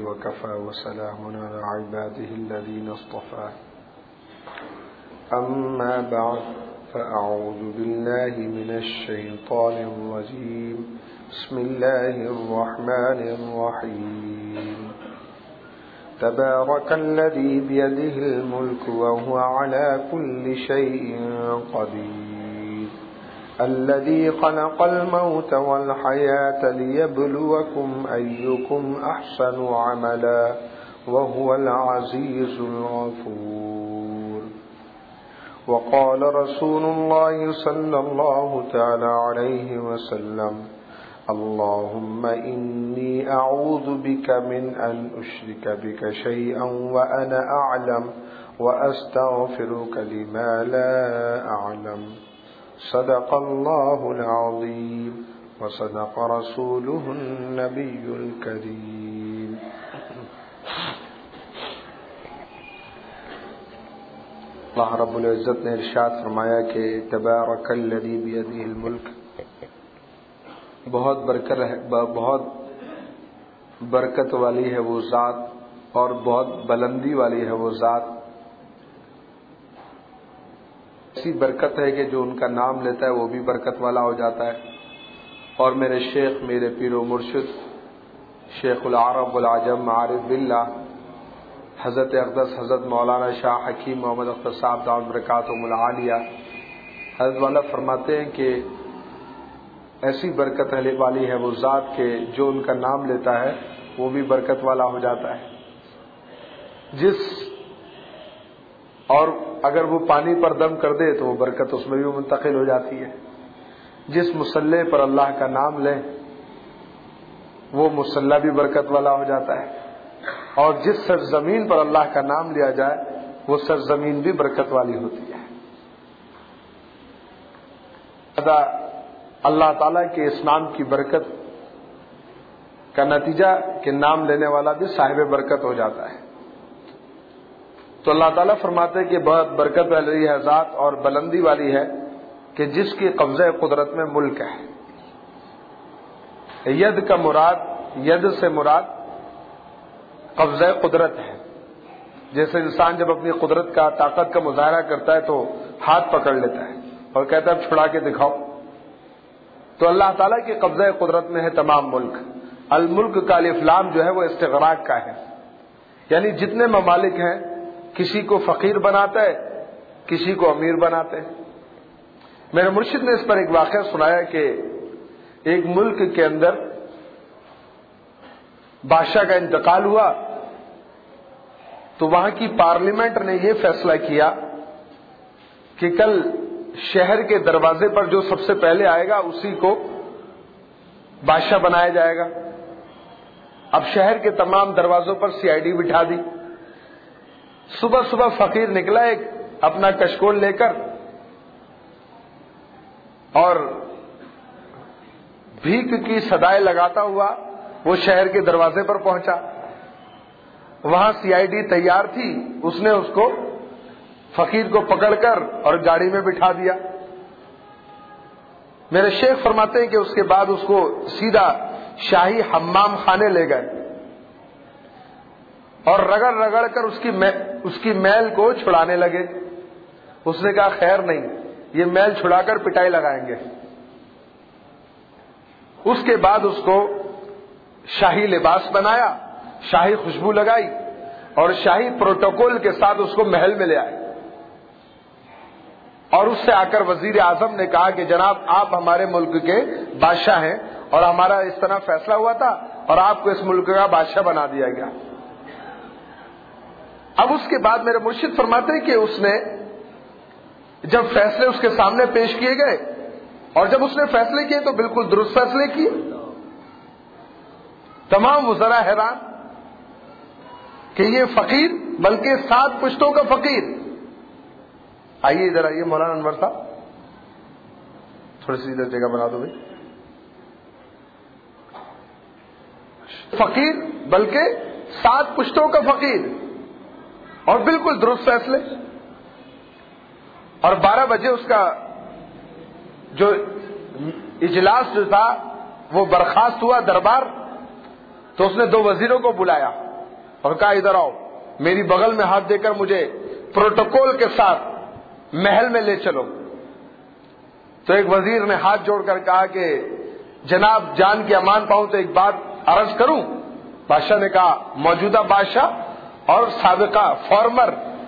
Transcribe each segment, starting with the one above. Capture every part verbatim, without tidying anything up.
وكفى وسلام على عباده الذين اصطفى أما بعد فأعوذ بالله من الشيطان الرجيم بسم الله الرحمن الرحيم تبارك الذي بيده الملك وهو على كل شيء قدير الذي خلق الموت والحياة ليبلوكم أيكم أحسن عملا وهو العزيز الغفور. وقال رسول الله صلى الله تعالى عليه وسلم اللهم إني أعوذ بك من أن أشرك بك شيئا وأنا أعلم وأستغفرك لما لا أعلم. صدق الله العظيم وصدق رسوله النبي الكريم. اللہ رب العزت نے ارشاد فرمایا کہ تبارک الذی بیدہ الملک، بہت برکت ہے بہت برکت والی ہے وہ ذات اور بہت بلندی والی ہے وہ ذات. ایسی برکت ہے کہ جو ان کا نام لیتا ہے وہ بھی برکت والا ہو جاتا ہے. اور میرے شیخ میرے پیر و مرشد شیخ العرب والعجم عارف باللہ حضرت اقدس حضرت مولانا شاہ حکیم محمد اختر صاحب دامت برکاتہم العالیہ حضرت والا فرماتے ہیں کہ ایسی برکت والی ہے وہ ذات کہ جو ان کا نام لیتا ہے وہ بھی برکت والا ہو جاتا ہے. جس اور اگر وہ پانی پر دم کر دے تو وہ برکت اس میں بھی منتقل ہو جاتی ہے. جس مصلے پر اللہ کا نام لے وہ مصلی بھی برکت والا ہو جاتا ہے، اور جس سرزمین پر اللہ کا نام لیا جائے وہ سرزمین بھی برکت والی ہوتی ہے. اللہ تعالیٰ کے اس نام کی برکت کا نتیجہ کہ نام لینے والا بھی صاحب برکت ہو جاتا ہے. تو اللہ تعالیٰ فرماتے ہیں کہ بہت برکت والی ہے ذات اور بلندی والی ہے کہ جس کی قبضہ قدرت میں ملک ہے. ید کا مراد ید سے مراد قبضہ قدرت ہے. جیسے انسان جب اپنی قدرت کا طاقت کا مظاہرہ کرتا ہے تو ہاتھ پکڑ لیتا ہے اور کہتا ہے چھڑا کے دکھاؤ. تو اللہ تعالیٰ کی قبضہ قدرت میں ہے تمام ملک. الملک کا الف لام جو ہے وہ استغراق کا ہے، یعنی جتنے ممالک ہیں کسی کو فقیر بناتا ہے کسی کو امیر بناتے ہیں. میرے مرشد نے اس پر ایک واقعہ سنایا کہ ایک ملک کے اندر بادشاہ کا انتقال ہوا تو وہاں کی پارلیمنٹ نے یہ فیصلہ کیا کہ کل شہر کے دروازے پر جو سب سے پہلے آئے گا اسی کو بادشاہ بنایا جائے گا. اب شہر کے تمام دروازوں پر سی آئی ڈی بٹھا دی. صبح صبح فقیر نکلا ایک اپنا کشکول لے کر اور بھیک کی صدائیں لگاتا ہوا وہ شہر کے دروازے پر پہنچا. وہاں سی آئی ڈی تیار تھی، اس نے اس کو فقیر کو پکڑ کر اور گاڑی میں بٹھا دیا. میرے شیخ فرماتے ہیں کہ اس کے بعد اس کو سیدھا شاہی حمام خانے لے گئے اور رگڑ رگڑ کر اس کی اس کی میل کو چھڑانے لگے. اس نے کہا خیر نہیں، یہ میل چھڑا کر پٹائی لگائیں گے. اس کے بعد اس کو شاہی لباس بنایا، شاہی خوشبو لگائی اور شاہی پروٹوکول کے ساتھ اس کو محل میں لے آئے. اور اس سے آ کر وزیر اعظم نے کہا کہ جناب آپ ہمارے ملک کے بادشاہ ہیں اور ہمارا اس طرح فیصلہ ہوا تھا اور آپ کو اس ملک کا بادشاہ بنا دیا گیا. اب اس کے بعد میرے مرشد فرماتے ہیں کہ اس نے جب فیصلے اس کے سامنے پیش کیے گئے اور جب اس نے فیصلے کیے تو بالکل درست فیصلے کیے. تمام وزراء حیران کہ یہ فقیر بلکہ سات پشتوں کا فقیر. آئیے ادھر آئیے مولانا انور صاحب، تھوڑی سی ادھر جگہ بنا دو بھائی. فقیر بلکہ سات پشتوں کا فقیر اور بالکل درست فیصلے. اور بارہ بجے اس کا جو اجلاس جو تھا وہ برخاست ہوا دربار. تو اس نے دو وزیروں کو بلایا اور کہا ادھر آؤ، میری بغل میں ہاتھ دے کر مجھے پروٹوکول کے ساتھ محل میں لے چلو۔ تو ایک وزیر نے ہاتھ جوڑ کر کہا کہ جناب جان کی امان پاؤں تو ایک بات عرض کروں۔ بادشاہ نے کہا، موجودہ بادشاہ اور سابقہ فارمر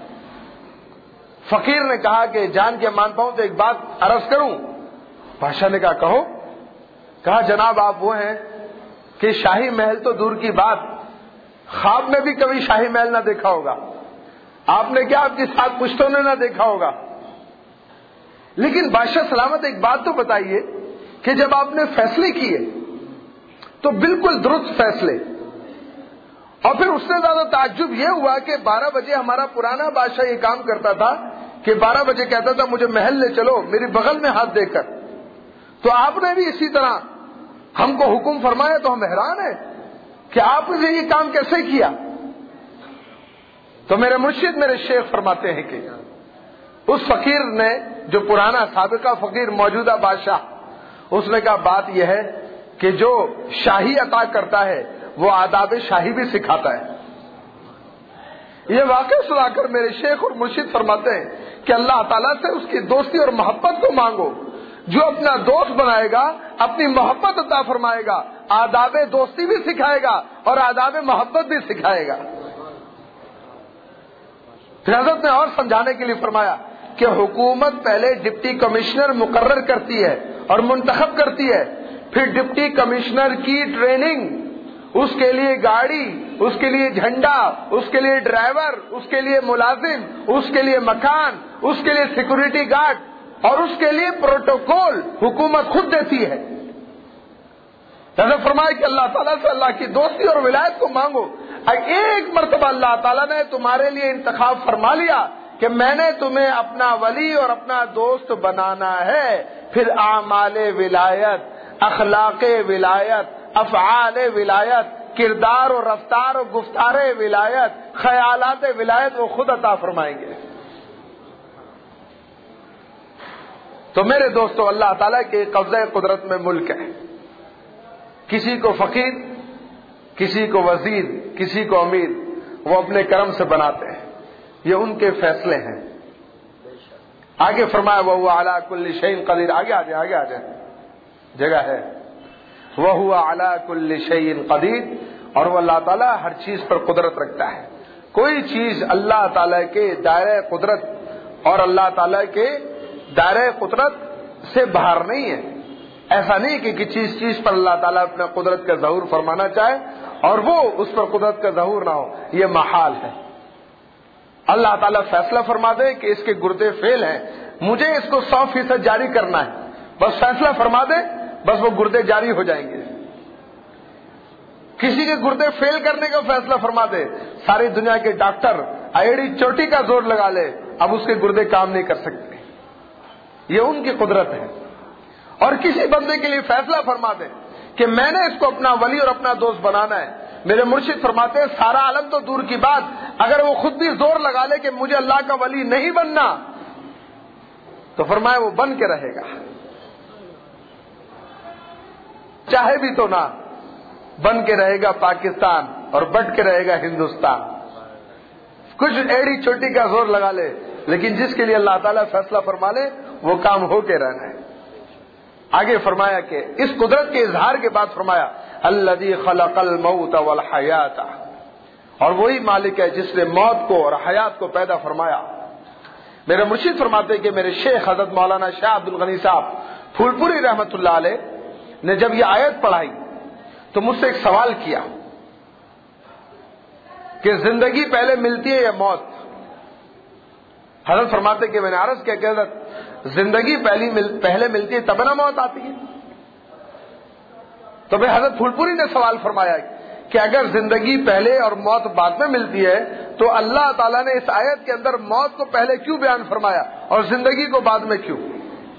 فقیر نے کہا کہ جان کی امان پاؤں تو ایک بات عرض کروں۔ بادشاہ نے کہا کہو۔ کہا جناب آپ وہ ہیں کہ شاہی محل تو دور کی بات، خواب میں بھی کبھی شاہی محل نہ دیکھا ہوگا، آپ نے کیا آپ کی سات پشتوں نے نہ دیکھا ہوگا، لیکن بادشاہ سلامت ایک بات تو بتائیے کہ جب آپ نے فیصلے کیے تو بالکل درست فیصلے، اور پھر اس سے زیادہ تعجب یہ ہوا کہ بارہ بجے ہمارا پرانا بادشاہ یہ کام کرتا تھا کہ بارہ بجے کہتا تھا مجھے محل لے چلو میری بغل میں ہاتھ دے کر، تو آپ نے بھی اسی طرح ہم کو حکم فرمایا تو ہم حیران ہیں کہ آپ نے یہ کام کیسے کیا۔ تو میرے مرشد میرے شیخ فرماتے ہیں کہ اس فقیر نے جو پرانا سابقہ فقیر موجودہ بادشاہ، اس نے کہا بات یہ ہے کہ جو شاہی عطا کرتا ہے وہ آداب شاہی بھی سکھاتا ہے۔ یہ واقعہ سنا کر میرے شیخ اور مرشد فرماتے ہیں کہ اللہ تعالیٰ سے اس کی دوستی اور محبت کو مانگو، جو اپنا دوست بنائے گا اپنی محبت عطا فرمائے گا، آداب دوستی بھی سکھائے گا اور آداب محبت بھی سکھائے گا۔ پھر حضرت نے اور سمجھانے کے لیے فرمایا کہ حکومت پہلے ڈپٹی کمشنر مقرر کرتی ہے اور منتخب کرتی ہے، پھر ڈپٹی کمشنر کی ٹریننگ، اس کے لیے گاڑی، اس کے لیے جھنڈا، اس کے لیے ڈرائیور، اس کے لیے ملازم، اس کے لیے مکان، اس کے لیے سیکورٹی گارڈ اور اس کے لیے پروٹوکول حکومت خود دیتی ہے۔ حضرت فرمائے کہ اللہ تعالیٰ سے اللہ کی دوستی اور ولایت کو مانگو۔ ایک مرتبہ اللہ تعالیٰ نے تمہارے لیے انتخاب فرما لیا کہ میں نے تمہیں اپنا ولی اور اپنا دوست بنانا ہے، پھر اعمال ولایت، اخلاق ولایت، افعال ولایت، کردار و رفتار و گفتار ولایت، خیالات ولایت وہ خود عطا فرمائیں گے۔ تو میرے دوستو، اللہ تعالیٰ کے قبضہ قدرت میں ملک ہے، کسی کو فقیر، کسی کو وزیر، کسی کو امیر، وہ اپنے کرم سے بناتے ہیں، یہ ان کے فیصلے ہیں۔ آگے فرمایا وَهُوَ عَلَى كُلِّ شَيْءٍ قَدِيرٌ، آگے آ جائیں آگے آ جائیں جگہ ہے۔ وَهُوَ عَلَى كُلِّ شَيْءٍ قَدِيرٌ، اور وہ اللہ تعالیٰ ہر چیز پر قدرت رکھتا ہے، کوئی چیز اللہ تعالیٰ کے دائرہ قدرت اور اللہ تعالیٰ کے دائرہ قدرت سے باہر نہیں ہے۔ ایسا نہیں کہ کسی چیز چیز پر اللہ تعالیٰ اپنا قدرت کا ظہور فرمانا چاہے اور وہ اس پر قدرت کا ظہور نہ ہو، یہ محال ہے۔ اللہ تعالیٰ فیصلہ فرما دے کہ اس کے گردے فیل ہیں، مجھے اس کو سو فیصد جاری کرنا ہے، بس فیصلہ فرما دے، بس وہ گردے جاری ہو جائیں گے۔ کسی کے گردے فیل کرنے کا فیصلہ فرما دے، ساری دنیا کے ڈاکٹر ایڑی چوٹی کا زور لگا لے، اب اس کے گردے کام نہیں کر سکتے، یہ ان کی قدرت ہے۔ اور کسی بندے کے لیے فیصلہ فرما دے کہ میں نے اس کو اپنا ولی اور اپنا دوست بنانا ہے، میرے مرشد فرماتے ہیں سارا عالم تو دور کی بات، اگر وہ خود بھی زور لگا لے کہ مجھے اللہ کا ولی نہیں بننا، تو فرمایا وہ بن کے رہے گا، چاہے بھی تو نہ، بن کے رہے گا پاکستان اور بٹ کے رہے گا ہندوستان۔ کچھ ایڑی چوٹی کا زور لگا لے، لیکن جس کے لیے اللہ تعالیٰ فیصلہ فرما لے وہ کام ہو کے رہنا ہے۔ آگے فرمایا کہ اس قدرت کے اظہار کے بعد فرمایا الذی خلق الموت والحیات، اور وہی مالک ہے جس نے موت کو اور حیات کو پیدا فرمایا۔ میرے مرشد فرماتے کہ میرے شیخ حضرت مولانا شاہ عبد الغنی صاحب پھول پوری رحمت اللہ علیہ نے جب یہ آیت پڑھائی تو مجھ سے ایک سوال کیا کہ زندگی پہلے ملتی ہے یا موت؟ حضرت فرماتے کہ میں نے عرض کیا کہ حضرت زندگی پہلی مل پہلے ملتی ہے تب نہ موت آتی ہے؟ تو پھر حضرت پھول پوری نے سوال فرمایا کہ اگر زندگی پہلے اور موت بعد میں ملتی ہے تو اللہ تعالیٰ نے اس آیت کے اندر موت کو پہلے کیوں بیان فرمایا اور زندگی کو بعد میں کیوں؟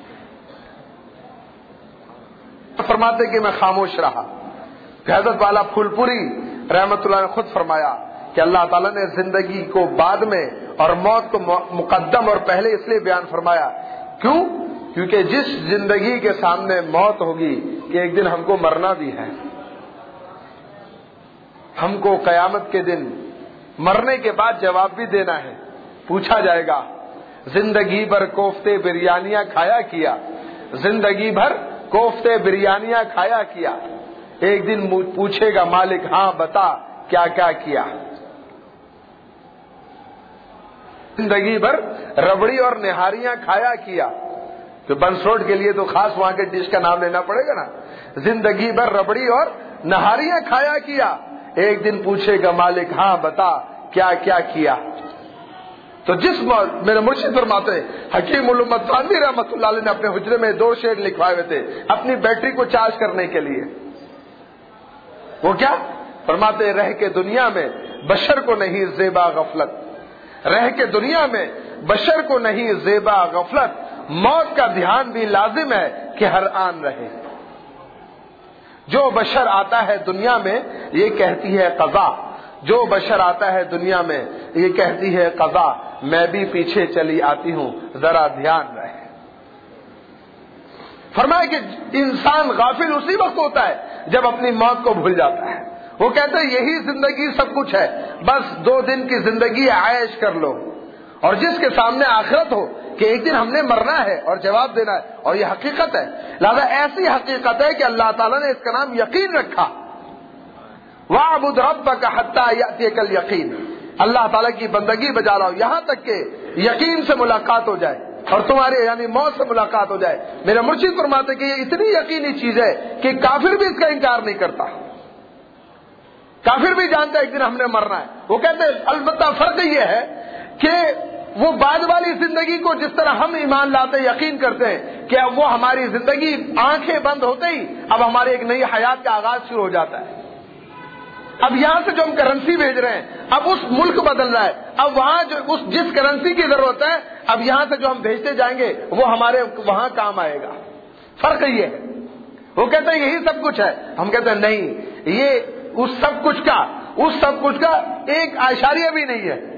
فرماتے کہ میں خاموش رہا کہ حضرت والا پھول پوری رحمت اللہ نے خود فرمایا کہ اللہ تعالیٰ نے زندگی کو بعد میں اور موت کو مقدم اور پہلے اس لیے بیان فرمایا، کیوں؟ کیونکہ جس زندگی کے سامنے موت ہوگی کہ ایک دن ہم کو مرنا بھی ہے، ہم کو قیامت کے دن مرنے کے بعد جواب بھی دینا ہے. پوچھا جائے گا زندگی بھر کوفتے بریانیاں کھایا کیا, زندگی بھر کوفتے بریانیاں کھایا کیا. ایک دن پوچھے گا مالک ہاں بتا کیا کیا کیا. زندگی بھر ربڑی اور نہاریاں کھایا کیا. تو بنس روڈ کے لیے تو خاص وہاں کے ڈش کا نام لینا پڑے گا نا. زندگی بھر ربڑی اور نہاریاں کھایا کیا. ایک دن پوچھے گا مالک ہاں بتا کیا کیا کیا. تو جس میرے مرشد فرماتے ہیں, حکیم الامت تھانوی رحمۃ اللہ علیہ نے اپنے حجرے میں دو شعر لکھوائے ہوئے تھے اپنی بیٹری کو چارج کرنے کے لیے. وہ کیا فرماتے, رہ کے دنیا میں بشر کو نہیں زیبا غفلت, رہ کے دنیا میں بشر کو نہیں زیبا غفلت, موت کا دھیان بھی لازم ہے کہ ہر آن رہے. جو بشر آتا ہے دنیا میں یہ کہتی ہے قضا, جو بشر آتا ہے دنیا میں یہ کہتی ہے قضا, میں بھی پیچھے چلی آتی ہوں ذرا دھیان رہے. فرمایا کہ انسان غافل اسی وقت ہوتا ہے جب اپنی موت کو بھول جاتا ہے. وہ کہتے ہیں یہی زندگی سب کچھ ہے, بس دو دن کی زندگی عائش کر لو. اور جس کے سامنے آخرت ہو کہ ایک دن ہم نے مرنا ہے اور جواب دینا ہے, اور یہ حقیقت ہے. لہذا ایسی حقیقت ہے کہ اللہ تعالیٰ نے اس کا نام یقین رکھا. وَاعْبُدْ رَبَّكَ حَتَّى يَأْتِيَكَ الْيَقِينُ, اللہ تعالیٰ کی بندگی بجا رہا ہو یہاں تک کہ یقین سے ملاقات ہو جائے اور تمہارے یعنی موت سے ملاقات ہو جائے. میرا مرشد فرماتے کہ یہ اتنی یقینی چیز ہے کہ کافر بھی اس کا انکار نہیں کرتا. کافر بھی جانتا ہے ایک دن ہم نے مرنا ہے. وہ کہتے ہیں البتہ فرق یہ ہے کہ وہ بعد والی زندگی کو جس طرح ہم ایمان لاتے یقین کرتے ہیں کہ اب وہ ہماری زندگی آنکھیں بند ہوتے ہی اب ہمارے ایک نئی حیات کا آغاز شروع ہو جاتا ہے. اب یہاں سے جو ہم کرنسی بھیج رہے ہیں اب اس ملک بدل رہا ہے, اب وہاں جو اس جس کرنسی کی ضرورت ہے اب یہاں سے جو ہم بھیجتے جائیں گے وہ ہمارے وہاں کام آئے گا. فرق یہ ہے. وہ کہتے ہیں یہی سب کچھ ہے. ہم کہتے ہیں نہیں, یہ اس سب کچھ کا اس سب کچھ کا ایک اشاریہ بھی نہیں ہے.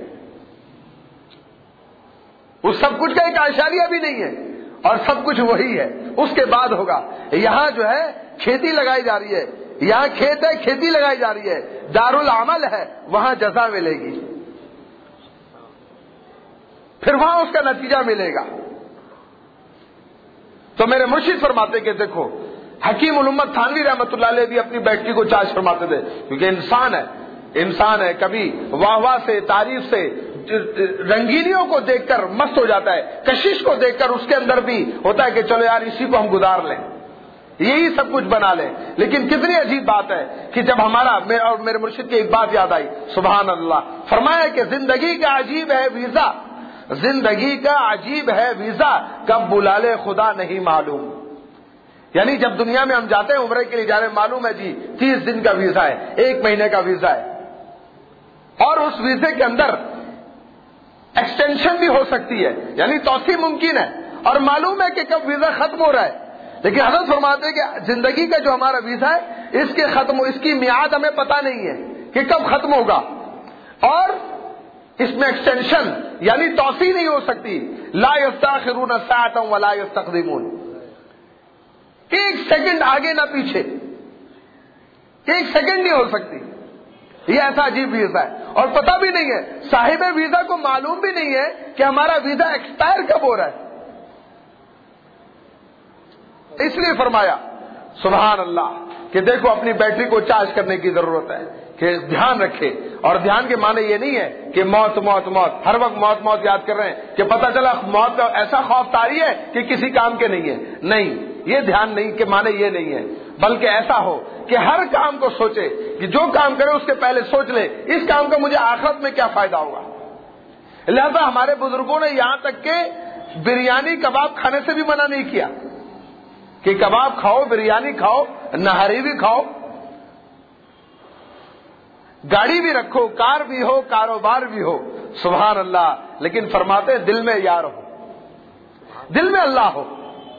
اس سب کچھ کا ایک اشاریہ بھی نہیں ہے, اور سب کچھ وہی ہے. اس کے بعد ہوگا. یہاں جو ہے کھیتی لگائی جا رہی ہے, یہاں کھیت ہے کھیتی لگائی جا رہی ہے, دارالعمل ہے وہاں جزا ملے گی, پھر وہاں اس کا نتیجہ ملے گا. تو میرے مرشد فرماتے کہ دیکھو حکیم الامت تھانوی رحمۃ اللہ علیہ بھی اپنی بیٹری کو چارج فرماتے تھے, کیونکہ انسان ہے انسان ہے کبھی واہ واہ سے تعریف سے رنگینیوں کو دیکھ کر مست ہو جاتا ہے, کشش کو دیکھ کر اس کے اندر بھی ہوتا ہے کہ چلو یار اسی کو ہم گزار لیں, یہی سب کچھ بنا لیں. لیکن کتنی عجیب بات ہے کہ جب ہمارا اور میرے مرشد کی ایک بات یاد آئی, سبحان اللہ, فرمایا کہ زندگی کا عجیب ہے ویزا, زندگی کا عجیب ہے ویزا, کب بلا لے خدا نہیں معلوم. یعنی جب دنیا میں ہم جاتے ہیں عمرے کے لیے جا رہے ہیں, معلوم ہے جی تیس دن کا ویزا ہے, ایک مہینے کا ویزا ہے, اور اس ویزے کے اندر ایکسٹینشن بھی ہو سکتی ہے, یعنی توسیع ممکن ہے, اور معلوم ہے کہ کب ویزا ختم ہو رہا ہے. لیکن حضرت فرماتے ہیں کہ زندگی کا جو ہمارا ویزا ہے اس کے ختم اس کی میعاد ہمیں پتہ نہیں ہے کہ کب ختم ہوگا, اور اس میں ایکسٹینشن یعنی توسیع نہیں ہو سکتی. لا یستاخرون ساعۃ ولا یستقدمون, ایک سیکنڈ آگے نہ پیچھے, ایک سیکنڈ نہیں ہو سکتی. یہ ایسا عجیب ویزا ہے, اور پتہ بھی نہیں ہے صاحب ویزا کو, معلوم بھی نہیں ہے کہ ہمارا ویزا ایکسپائر کب ہو رہا ہے. اس لیے فرمایا سبحان اللہ کہ دیکھو اپنی بیٹری کو چارج کرنے کی ضرورت ہے, کہ دھیان رکھے. اور دھیان کے معنی یہ نہیں ہے کہ موت موت موت ہر وقت موت موت یاد کر رہے ہیں کہ پتہ چلا موت کا ایسا خوف طاری ہے کہ کسی کام کے نہیں ہے. نہیں, یہ دھیان نہیں کہ معنی یہ نہیں ہے, بلکہ ایسا ہو کہ ہر کام کو سوچے کہ جو کام کرے اس کے پہلے سوچ لے اس کام کا مجھے آخرت میں کیا فائدہ ہوگا. لہذا ہمارے بزرگوں نے یہاں تک کہ بریانی کباب کھانے سے بھی منع نہیں کیا کہ کباب کھاؤ, بریانی کھاؤ, نہاری بھی کھاؤ, گاڑی بھی رکھو, کار بھی ہو, کاروبار بھی ہو, سبحان اللہ. لیکن فرماتے دل میں یار ہو, دل میں اللہ ہو,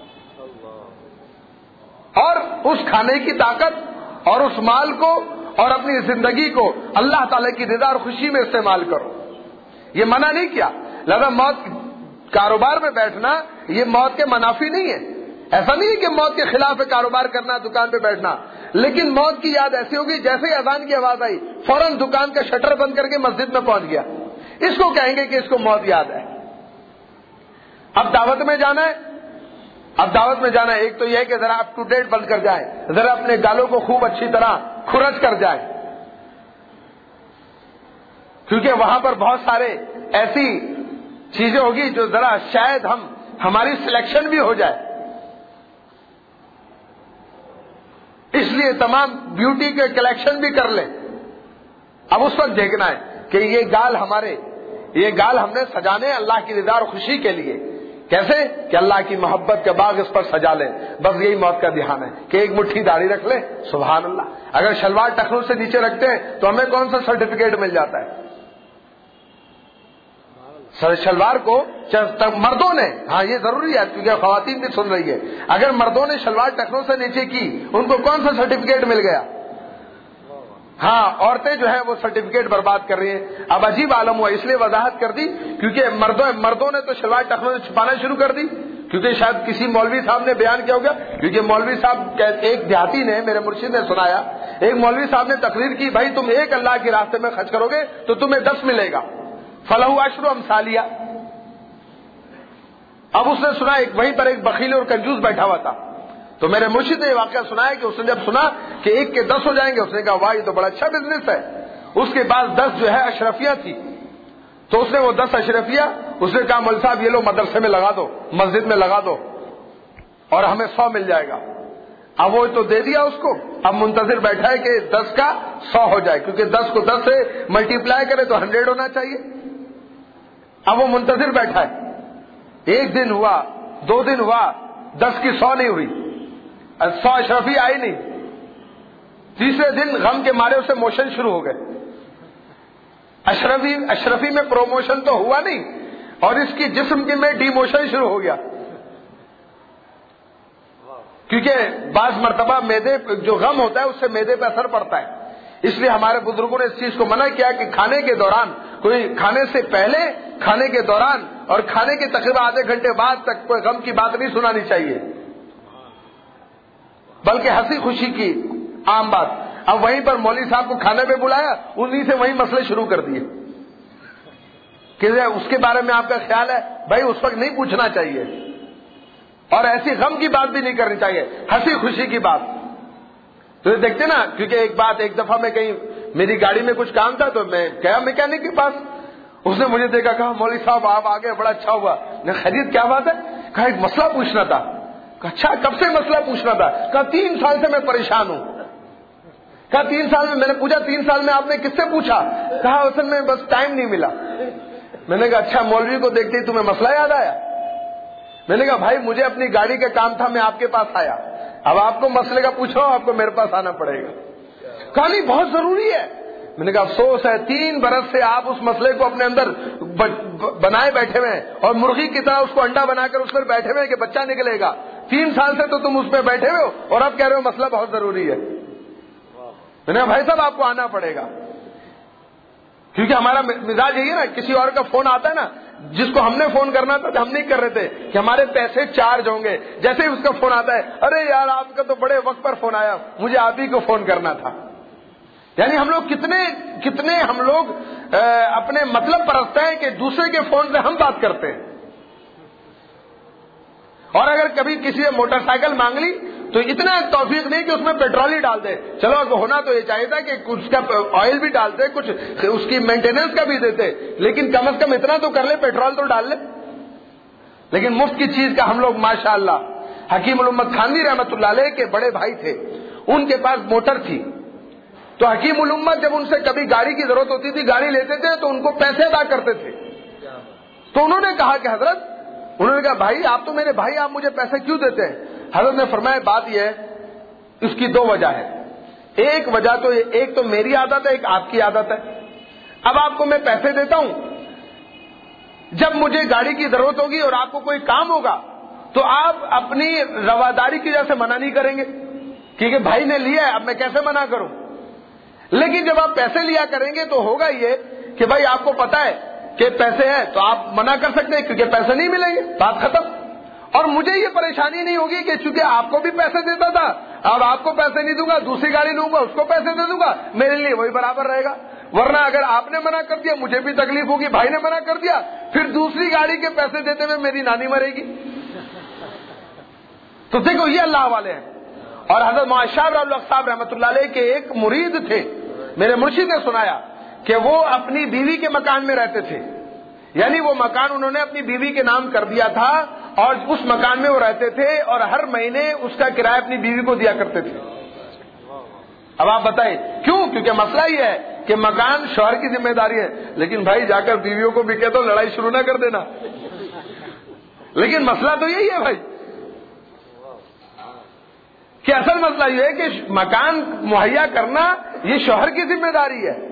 اور اس کھانے کی طاقت اور اس مال کو اور اپنی زندگی کو اللہ تعالی کی رضا اور خوشی میں استعمال کرو. یہ منع نہیں کیا. لہذا موت کاروبار میں بیٹھنا یہ موت کے منافی نہیں ہے. ایسا نہیں ہے کہ موت کے خلاف کاروبار کرنا, دکان پہ بیٹھنا. لیکن موت کی یاد ایسی ہوگی جیسے ہی اذان کی آواز آئی فوراً دکان کا شٹر بند کر کے مسجد میں پہنچ گیا. اس کو کہیں گے کہ اس کو موت یاد ہے. اب دعوت میں جانا ہے, اب دعوت میں جانا ہے, ایک تو یہ ہے کہ ذرا اپ ٹو ڈیٹ بند کر جائیں, ذرا اپنے گالوں کو خوب اچھی طرح کھرچ کر جائیں, کیونکہ وہاں پر بہت سارے ایسی چیزیں ہوگی جو ذرا شاید ہم ہماری سلیکشن بھی ہو جائے. اس لیے تمام بیوٹی کے کلیکشن بھی کر لیں. اب اس وقت دیکھنا ہے کہ یہ گال ہمارے یہ گال ہم نے سجانے اللہ کی رضا اور خوشی کے لیے. کیسے کہ اللہ کی محبت کا باغ اس پر سجا لیں. بس یہی موت کا دھیان ہے کہ ایک مٹھی داڑھی رکھ لیں. سبحان اللہ, اگر شلوار ٹخنوں سے نیچے رکھتے ہیں تو ہمیں کون سا سرٹیفکیٹ مل جاتا ہے؟ سر شلوار کو مردوں نے, ہاں یہ ضروری ہے کیونکہ خواتین بھی سن رہی ہے, اگر مردوں نے شلوار ٹخنوں سے نیچے کی ان کو کون سا سرٹیفکیٹ مل گیا؟ ہاں, عورتیں جو ہے وہ سرٹیفکیٹ برباد کر رہی ہیں. اب عجیب عالم ہوا, اس لیے وضاحت کر دی کیونکہ مردوں مردوں نے تو شلوار ٹخنوں سے چھپانا شروع کر دی, کیونکہ شاید کسی مولوی صاحب نے بیان کیا ہوگا. کیونکہ مولوی صاحب ایک دیہاتی نے, میرے مرشد نے سنایا, ایک مولوی صاحب نے تقریر کی, بھائی تم ایک اللہ کے راستے میں خرچ کرو گے تو تمہیں دس ملے گا, فلاح عشر امثالیہ. اب اس نے سنا ایک وہیں پر ایک بخیل اور کنجوس بیٹھا ہوا تھا, تو میرے مرشد نے یہ واقعہ سنایا کہ اس نے جب سنا کہ ایک کے دس ہو جائیں گے, اس نے کہا واہ یہ تو بڑا اچھا بزنس ہے. اس کے بعد دس جو ہے اشرفیہ تھی, تو اس نے وہ دس اشرفیہ اس نے کہا مولوی صاحب یہ لو مدرسے میں لگا دو, مسجد میں لگا دو اور ہمیں سو مل جائے گا. اب وہ تو دے دیا اس کو, اب منتظر بیٹھا ہے کہ دس کا سو ہو جائے, کیونکہ دس کو دس سے ملٹیپلائی کرے تو ہنڈریڈ ہونا چاہیے. اب وہ منتظر بیٹھا ہے. ایک دن ہوا, دو دن ہوا, دس کی سو نہیں ہوئی, سو اشرفی آئی نہیں. تیسرے دن غم کے مارے اسے موشن شروع ہو گئے. اشرفی اشرفی میں پروموشن تو ہوا نہیں اور اس کی جسم کی میں ڈی موشن شروع ہو گیا, کیونکہ بعض مرتبہ میدے جو غم ہوتا ہے اس سے میدے پہ اثر پڑتا ہے. اس لیے ہمارے بزرگوں نے اس چیز کو منع کیا کہ کھانے کے دوران, کوئی کھانے سے پہلے, کھانے کے دوران اور کھانے کے تقریباً آدھے گھنٹے بعد تک کوئی غم کی بات نہیں سنانی چاہیے, بلکہ ہنسی خوشی کی عام بات. اب وہیں پر مولوی صاحب کو کھانے پہ بلایا, انہی سے وہیں مسئلے شروع کر دیے کہ اس کے بارے میں آپ کا خیال ہے. بھائی اس وقت نہیں پوچھنا چاہیے اور ایسی غم کی بات بھی نہیں کرنی چاہیے, ہنسی خوشی کی بات. تو دیکھتے نا, کیونکہ ایک بات, ایک دفعہ میں کہیں میری گاڑی میں کچھ کام تھا تو میں گیا میکینک کے پاس, اس نے مجھے دیکھا, کہا مولوی صاحب آپ آگے, بڑا اچھا ہوا. میں خرید کیا بات ہے؟ کہا ایک مسئلہ پوچھنا تھا. کہا اچھا کب سے مسئلہ پوچھنا تھا؟ کہا تین سال سے میں پریشان ہوں. کہا تین سال میں؟ میں نے پوچھا تین سال میں آپ نے کس سے پوچھا؟ کہا اصل میں بس ٹائم نہیں ملا. میں نے کہا اچھا, مولوی کو دیکھتے ہی تمہیں مسئلہ یاد آیا؟ میں نے کہا بھائی مجھے اپنی گاڑی کا کام تھا, میں آپ کے پاس آیا, اب آپ کو مسئلے کا پوچھو, آپ کو میرے پاس آنا پڑے گا. کہا نہیں بہت ضروری ہے. میں نے کہا افسوس ہے, تین برس سے آپ اس مسئلے کو اپنے اندر بنائے بیٹھے ہوئے ہیں اور مرغی کی طرح اس کو انڈا بنا کر اس پر بیٹھے ہوئے کہ بچہ نکلے گا. تین سال سے تو تم اس پہ بیٹھے ہوئے ہو اور اب کہہ رہے ہو مسئلہ بہت ضروری ہے. میں نے کہا بھائی صاحب آپ کو آنا پڑے گا, کیونکہ ہمارا مزاج یہی ہے نا, کسی اور کا فون آتا ہے نا, جس کو ہم نے فون کرنا تھا ہم نہیں کر رہے تھے کہ ہمارے پیسے چارج ہوں گے, جیسے ہی اس کا فون آتا ہے, ارے یار آپ کا تو بڑے وقت پر فون آیا, مجھے آپ ہی کو فون کرنا تھا. یعنی ہم لوگ کتنے کتنے ہم لوگ اپنے مطلب پرستے ہیں کہ دوسرے کے فون سے ہم بات کرتے ہیں. اور اگر کبھی کسی نے موٹر سائیکل مانگ لی تو اتنا توفیق نہیں کہ اس میں پیٹرول ہی ڈال دے. چلو ہونا تو یہ چاہیے تھا کہ اس کا آئل بھی ڈالتے, کچھ اس کی مینٹیننس کا بھی دیتے, لیکن کم از کم اتنا تو کر لے, پیٹرول تو ڈال لے. لیکن مفت کی چیز کا ہم لوگ ماشاءاللہ. حکیم الامت تھانوی رحمت اللہ علیہ کے بڑے بھائی تھے, ان کے پاس موٹر تھی, تو حکیم الامت جب ان سے کبھی گاڑی کی ضرورت ہوتی تھی, گاڑی لیتے تھے تو ان کو پیسے ادا کرتے تھے. تو انہوں نے کہا کہ حضرت, انہوں نے کہا بھائی آپ تو میرے بھائی, آپ مجھے پیسے کیوں دیتے ہیں؟ حضرت نے فرمایا بات یہ ہے, اس کی دو وجہ ہے. ایک وجہ تو ایک تو میری عادت ہے, ایک آپ کی عادت ہے. اب آپ کو میں پیسے دیتا ہوں, جب مجھے گاڑی کی ضرورت ہوگی اور آپ کو کوئی کام ہوگا تو آپ اپنی رواداری کی وجہ سے منع نہیں کریں گے, کیونکہ بھائی نے لیا ہے, اب میں کیسے منع کروں. لیکن جب آپ پیسے لیا کریں گے تو ہوگا یہ کہ بھائی آپ کو پتا ہے کہ پیسے ہیں تو آپ منع کر سکتے ہیں, کیونکہ پیسے نہیں ملیں گے, بات ختم. اور مجھے یہ پریشانی نہیں ہوگی کہ چونکہ آپ کو بھی پیسے دیتا تھا, اب آپ کو پیسے نہیں دوں گا, دوسری گاڑی لوں گا, اس کو پیسے دے دوں گا, میرے لیے وہی برابر رہے گا. ورنہ اگر آپ نے منع کر دیا مجھے بھی تکلیف ہوگی, بھائی نے منع کر دیا پھر دوسری گاڑی کے پیسے دیتے ہوئے میری نانی مرے گی. تو دیکھو یہ اللہ والے ہیں. اور حضرت معاذ شاہ صاحب رحمۃ اللہ علیہ کے ایک مرید تھے, میرے مرشد نے سنایا کہ وہ اپنی بیوی کے مکان میں رہتے تھے, یعنی وہ مکان انہوں نے اپنی بیوی کے نام کر دیا تھا اور اس مکان میں وہ رہتے تھے اور ہر مہینے اس کا کرایہ اپنی بیوی کو دیا کرتے تھے. اب آپ بتائیں کیوں؟ کیونکہ مسئلہ یہ ہے کہ مکان شوہر کی ذمہ داری ہے, لیکن بھائی جا کر بیویوں کو بھی کہہ دو لڑائی شروع نہ کر دینا. لیکن مسئلہ تو یہی ہے بھائی کہ اصل مسئلہ یہ ہے کہ مکان مہیا کرنا یہ شوہر کی ذمہ داری ہے.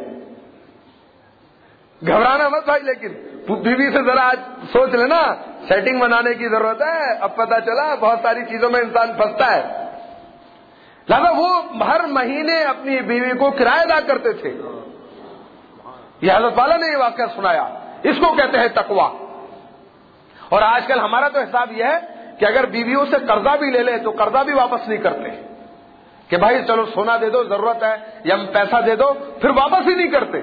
گھبرانا مت بھائی, لیکن بیوی سے ذرا آج سوچ لینا, سیٹنگ بنانے کی ضرورت ہے. اب پتا چلا بہت ساری چیزوں میں انسان پھنستا ہے. لہذا وہ ہر مہینے اپنی بیوی کو کرایہ ادا کرتے تھے. یہ حضرت والا نے یہ واقعہ سنایا, اس کو کہتے ہیں تقویٰ. اور آج کل ہمارا تو حساب یہ ہے کہ اگر بیویوں سے قرضہ بھی لے لے تو قرضہ بھی واپس نہیں کرتے کہ بھائی چلو سونا دے دو ضرورت ہے یا پیسہ دے دو, پھر واپس ہی نہیں کرتے.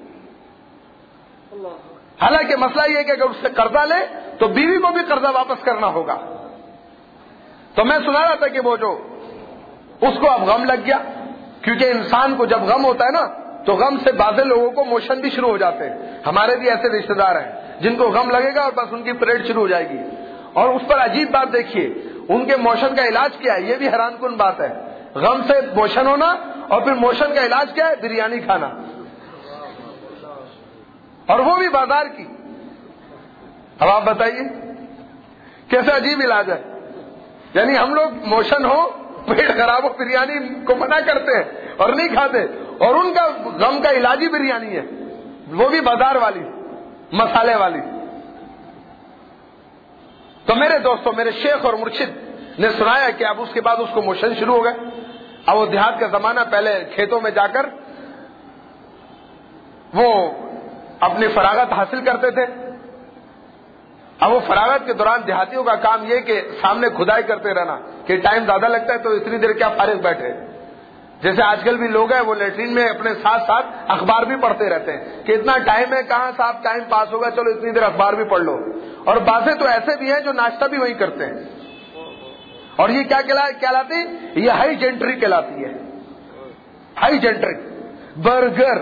حالانکہ مسئلہ یہ ہے کہ اگر اس سے قرضہ لے تو بیوی کو بھی قرضہ واپس کرنا ہوگا. تو میں سنا رہا تھا کہ وہ جو اس کو اب غم لگ گیا, کیونکہ انسان کو جب غم ہوتا ہے نا تو غم سے بعض لوگوں کو موشن بھی شروع ہو جاتے ہیں. ہمارے بھی ایسے رشتے دار ہیں جن کو غم لگے گا اور بس ان کی پریڈ شروع ہو جائے گی. اور اس پر عجیب بات دیکھیے, ان کے موشن کا علاج کیا ہے, یہ بھی حیران کن بات ہے. غم سے موشن ہونا اور پھر موشن کا علاج کیا ہے, بریانی کھانا, اور وہ بھی بازار کی. اب آپ بتائیے کیسا عجیب علاج ہے. یعنی ہم لوگ موشن ہو, پیٹ خراب ہو, بریانی کو منع کرتے ہیں اور نہیں کھاتے, اور ان کا غم کا علاج ہی بریانی ہے, وہ بھی بازار والی, مسالے والی. تو میرے دوستوں, میرے شیخ اور مرشد نے سنایا کہ اب اس کے بعد اس کو موشن شروع ہو گئے. اب وہ دیہات کا زمانہ, پہلے کھیتوں میں جا کر وہ اپنی فراغت حاصل کرتے تھے. اب وہ فراغت کے دوران دیہاتیوں کا کام یہ کہ سامنے کھدائی کرتے رہنا کہ ٹائم زیادہ لگتا ہے تو اتنی دیر کیا فارغ بیٹھے. جیسے آج کل بھی لوگ ہیں وہ لیٹرین میں اپنے ساتھ ساتھ اخبار بھی پڑھتے رہتے ہیں کہ اتنا ٹائم ہے, کہاں صاحب ٹائم پاس ہوگا, چلو اتنی دیر اخبار بھی پڑھ لو. اور بازے تو ایسے بھی ہیں جو ناشتہ بھی وہی کرتے ہیں. اور یہ کیا کہلاتی, یہ ہائی جینٹری کہلاتی ہے. ہائی جینٹری, برگر,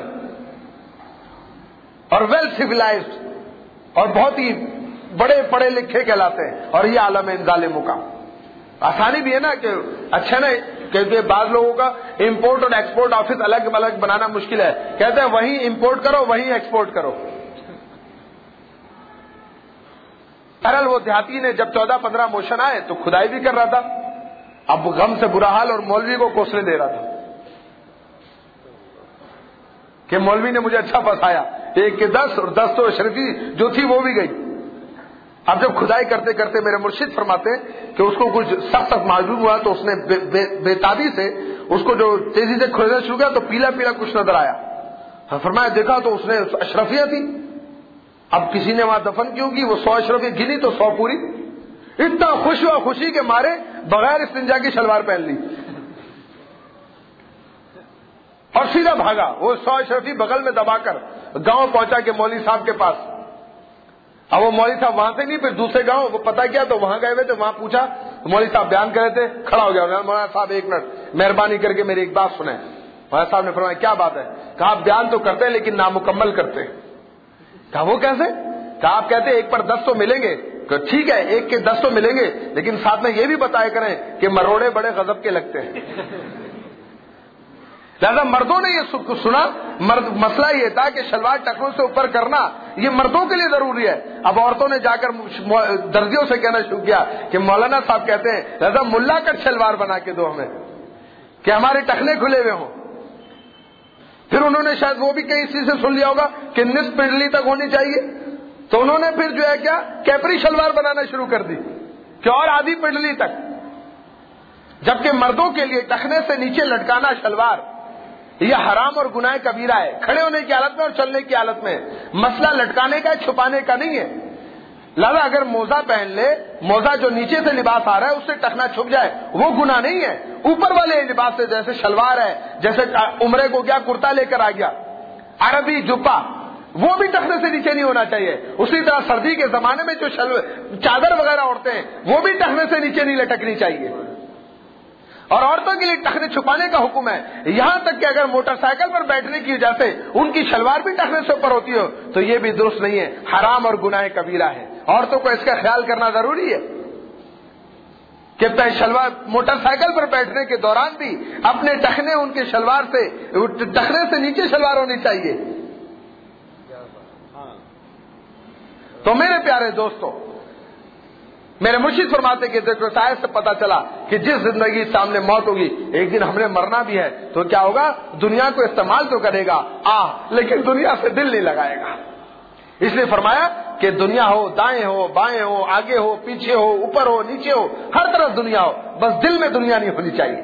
اور ویل سیولائزڈ, اور بہت ہی بڑے پڑھے لکھے کہلاتے ہیں. اور یہ عالم ہے ان ظالموں کا. آسانی بھی ہے نا کہ اچھا نا, کیونکہ بعض لوگوں کا امپورٹ اور ایکسپورٹ آفس الگ الگ بنانا مشکل ہے, کہتے ہیں وہیں امپورٹ کرو وہیں ایکسپورٹ کرو. بہرحال وہ دیہاتی نے جب چودہ پندرہ موشن آئے تو کھدائی بھی کر رہا تھا. اب غم سے برا حال, اور مولوی کو کوسنے دے رہا تھا کہ مولوی نے مجھے اچھا پھنسایا, ایک کے دس اور دس تو اشرفی جو تھی وہ بھی گئی. اب جب کھدائی کرتے کرتے میرے مرشد فرماتے کہ اس کو کچھ سخت سخت معلوم ہوا تو اس نے بے بے بے سے اس کو جو تیزی سے کھودنا شروع کیا تو پیلا پیلا کچھ نظر آیا. فرمایا دیکھا تو اس نے اشرفیاں تھی. اب کسی نے وہاں دفن کیوں کی, وہ سو اشرفی گنی تو سو پوری. اتنا خوش ہوا, خوشی کے مارے بغیر استنجا کی شلوار پہن لی اور سیدھا بھاگا. وہ سو اشرفی بغل میں دبا کر گاؤں پہنچا کہ مولوی صاحب کے پاس. اب وہ مولوی صاحب وہاں سے نہیں, پھر دوسرے گاؤں وہ پتا کیا تو وہاں گئے ہوئے تھے. وہاں پوچھا تو مولوی صاحب بیان کر رہے تھے, کھڑا ہو گیا. مولانا صاحب ایک منٹ مہربانی کر کے میری ایک بات سنیں. مولانا صاحب نے فرمایا کیا بات ہے؟ کہا آپ بیان تو کرتے ہیں لیکن نامکمل کرتے ہیں. کہا وہ کیسے؟ کہا آپ کہتے ایک پر دس تو ملیں گے. کہ ٹھیک ہے ایک کے دس تو ملیں گے, لیکن ساتھ میں یہ بھی بتایا کریں کہ مروڑے بڑے غضب کے لگتے ہیں. لہذا مردوں نے یہ سنا, مرد مسئلہ یہ تھا کہ شلوار ٹخنوں سے اوپر کرنا یہ مردوں کے لیے ضروری ہے. اب عورتوں نے جا کر درزیوں سے کہنا شروع کیا کہ مولانا صاحب کہتے ہیں لہذا ملا کر شلوار بنا کے دو ہمیں کہ ہمارے ٹخنے کھلے ہوئے ہوں. پھر انہوں نے شاید وہ بھی کہیں چیز سے سن لیا ہوگا کہ نصف پنڈلی تک ہونی چاہیے, تو انہوں نے پھر جو ہے کیا کیپری شلوار بنانا شروع کر دی کہ اور آدھی پنڈلی تک. جبکہ مردوں کے لیے ٹخنے سے نیچے لٹکانا شلوار یہ حرام اور گناہ کبیرہ ہے, کھڑے ہونے کی حالت میں اور چلنے کی حالت میں. مسئلہ لٹکانے کا چھپانے کا نہیں ہے. لہذا اگر موزہ پہن لے، موزہ جو نیچے سے لباس آ رہا ہے اس سے ٹخنا چھپ جائے، وہ گناہ نہیں ہے. اوپر والے لباس سے جیسے شلوار ہے، جیسے عمرے کو کیا کرتا لے کر آ گیا، عربی جبہ، وہ بھی ٹخنے سے نیچے نہیں ہونا چاہیے. اسی طرح سردی کے زمانے میں جو چادر وغیرہ اوڑھتے ہیں وہ بھی ٹخنے سے نیچے نہیں لٹکنی چاہیے. اور عورتوں کے لیے ٹخنے چھپانے کا حکم ہے. یہاں تک کہ اگر موٹر سائیکل پر بیٹھنے کی وجہ سے ان کی شلوار بھی ٹخنے سے اوپر ہوتی ہو تو یہ بھی درست نہیں ہے، حرام اور گناہ کبیرہ ہے. عورتوں کو اس کا خیال کرنا ضروری ہے کہ شلوار موٹر سائیکل پر بیٹھنے کے دوران بھی اپنے ٹخنے ان کے شلوار سے ٹخنے سے نیچے شلوار ہونی چاہیے. تو میرے پیارے دوستو، میرے مرشد فرماتے کہ دیکھو شاید سے پتا چلا کہ جس زندگی سامنے موت ہوگی ایک دن ہم نے مرنا بھی ہے، تو کیا ہوگا، دنیا کو استعمال تو کرے گا آہ لیکن دنیا سے دل نہیں لگائے گا. اس لیے فرمایا کہ دنیا ہو، دائیں ہو، بائیں ہو، آگے ہو، پیچھے ہو، اوپر ہو، نیچے ہو، ہر طرف دنیا ہو، بس دل میں دنیا نہیں ہونی چاہیے.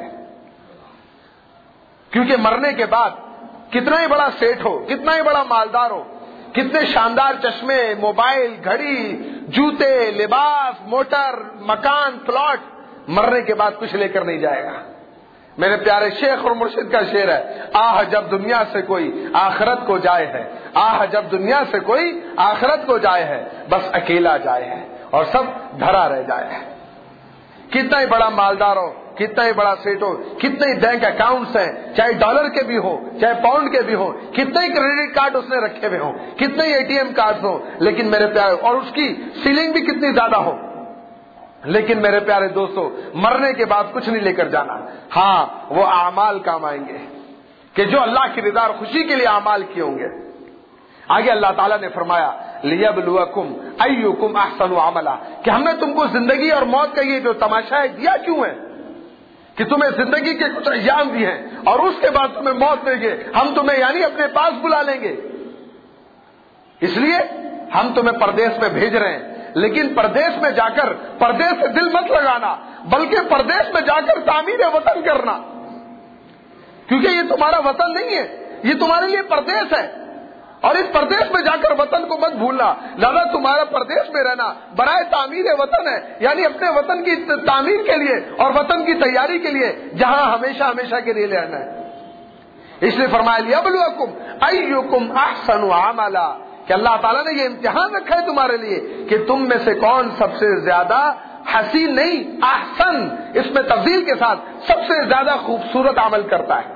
کیونکہ مرنے کے بعد کتنا ہی بڑا سیٹ ہو، کتنا ہی بڑا مالدار ہو، کتنے شاندار چشمے، موبائل، گھڑی، جوتے، لباس، موٹر، مکان، پلاٹ، مرنے کے بعد کچھ لے کر نہیں جائے گا. میرے پیارے شیخ اور مرشد کا شعر ہے، آہ جب دنیا سے کوئی آخرت کو جائے ہے، آہ جب دنیا سے کوئی آخرت کو جائے ہے، بس اکیلا جائے ہے اور سب دھرا رہ جائے ہے. کتنا ہی بڑا مالدار ہو، کتنا ہی بڑا سیٹ ہو، کتنے ہی بینک اکاؤنٹس ہیں، چاہے ڈالر کے بھی ہو چاہے پاؤنڈ کے بھی ہو، کتنے ہی کریڈٹ کارڈ اس نے رکھے ہوئے ہوں، کتنے ہی اے ٹی ایم کارڈ ہوں، لیکن میرے پیارے، اور اس کی سیلنگ بھی کتنی زیادہ ہو، لیکن میرے پیارے دوستو مرنے کے بعد کچھ نہیں لے کر جانا. ہاں وہ اعمال کام آئیں گے کہ جو اللہ کی رضا اور خوشی کے لیے اعمال کیے ہوں گے. آگے اللہ تعالیٰ نے فرمایا لِيَبْلُوَكُمْ أَيُّكُمْ أَحْسَنُ عَمَلًا، کہ ہم نے تم کو زندگی اور موت کا یہ جو تماشا ہے دیا کیوں ہے، کہ تمہیں زندگی کے کچھ ایام دی ہیں اور اس کے بعد تمہیں موت دیں گے، ہم تمہیں یعنی اپنے پاس بلا لیں گے. اس لیے ہم تمہیں پردیس میں بھیج رہے ہیں، لیکن پردیس میں جا کر پردیس سے دل مت لگانا، بلکہ پردیس میں جا کر تعمیر وطن کرنا، کیونکہ یہ تمہارا وطن نہیں ہے، یہ تمہارے لیے پردیس ہے. اور اس پردیس میں جا کر وطن کو مت بھولنا. لہذا تمہارا پردیس میں رہنا برائے تعمیر وطن ہے، یعنی اپنے وطن کی تعمیر کے لیے اور وطن کی تیاری کے لیے، جہاں ہمیشہ ہمیشہ کے لیے رہنا ہے. اس لیے فرمایا لِيَبْلُوَكُمْ أَيُّكُمْ أَحْسَنُ عَمَلًا، کہ اللہ تعالیٰ نے یہ امتحان رکھا ہے تمہارے لیے کہ تم میں سے کون سب سے زیادہ حسین نہیں، احسن اس میں تفضیل کے ساتھ سب سے زیادہ خوبصورت عمل کرتا ہے.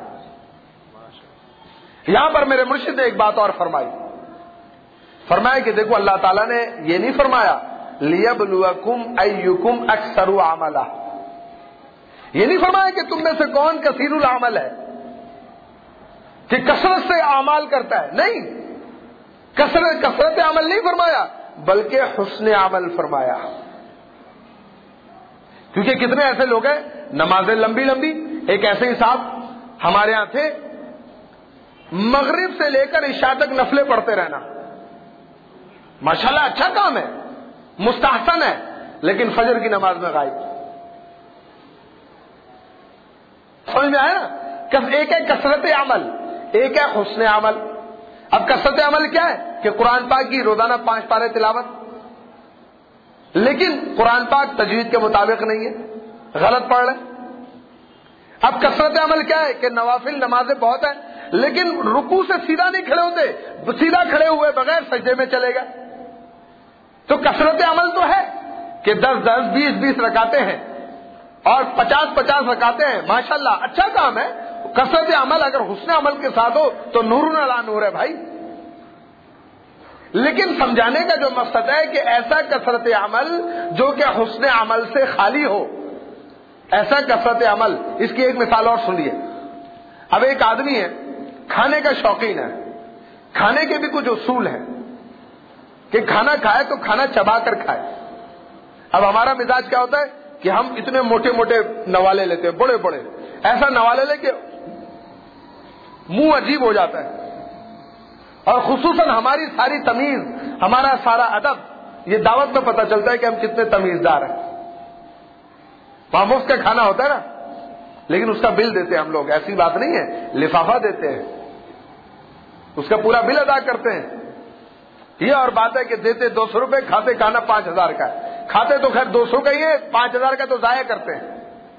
یہاں پر میرے مرشد نے ایک بات اور فرمائی، فرمایا کہ دیکھو اللہ تعالیٰ نے یہ نہیں فرمایا لِيَبْلُوَكُمْ أَيُّكُمْ أَكْثَرُ عَمَلًا، یہ نہیں فرمایا کہ تم میں سے کون کثیر العمل ہے، کہ کثرت سے اعمال کرتا ہے، نہیں، کثرت کثرت عمل نہیں فرمایا بلکہ حسن عمل فرمایا. کیونکہ کتنے ایسے لوگ ہیں نمازیں لمبی لمبی. ایک ایسے ہی صاحب ہمارے یہاں تھے، مغرب سے لے کر عشاء تک نفلیں پڑھتے رہنا، ماشاءاللہ اچھا کام ہے، مستحسن ہے، لیکن فجر کی نماز میں غائب. سمجھ میں آیا نا، ایک ہے کثرت عمل، ایک ہے حسن عمل. اب کثرت عمل کیا ہے کہ قرآن پاک کی روزانہ پانچ پارے تلاوت، لیکن قرآن پاک تجوید کے مطابق نہیں ہے، غلط پڑھ رہے. اب کثرت عمل کیا ہے کہ نوافل نمازیں بہت ہیں، لیکن رکوع سے سیدھا نہیں کھڑے ہوتے، سیدھا کھڑے ہوئے بغیر سجدے میں چلے گئے. تو کثرت عمل تو ہے کہ دس دس بیس بیس رکعتیں ہیں اور پچاس پچاس رکعتیں ہیں، ماشاءاللہ اچھا کام ہے. کثرت عمل اگر حسن عمل کے ساتھ ہو تو نور علی نور ہے بھائی. لیکن سمجھانے کا جو مقصد ہے کہ ایسا کثرت عمل جو کہ حسن عمل سے خالی ہو، ایسا کثرت عمل. اس کی ایک مثال اور سنیے. اب ایک آدمی ہے کھانے کا شوقین ہے، کھانے کے بھی کچھ اصول ہیں کہ کھانا کھائے تو کھانا چبا کر کھائے. اب ہمارا مزاج کیا ہوتا ہے کہ ہم اتنے موٹے موٹے نوالے لیتے ہیں، بڑے بڑے، ایسا نوالے لے کے منہ عجیب ہو جاتا ہے. اور خصوصاً ہماری ساری تمیز، ہمارا سارا ادب یہ دعوت میں پتہ چلتا ہے کہ ہم کتنے تمیزدار ہیں. وہاں مفت کا کھانا ہوتا ہے نا، لیکن اس کا بل دیتے ہیں ہم لوگ، ایسی بات نہیں ہے، لفافہ دیتے ہیں، اس کا پورا بل ادا کرتے ہیں. یہ اور بات ہے کہ دیتے دو سو روپے، کھاتے کھانا پانچ ہزار کا ہے. کھاتے تو خیر دو سو کا ہی ہے، پانچ ہزار کا تو ضائع کرتے ہیں.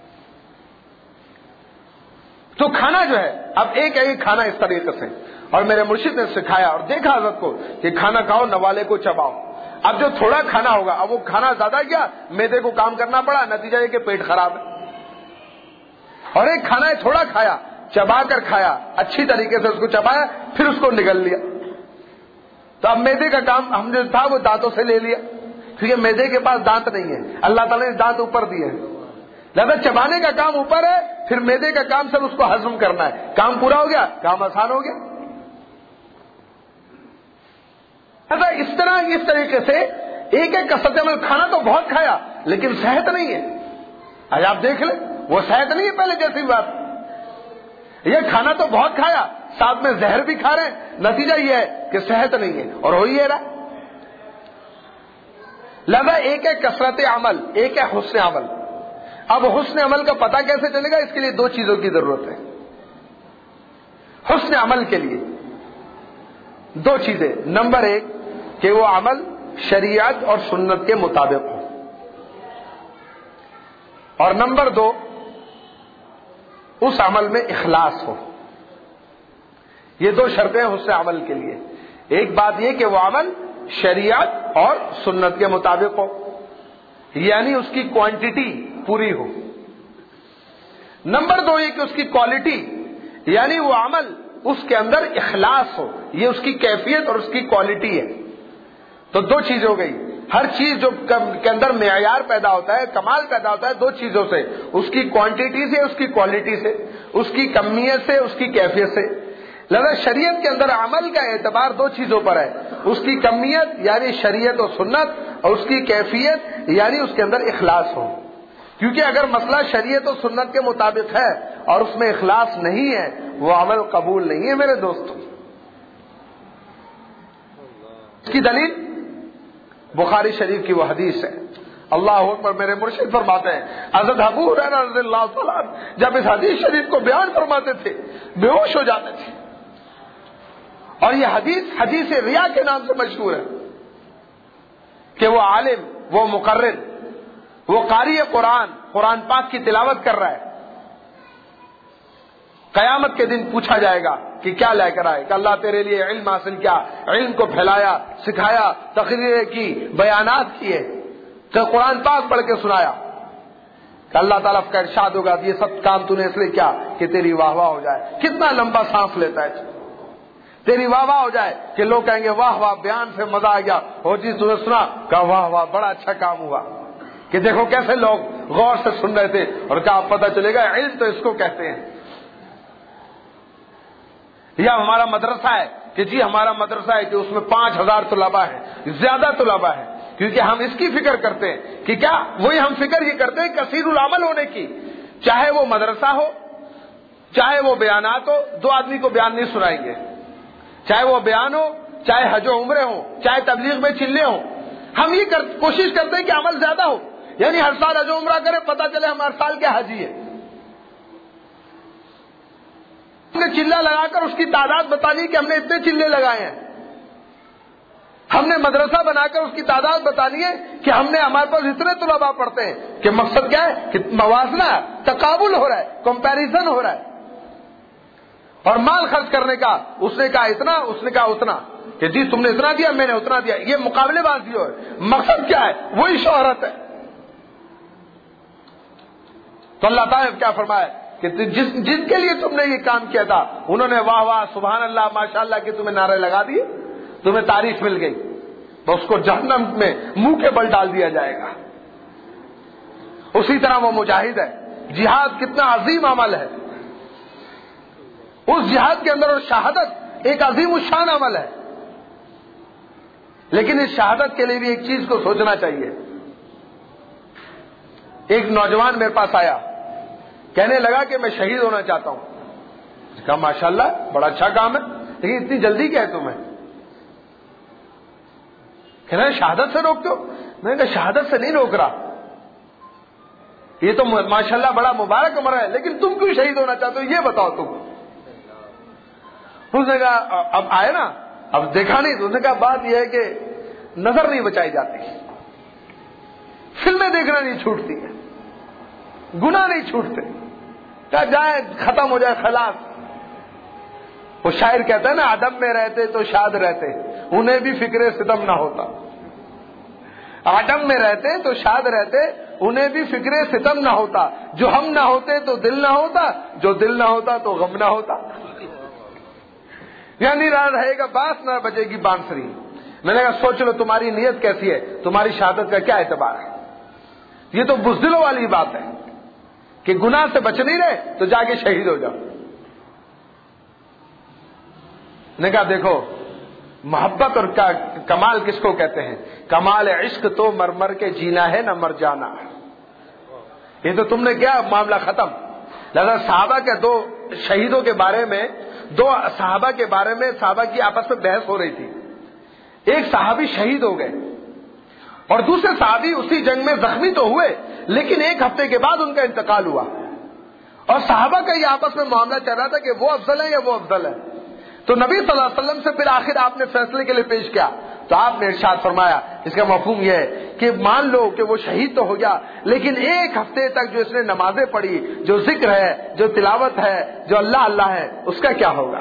تو کھانا جو ہے اب ایک ہے کھانا اس طریقے سے، اور میرے مرشد نے سکھایا اور دیکھا حضرت کو کہ کھانا کھاؤ نوالے کو چباؤ. اب جو تھوڑا کھانا ہوگا، اب وہ کھانا زیادہ کیا میدے کو کام کرنا پڑا، نتیجہ یہ کہ پیٹ خراب ہے. اور ایک کھانا ہے تھوڑا کھایا، چبا کر کھایا، اچھی طریقے سے اس کو چبایا، پھر اس کو نگل لیا. تو اب میدے کا کام ہم جو تھا وہ دانتوں سے لے لیا، کیونکہ میدے کے پاس دانت نہیں ہے، اللہ تعالیٰ نے دانت اوپر دیے ہیں، لہذا چبانے کا کام اوپر ہے، پھر میدے کا کام سب اس کو ہضم کرنا ہے. کام پورا ہو گیا، کام آسان ہو گیا. اس طرح اس طریقے سے ایک ایک کثرت عمل. کھانا تو بہت کھایا لیکن صحت نہیں ہے. آج آپ دیکھ لیں وہ صحت نہیں ہے پہلے جیسی بات. یہ کھانا تو بہت کھایا، ساتھ میں زہر بھی کھا رہے ہیں، نتیجہ یہ ہے کہ صحت نہیں ہے اور ہو ہی رہا. لہذا ایک ہے کثرت عمل، ایک ہے حسن عمل. اب حسن عمل کا پتہ کیسے چلے گا؟ اس کے لیے دو چیزوں کی ضرورت ہے. حسن عمل کے لیے دو چیزیں. نمبر ایک کہ وہ عمل شریعت اور سنت کے مطابق ہو، اور نمبر دو اس عمل میں اخلاص ہو. یہ دو شرطیں حسن عمل کے لیے. ایک بات یہ کہ وہ عمل شریعت اور سنت کے مطابق ہو، یعنی اس کی کوانٹٹی پوری ہو. نمبر دو یہ کہ اس کی کوالٹی، یعنی وہ عمل اس کے اندر اخلاص ہو. یہ اس کی کیفیت اور اس کی کوالٹی ہے. تو دو چیز ہو گئی. ہر چیز جو کے اندر معیار پیدا ہوتا ہے، کمال پیدا ہوتا ہے دو چیزوں سے، اس کی کوانٹٹی سے، اس کی کوالٹی سے، اس کی کمیت سے، اس کی کیفیت سے. لہذا شریعت کے اندر عمل کا اعتبار دو چیزوں پر ہے، اس کی کمیت یعنی شریعت و سنت، اور اس کی کیفیت یعنی اس کے اندر اخلاص ہو. کیونکہ اگر مسئلہ شریعت و سنت کے مطابق ہے اور اس میں اخلاص نہیں ہے، وہ عمل قبول نہیں ہے میرے دوستوں. اس کی دلیل بخاری شریف کی وہ حدیث ہے. اللہ اکبر. میرے مرشد فرماتے ہیں حضرت ابو ہریرہ رضی اللہ تعالیٰ عنہ جب اس حدیث شریف کو بیان فرماتے تھے بے ہوش ہو جاتے تھے. اور یہ حدیث حدیث ریا کے نام سے مشہور ہے کہ وہ عالم، وہ مقرر، وہ قاری قرآن قرآن پاک کی تلاوت کر رہا ہے، قیامت کے دن پوچھا جائے گا کہ کیا لے کر آئے، کہ اللہ تیرے لیے علم حاصل کیا، علم کو پھیلایا، سکھایا، تقریریں کی، بیانات کیے، کہ قرآن پاک پڑھ کے سنایا. کہ اللہ تعالیٰ کا ارشاد ہوگا یہ سب کام تو نے اس لیے کیا کہ تیری واہ واہ ہو جائے. کتنا لمبا سانس لیتا ہے، تیری واہ واہ ہو جائے کہ لوگ کہیں گے واہ واہ بیان سے مزہ آ گیا، ہو جی تمہیں سنا، کہا واہ واہ بڑا اچھا کام ہوا، کہ دیکھو کیسے لوگ غور سے سن رہے تھے. اور کہا پتہ چلے گا علم تو اس کو کہتے ہیں. یا ہمارا مدرسہ ہے کہ جی ہمارا مدرسہ ہے کہ اس میں پانچ ہزار طلباء ہیں، زیادہ طلباء ہیں، کیونکہ ہم اس کی فکر کرتے ہیں کہ کیا وہی ہم فکر یہ کرتے ہیں کثیر العمل ہونے کی. چاہے وہ مدرسہ ہو، چاہے وہ بیانات ہو، دو آدمی کو بیان نہیں سنائیں گے. چاہے وہ بیان ہو، چاہے حج و عمرے ہو، چاہے تبلیغ میں چلے ہوں، ہم یہ کر, کوشش کرتے ہیں کہ عمل زیادہ ہو. یعنی ہر سال حج و عمرہ کرے، پتہ چلے ہم ہر سال کے حاجی ہیں. ہم نے چلہ لگا کر اس کی تعداد بتانی کہ ہم نے اتنے چلے لگائے ہیں. ہم نے مدرسہ بنا کر اس کی تعداد بتانی ہے کہ ہم نے ہمارے پاس اتنے طلباء پڑھتے ہیں. کہ مقصد کیا ہے کہ موازنہ، تقابل ہو رہا ہے، کمپیریزن ہو رہا ہے. اور مال خرچ کرنے کا اس نے کہا اتنا، اس نے کہا اتنا، کہ جی تم نے اتنا دیا میں نے اتنا دیا. یہ مقابلے بازی ہو. مقصد کیا ہے؟ وہی شہرت ہے. تو اللہ تعالیٰ نے کیا فرمایا کہ جس جن کے لیے تم نے یہ کام کیا تھا انہوں نے واہ واہ سبحان اللہ ماشاء اللہ کہ تمہیں نعرے لگا دیے، تمہیں تعریف مل گئی، تو اس کو جہنم میں منہ کے بل ڈال دیا جائے گا. اسی طرح وہ مجاہد ہے. جہاد کتنا عظیم عمل ہے. اس جہاد کے اندر اور شہادت ایک عظیم الشان عمل ہے. لیکن اس شہادت کے لیے بھی ایک چیز کو سوچنا چاہیے. ایک نوجوان میرے پاس آیا، کہنے لگا کہ میں شہید ہونا چاہتا ہوں. کہا ماشاءاللہ بڑا اچھا کام ہے، لیکن اتنی جلدی کیا ہے تمہیں؟ کہنا ہے شہادت سے روکتے ہو؟ میں نے کہا شہادت سے نہیں روک رہا، یہ تو ماشاءاللہ بڑا مبارک عمر ہے، لیکن تم کیوں شہید ہونا چاہتے ہو یہ بتاؤ تم. اس نے کہا اب آئے نا اب دیکھا نہیں تو اس نے کہا بات یہ ہے کہ نظر نہیں بچائی جاتی، فلمیں دیکھنا نہیں چھوٹتی ہے، گناہ نہیں چھوٹتے، کہا جائے ختم ہو جائے خلاص۔ وہ شاعر کہتا ہے نا، عدم میں رہتے تو شاد رہتے، انہیں بھی فکر ستم نہ ہوتا۔ عدم میں رہتے تو شاد رہتے، انہیں بھی فکر ستم نہ ہوتا۔ جو ہم نہ ہوتے تو دل نہ ہوتا، جو دل نہ ہوتا تو غم نہ ہوتا۔ یعنی رہے گا باس نہ بجے گی بانسری۔ میں نے کہا سوچ لو تمہاری نیت کیسی ہے، تمہاری شہادت کا کیا اعتبار ہے؟ یہ تو بزدلوں والی بات ہے کہ گناہ سے بچ نہیں رہے تو جا کے شہید ہو جاؤ۔ نے کہا دیکھو محبت اور کمال کس کو کہتے ہیں؟ کمال عشق تو مر مر کے جینا ہے نہ مر جانا۔ یہ تو تم نے کیا معاملہ ختم۔ لہذا صحابہ کے دو شہیدوں کے بارے میں، دو صحابہ کے بارے میں صحابہ کی آپس میں بحث ہو رہی تھی۔ ایک صحابی شہید ہو گئے اور دوسرے صحابی اسی جنگ میں زخمی تو ہوئے، لیکن ایک ہفتے کے بعد ان کا انتقال ہوا، اور صحابہ کا یہ آپس میں معاملہ چل رہا تھا کہ وہ افضل ہے یا وہ افضل ہے۔ تو نبی صلی اللہ علیہ وسلم سے پھر آخر آپ نے فیصلے کے لیے پیش کیا، تو آپ نے ارشاد فرمایا، اس کا مفہوم یہ ہے کہ مان لو کہ وہ شہید تو ہو گیا، لیکن ایک ہفتے تک جو اس نے نمازیں پڑھی، جو ذکر ہے، جو تلاوت ہے، جو اللہ اللہ ہے، اس کا کیا ہوگا؟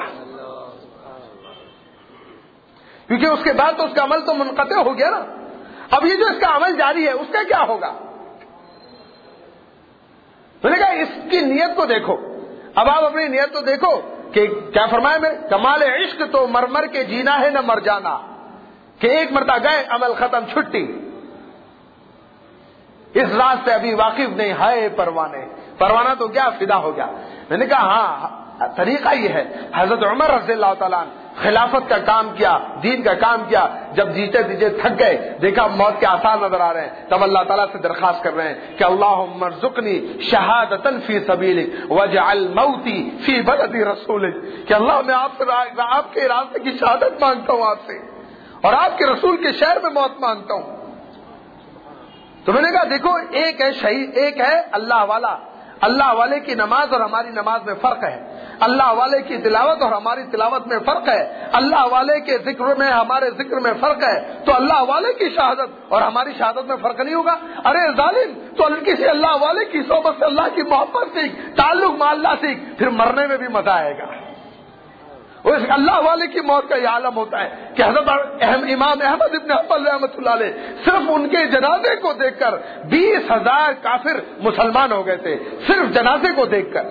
کیونکہ اس کے بعد تو اس کا عمل تو منقطع ہو گیا نا۔ اب یہ جو اس کا عمل جاری ہے اس کا کیا ہوگا؟ میں نے کہا اس کی نیت کو دیکھو۔ اب آپ اپنی نیت تو دیکھو کہ کیا فرمایا میں، کمال عشق تو مر مر کے جینا ہے نہ مر جانا، کہ ایک مرتبہ گئے عمل ختم، چھٹی۔ اس راز سے ابھی واقف نہیں، ہائے پروانے، پروانہ تو کیا فدا ہو گیا۔ میں نے کہا ہاں طریقہ یہ ہے۔ حضرت عمر رضی اللہ تعالیٰ عنہ خلافت کا کام کیا، دین کا کام کیا، جب جیتے جیتے تھک گئے، دیکھا موت کے آثار نظر آ رہے ہیں، تب اللہ تعالیٰ سے درخواست کر رہے ہیں کہ اللہم ارزقنی شہادۃ فی سبیلک واجعل موتی فی بلد رسولک، کہ اللہ میں آپ سے آپ کے راستے کی شہادت مانگتا ہوں آپ سے، اور آپ کے رسول کے شہر میں موت مانگتا ہوں۔ تو میں نے کہا دیکھو ایک ہے شہید، ایک ہے اللہ والا۔ اللہ والے کی نماز اور ہماری نماز میں فرق ہے، اللہ والے کی تلاوت اور ہماری تلاوت میں فرق ہے، اللہ والے کے ذکر میں ہمارے ذکر میں فرق ہے، تو اللہ والے کی شہادت اور ہماری شہادت میں فرق نہیں ہوگا؟ ارے ظالم، تو کسی اللہ والے کی صحبت سے اللہ کی محبت سیکھ، تعلق مع اللہ سیکھ، پھر مرنے میں بھی مزہ آئے گا۔ اس اللہ والے کی موت کا یہ عالم ہوتا ہے کہ حضرت امام احمد ابن حنبل رحمۃ اللہ علیہ صرف ان کے جنازے کو دیکھ کر بیس ہزار کافر مسلمان ہو گئے تھے، صرف جنازے کو دیکھ کر،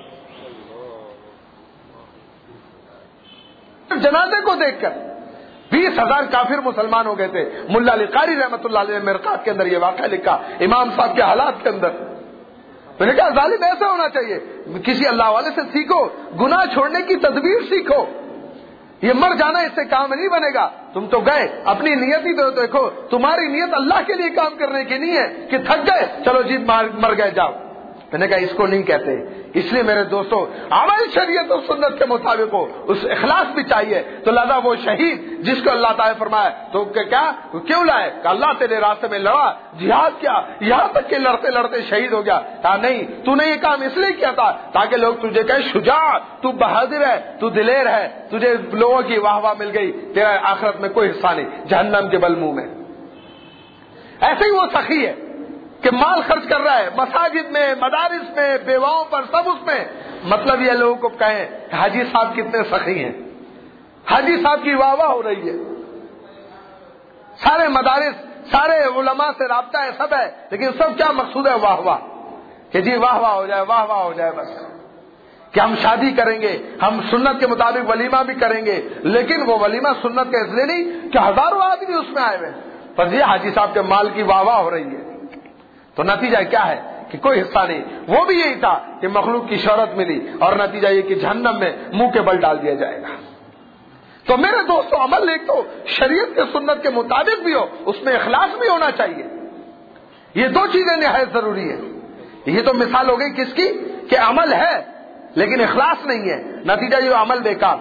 صرف جنازے کو دیکھ کر بیس ہزار کافر مسلمان ہو گئے تھے۔ ملا علی قاری رحمۃ اللہ علیہ نے مرقات کے اندر یہ واقعہ لکھا، امام صاحب کے حالات کے اندر۔ میں نے کہا ظالم ایسا ہونا چاہیے، کسی اللہ والے سے سیکھو، گناہ چھوڑنے کی تدبیر سیکھو، یہ مر جانا اس سے کام نہیں بنے گا۔ تم تو گئے، اپنی نیت ہی تو دیکھو، تمہاری نیت اللہ کے لیے کام کرنے کی نہیں ہے کہ تھک گئے چلو جی مر گئے جاؤ۔ میں نے کہا اس کو نہیں کہتے، اس لیے میرے دوستو عمل شریعت و سنت کے مطابق ہو، اس اخلاص بھی چاہیے۔ تو لہذا وہ شہید جس کو اللہ تعالیٰ فرمایا تو کیا کیوں لائے کہ اللہ تیرے راستے میں لڑا، جہاد کیا، یہاں تک کہ لڑتے لڑتے شہید ہو گیا۔ کہا نہیں، تو نے یہ کام اس لیے کیا تھا تاکہ لوگ تجھے کہیں شجاع، تو بہادر ہے، تو دلیر ہے، تجھے لوگوں کی واہ واہ مل گئی، تیرا آخرت میں کوئی حصہ نہیں، جہنم کے بلموں میں۔ ایسے ہی وہ سخی ہے کہ مال خرچ کر رہا ہے مساجد میں، مدارس میں، بیواؤں پر، سب اس میں، مطلب یہ لوگوں کو کہیں کہ حاجی صاحب کتنے سخی ہیں، حاجی صاحب کی واہ واہ ہو رہی ہے، سارے مدارس، سارے علماء سے رابطہ ہے، سب ہے، لیکن سب کیا مقصود ہے؟ واہ واہ، کہ جی واہ واہ ہو جائے، واہ واہ ہو جائے، بس کہ ہم شادی کریں گے، ہم سنت کے مطابق ولیمہ بھی کریں گے، لیکن وہ ولیمہ سنت کے اس لیے نہیں کہ ہزاروں آدمی اس میں آئے ہوئے، بس یہ حاجی صاحب کے مال کی واہ واہ ہو رہی ہے۔ تو نتیجہ کیا ہے کہ کوئی حصہ نہیں۔ وہ بھی یہی تھا کہ مخلوق کی شہرت ملی، اور نتیجہ یہ کہ جہنم میں منہ کے بل ڈال دیا جائے گا۔ تو میرے دوستو عمل ایک تو شریعت کے سنت کے مطابق بھی ہو، اس میں اخلاص بھی ہونا چاہیے، یہ دو چیزیں نہایت ضروری ہیں۔ یہ تو مثال ہو گئی کس کی کہ عمل ہے لیکن اخلاص نہیں ہے، نتیجہ یہ عمل بیکار۔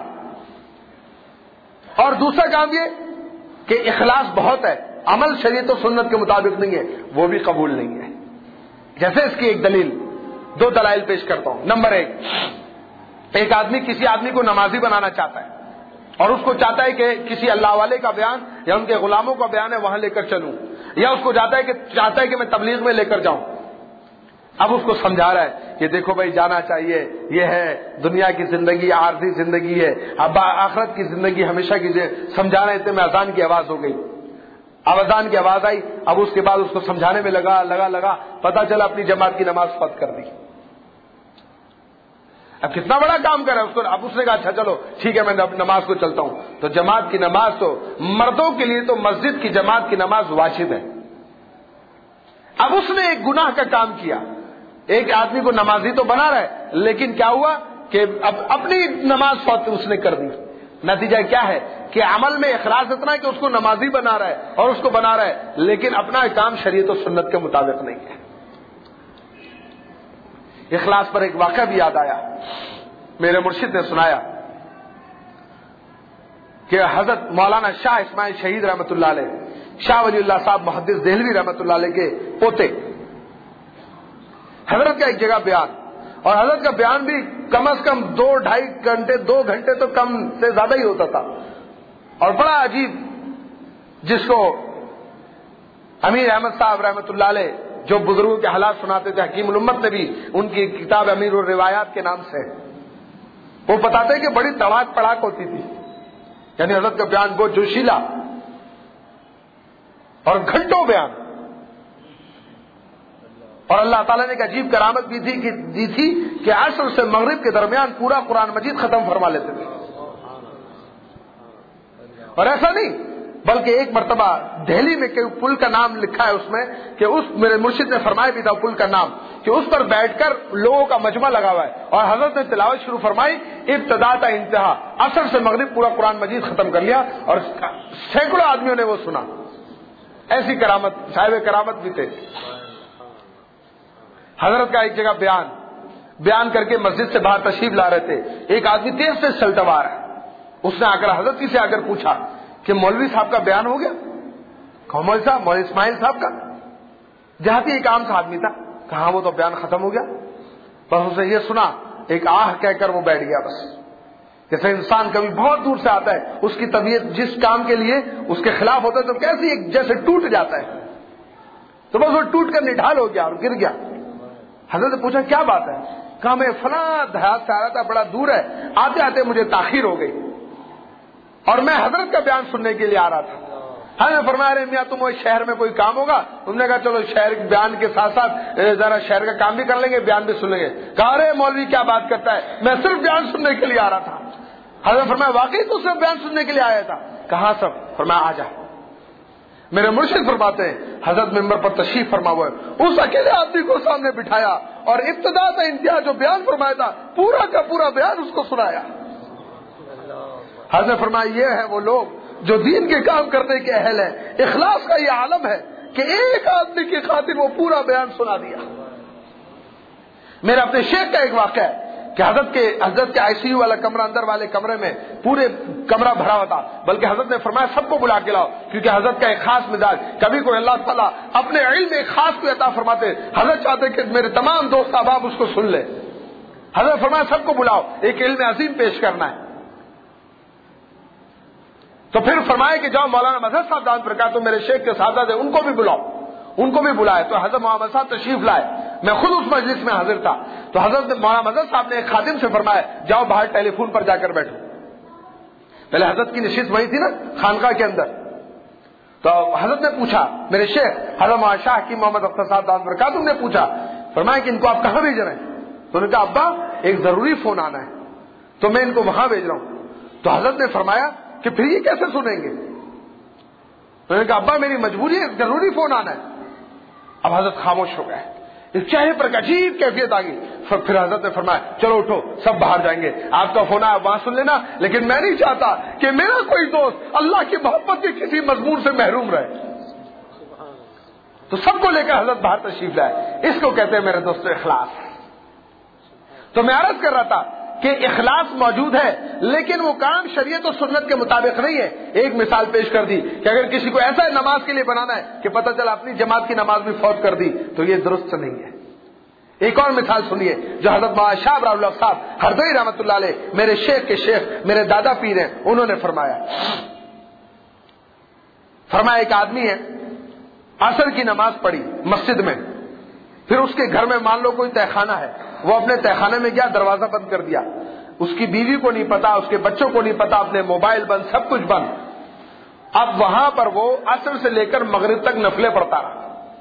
اور دوسرا کام یہ کہ اخلاص بہت ہے، عمل شریعت و سنت کے مطابق نہیں ہے، وہ بھی قبول نہیں ہے۔ جیسے اس کی ایک دلیل، دو دلائل پیش کرتا ہوں۔ نمبر ایک، ایک آدمی کسی آدمی کو نمازی بنانا چاہتا ہے، اور اس کو چاہتا ہے کہ کسی اللہ والے کا بیان یا ان کے غلاموں کا بیان ہے وہاں لے کر چلوں، یا اس کو چاہتا ہے کہ چاہتا ہے کہ میں تبلیغ میں لے کر جاؤں. اب اس کو سمجھا رہا ہے کہ دیکھو بھائی جانا چاہیے، یہ ہے دنیا کی زندگی، عارضی زندگی ہے، اب آخرت کی زندگی ہمیشہ کی. سمجھا رہے تھے میں اذان کی آواز ہو گئی. اب اذان کی آواز آئی، اب اس کے بعد اس کو سمجھانے میں لگا لگا لگا پتا چلا اپنی جماعت کی نماز فوت کر دی. اب کتنا بڑا کام کرا اس کو. اب اس نے کہا اچھا چلو ٹھیک ہے میں نماز کو چلتا ہوں. تو جماعت کی نماز تو مردوں کے لیے تو مسجد کی جماعت کی نماز واجب ہے. اب اس نے ایک گناہ کا کام کیا، ایک آدمی کو نمازی تو بنا رہا ہے، لیکن کیا ہوا کہ اب اپنی نماز فوت اس نے کر دی. نتیجہ کیا ہے کہ عمل میں اخلاص اتنا ہے کہ اس کو نمازی بنا رہا ہے اور اس کو بنا رہا ہے، لیکن اپنا کام شریعت و سنت کے مطابق نہیں ہے. اخلاص پر ایک واقعہ بھی یاد آیا. میرے مرشد نے سنایا کہ حضرت مولانا شاہ اسماعیل شہید رحمۃ اللہ علیہ، شاہ ولی اللہ صاحب محدث دہلوی رحمۃ اللہ علیہ کے پوتے، حضرت کا ایک جگہ بیان، اور حضرت کا بیان بھی کم از کم دو ڈھائی گھنٹے دو گھنٹے تو کم سے زیادہ ہی ہوتا تھا. اور بڑا عجیب، جس کو امیر احمد صاحب رحمۃ اللہ علیہ جو بزرگوں کے حالات سناتے تھے، حکیم الامت نے بھی ان کی کتاب امیر الروایات کے نام سے، وہ بتاتے ہیں کہ بڑی تڑاک پڑاک ہوتی تھی. یعنی حضرت کا بیان بہت جوشیلا اور گھنٹوں بیان. اور اللہ تعالیٰ نے ایک عجیب کرامت بھی تھی کہ دی تھی کہ عصر سے مغرب کے درمیان پورا قرآن مجید ختم فرما لیتے تھے. اور ایسا نہیں بلکہ ایک مرتبہ دہلی میں کوئی پل کا نام لکھا ہے اس میں کہ اس میرے مرشد نے فرمایا بھی تھا پل کا نام کہ اس پر بیٹھ کر لوگوں کا مجمع لگا ہوا ہے اور حضرت نے تلاوت شروع فرمائی، ابتدا تا انتہا عصر سے مغرب پورا قرآن مجید ختم کر لیا اور سینکڑوں آدمیوں نے وہ سنا. ایسی کرامت، صاحب کرامت بھی تھے. حضرت کا ایک جگہ بیان بیان کر کے مسجد سے باہر تشریف لا رہے تھے. ایک آدمی تیز سے چلتا آ رہا ہے. اس نے آ کر حضرت کی سے آ کر پوچھا کہ مولوی صاحب کا بیان ہو گیا؟ کہا مولوی صاحب، مولوی اسماعیل صاحب کا. دیہاتی ایک عام سا آدمی تھا. کہا وہ تو بیان ختم ہو گیا. بس اسے یہ سنا، ایک آہ کہہ کر وہ بیٹھ گیا. بس جیسے انسان کبھی بہت دور سے آتا ہے، اس کی طبیعت جس کام کے لیے اس کے خلاف ہوتا ہے تو کیسے ایک جیسے ٹوٹ جاتا ہے، تو بس وہ ٹوٹ کر نڈھال ہو گیا اور گر گیا. حضرت نے پوچھا کیا بات ہے؟ کہا میں فلاں دیہات سے آ رہا تھا، بڑا دور ہے، آتے آتے مجھے تاخیر ہو گئی اور میں حضرت کا بیان سننے کے لیے آ رہا تھا. حضرت نے فرمایا میاں تم وہ شہر میں کوئی کام ہوگا؟ انہوں نے کہا چلو شہر بیان کے ساتھ ساتھ ذرا شہر کا کام بھی کر لیں گے، بیان بھی سن لیں گے. کہا ارے مولوی کیا بات کرتا ہے، میں صرف بیان سننے کے لیے آ رہا تھا. حضرت نے فرمایا واقعی تو صرف بیان سننے کے لیے آیا تھا؟ کہاں سب؟ فرمایا آ جا. میرے مرشد فرماتے ہیں حضرت ممبر پر تشریف فرما ہوا ہے، اس اکیلے آدمی کو سامنے بٹھایا اور ابتدا سے انتہا جو بیان فرمایا تھا پورا کا پورا بیان اس کو سنایا. حضرت نے فرمایا یہ ہے وہ لوگ جو دین کے کام کرنے کے اہل ہیں. اخلاص کا یہ عالم ہے کہ ایک آدمی کی خاطر وہ پورا بیان سنا دیا. میرا اپنے شیخ کا ایک واقعہ ہے کہ حضرت کے حضرت کے آئی سی یو والا کمرہ، اندر والے کمرے میں پورے کمرہ بھرا ہوا تھا، بلکہ حضرت نے فرمایا سب کو بلا کے لاؤ، کیونکہ حضرت کا ایک خاص مزاج، کبھی کوئی اللہ تعالیٰ اپنے علم ایک خاص کو عطا فرماتے، حضرت چاہتے کہ میرے تمام دوست احباب اس کو سن لے. حضرت فرمایا سب کو بلاؤ، ایک علم عظیم پیش کرنا ہے. تو پھر فرمایا کہ جاؤ مولانا مظہر صاحب دامت برکاتہ میرے شیخ کے ساتھ تھے ان کو بھی بلاؤ. ان کو بھی بلائے تو حضرت محمد صاحب تشریف لائے. میں خود اس مجلس میں حاضر تھا. تو حضرت مولانا مظہر صاحب نے ایک خادم سے فرمایا جاؤ باہر ٹیلی فون پر جا کر بیٹھو. پہلے حضرت کی نشست وہی تھی نا خانقاہ کے اندر. تو حضرت نے پوچھا میرے شیخ حضرت مولانا شاہ حکیم محمد اختر صاحب دامت برکاتہ نے پوچھا، فرمایا کہ ان کو آپ کہاں بھیج رہے ہیں؟ تو انہوں نے کہا ابا ایک ضروری فون آنا ہے تو میں ان کو وہاں بھیج رہا ہوں. تو حضرت نے فرمایا کہ پھر یہ کیسے سنیں گے؟ انہوں نے کہا ابا میری مجبوری ہے، ضروری فون آنا ہے. اب حضرت خاموش ہو گئے، اس چہرے پر عجیب کیفیت آ گئی. پھر حضرت نے فرمایا چلو اٹھو سب باہر جائیں گے، آپ کا فون آیا وہاں سن لینا، لیکن میں نہیں چاہتا کہ میرا کوئی دوست اللہ کی محبت کے کسی مضمون سے محروم رہے. تو سب کو لے کر حضرت باہر تشریف لائے. اس کو کہتے ہیں میرے دوستو اخلاص. تو میں عرض کر رہا تھا کہ اخلاص موجود ہے لیکن وہ کام شریعت و سنت کے مطابق نہیں ہے. ایک مثال پیش کر دی کہ اگر کسی کو ایسا نماز کے لیے بنانا ہے کہ پتہ چلا اپنی جماعت کی نماز بھی فوت کر دی تو یہ درست نہیں ہے. ایک اور مثال سنیے جو حضرت مولانا شاہ ابراہیم اللہ صاحب ہردوئی رحمۃ اللہ علیہ میرے شیخ کے شیخ میرے دادا پیر ہیں، انہوں نے فرمایا فرمایا ایک آدمی ہے، عصر کی نماز پڑھی مسجد میں، پھر اس کے گھر میں مان لو کوئی تہخانہ ہے، وہ اپنے تہخانے میں گیا، دروازہ بند کر دیا، اس کی بیوی کو نہیں پتا، اس کے بچوں کو نہیں پتا، اپنے موبائل بند، سب کچھ بند. اب وہاں پر وہ عصر سے لے کر مغرب تک نفلیں پڑھتا رہا،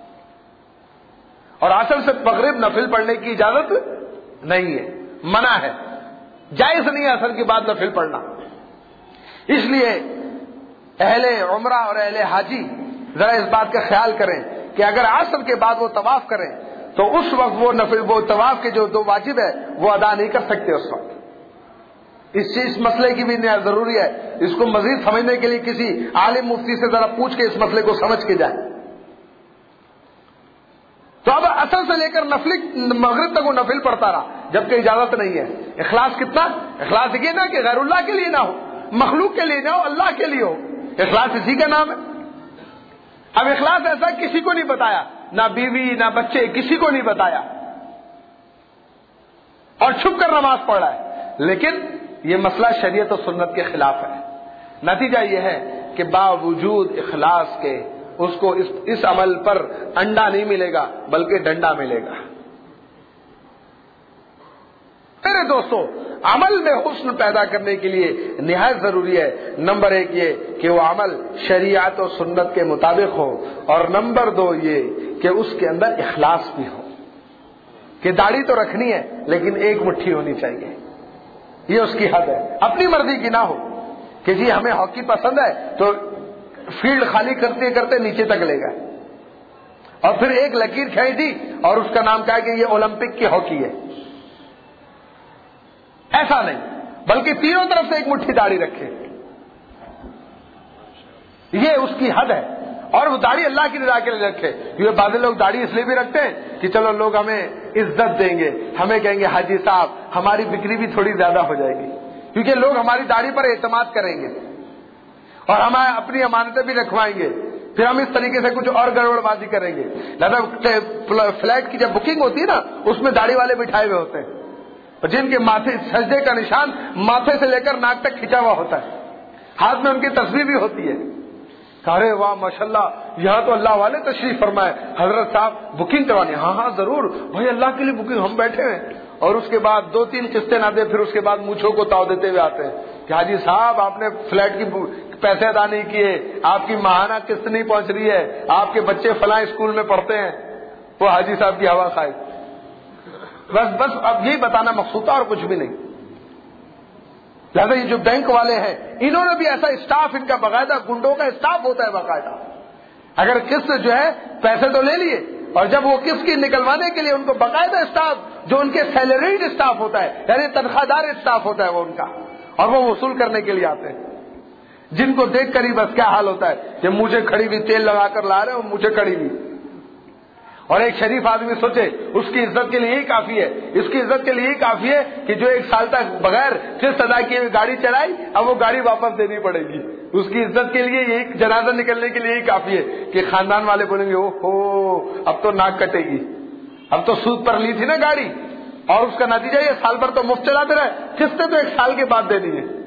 اور عصر سے مغرب نفل پڑھنے کی اجازت نہیں ہے، منع ہے، جائز نہیں ہے عصر کے بعد نفل پڑھنا. اس لیے اہل عمرہ اور اہل حاجی ذرا اس بات کا خیال کریں کہ اگر عصر کے بعد وہ طواف کریں تو اس وقت وہ نفل وہ طواف کے جو دو واجب ہے وہ ادا نہیں کر سکتے اس وقت. اس چیز مسئلے کی بھی نہایت ضروری ہے، اس کو مزید سمجھنے کے لیے کسی عالم مفتی سے ذرا پوچھ کے اس مسئلے کو سمجھ کے جائیں. تو اب اصل سے لے کر نفل مغرب تک وہ نفل پڑتا رہا جبکہ اجازت نہیں ہے. اخلاص کتنا؟ اخلاص یہ نہ کہ غیر اللہ کے لیے نہ ہو، مخلوق کے لیے نہ ہو، اللہ کے لیے ہو. اخلاص اسی کا نام ہے. اب اخلاص ایسا کسی کو نہیں بتایا، نہ بیوی نہ بچے، کسی کو نہیں بتایا، اور چھپ کر نماز پڑھ رہا ہے. لیکن یہ مسئلہ شریعت و سنت کے خلاف ہے. نتیجہ یہ ہے کہ باوجود اخلاص کے اس کو اس, اس عمل پر انڈا نہیں ملے گا بلکہ ڈنڈا ملے گا. میرے دوستو، عمل میں حسن پیدا کرنے کے لیے نہایت ضروری ہے نمبر ایک یہ کہ وہ عمل شریعت و سنت کے مطابق ہو، اور نمبر دو یہ کہ اس کے اندر اخلاص بھی ہو، کہ داڑھی تو رکھنی ہے لیکن ایک مٹھی ہونی چاہیے، یہ اس کی حد ہے. اپنی مرضی کی نہ ہو کہ جی ہمیں ہاکی پسند ہے تو فیلڈ خالی کرتے کرتے نیچے تک لے گئے اور پھر ایک لکیر کھینچ دی اور اس کا نام کہا کہ یہ اولمپک کی ہاکی ہے. ایسا نہیں، بلکہ تینوں طرف سے ایک مٹھی داڑھی رکھے، یہ اس کی حد ہے. اور وہ داڑھی اللہ کی رضا کے لیے رکھے. یہ بعض لوگ داڑھی اس لیے بھی رکھتے ہیں کہ چلو لوگ ہمیں عزت دیں گے، ہمیں کہیں گے حاجی صاحب ہماری بکری بھی تھوڑی زیادہ ہو جائے گی، کیونکہ لوگ ہماری داڑھی پر اعتماد کریں گے اور ہمیں اپنی امانتیں بھی رکھوائیں گے، پھر ہم اس طریقے سے کچھ اور گڑبڑ بازی کریں گے. لہذا فلیٹ کی جب بکنگ ہوتی ہے نا اس میں داڑھی والے بٹھائے ہوئے ہوتے ہیں جن کے ماتھے سجدے کا نشان ماتھے سے لے کر ناک تک کھینچا ہوا ہوتا ہے، ہاتھ میں ان کی تصویر بھی ہوتی ہے. ارے واہ ماشاءاللہ یہاں تو اللہ والے تشریف فرمائے، حضرت صاحب بکنگ کروانی. ہاں ہاں ضرور بھائی، اللہ کے لیے بکنگ، ہم بیٹھے ہیں. اور اس کے بعد دو تین قسطیں نہ دے، پھر اس کے بعد مونچھوں کو تاؤ دیتے ہوئے آتے ہیں کہ حاجی صاحب آپ نے فلیٹ کی پیسے ادا نہیں کیے، آپ کی ماہانہ قسط نہیں پہنچ رہی ہے، آپ کے بچے فلاں اسکول میں پڑھتے ہیں. وہ حاجی صاحب کی ہوا خواہش. بس بس اب یہی بتانا مقصود تھا اور کچھ بھی نہیں. لہٰذا یہ جو بینک والے ہیں انہوں نے بھی ایسا اسٹاف، ان کا باقاعدہ گنڈوں کا اسٹاف ہوتا ہے باقاعدہ. اگر قسط جو ہے پیسے تو لے لیے، اور جب وہ قسط کی نکلوانے کے لیے ان کو باقاعدہ اسٹاف جو ان کے سیلریڈ اسٹاف ہوتا ہے، یعنی تنخواہ دار اسٹاف ہوتا ہے وہ ان کا، اور وہ وصول کرنے کے لیے آتے ہیں، جن کو دیکھ کر ہی بس کیا حال ہوتا ہے کہ مجھے کھڑی ہوئی تیل لگا کر لا رہے ہیں اور مجھے کھڑی ہوئی. اور ایک شریف آدمی سوچے اس کی عزت کے لیے یہی کافی ہے، اس کی عزت کے لیے یہی کافی ہے کہ جو ایک سال تک بغیر قسط ادا کیے ہوئے گاڑی چلائی اب وہ گاڑی واپس دینی پڑے گی. اس کی عزت کے لیے یہی جنازہ نکلنے کے لیے یہی کافی ہے کہ خاندان والے بولیں گے او ہو اب تو ناک کٹے گی، اب تو سود پر لی تھی نا گاڑی، اور اس کا نتیجہ یہ سال بھر تو مفت چلاتے رہے، قسطیں تو ایک سال کے بعد دینی ہے.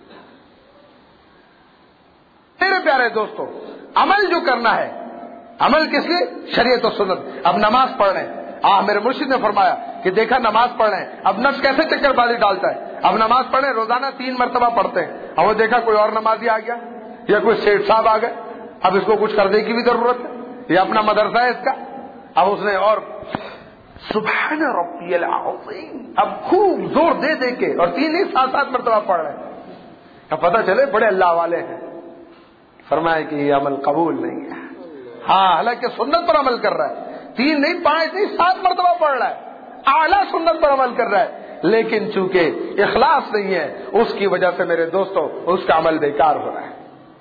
میرے پیارے دوستو، عمل جو کرنا ہے، عمل کس لیے؟ شریعت و سنت. اب نماز پڑھ رہے ہیں، آ میرے مرشد نے فرمایا کہ دیکھا نماز پڑھ رہے ہیں، اب نفس کیسے چکر بازی ڈالتا ہے. اب نماز پڑھ رہے ہیں، روزانہ تین مرتبہ پڑھتے ہیں، اب وہ دیکھا کوئی اور نمازی آ گیا یا کوئی سیٹ صاحب آ گئے، اب اس کو کچھ کرنے کی بھی ضرورت ہے، یہ اپنا مدرسہ ہے اس کا. اب اس نے اور سبحان ربی العظیم اب خوب زور دے دے کے اور تین ہی سات سات مرتبہ پڑھ رہے ہیں. اب پتہ چلے بڑے اللہ والے ہیں. فرمایا کہ یہ عمل قبول نہیں ہے. ہاں حالانکہ سنت پر عمل کر رہا ہے، تین نہیں پانچ نہیں سات مرتبہ پڑھ رہا ہے، اعلیٰ سنت پر عمل کر رہا ہے، لیکن چونکہ اخلاص نہیں ہے اس کی وجہ سے میرے دوستوں اس کا عمل بیکار ہو رہا ہے.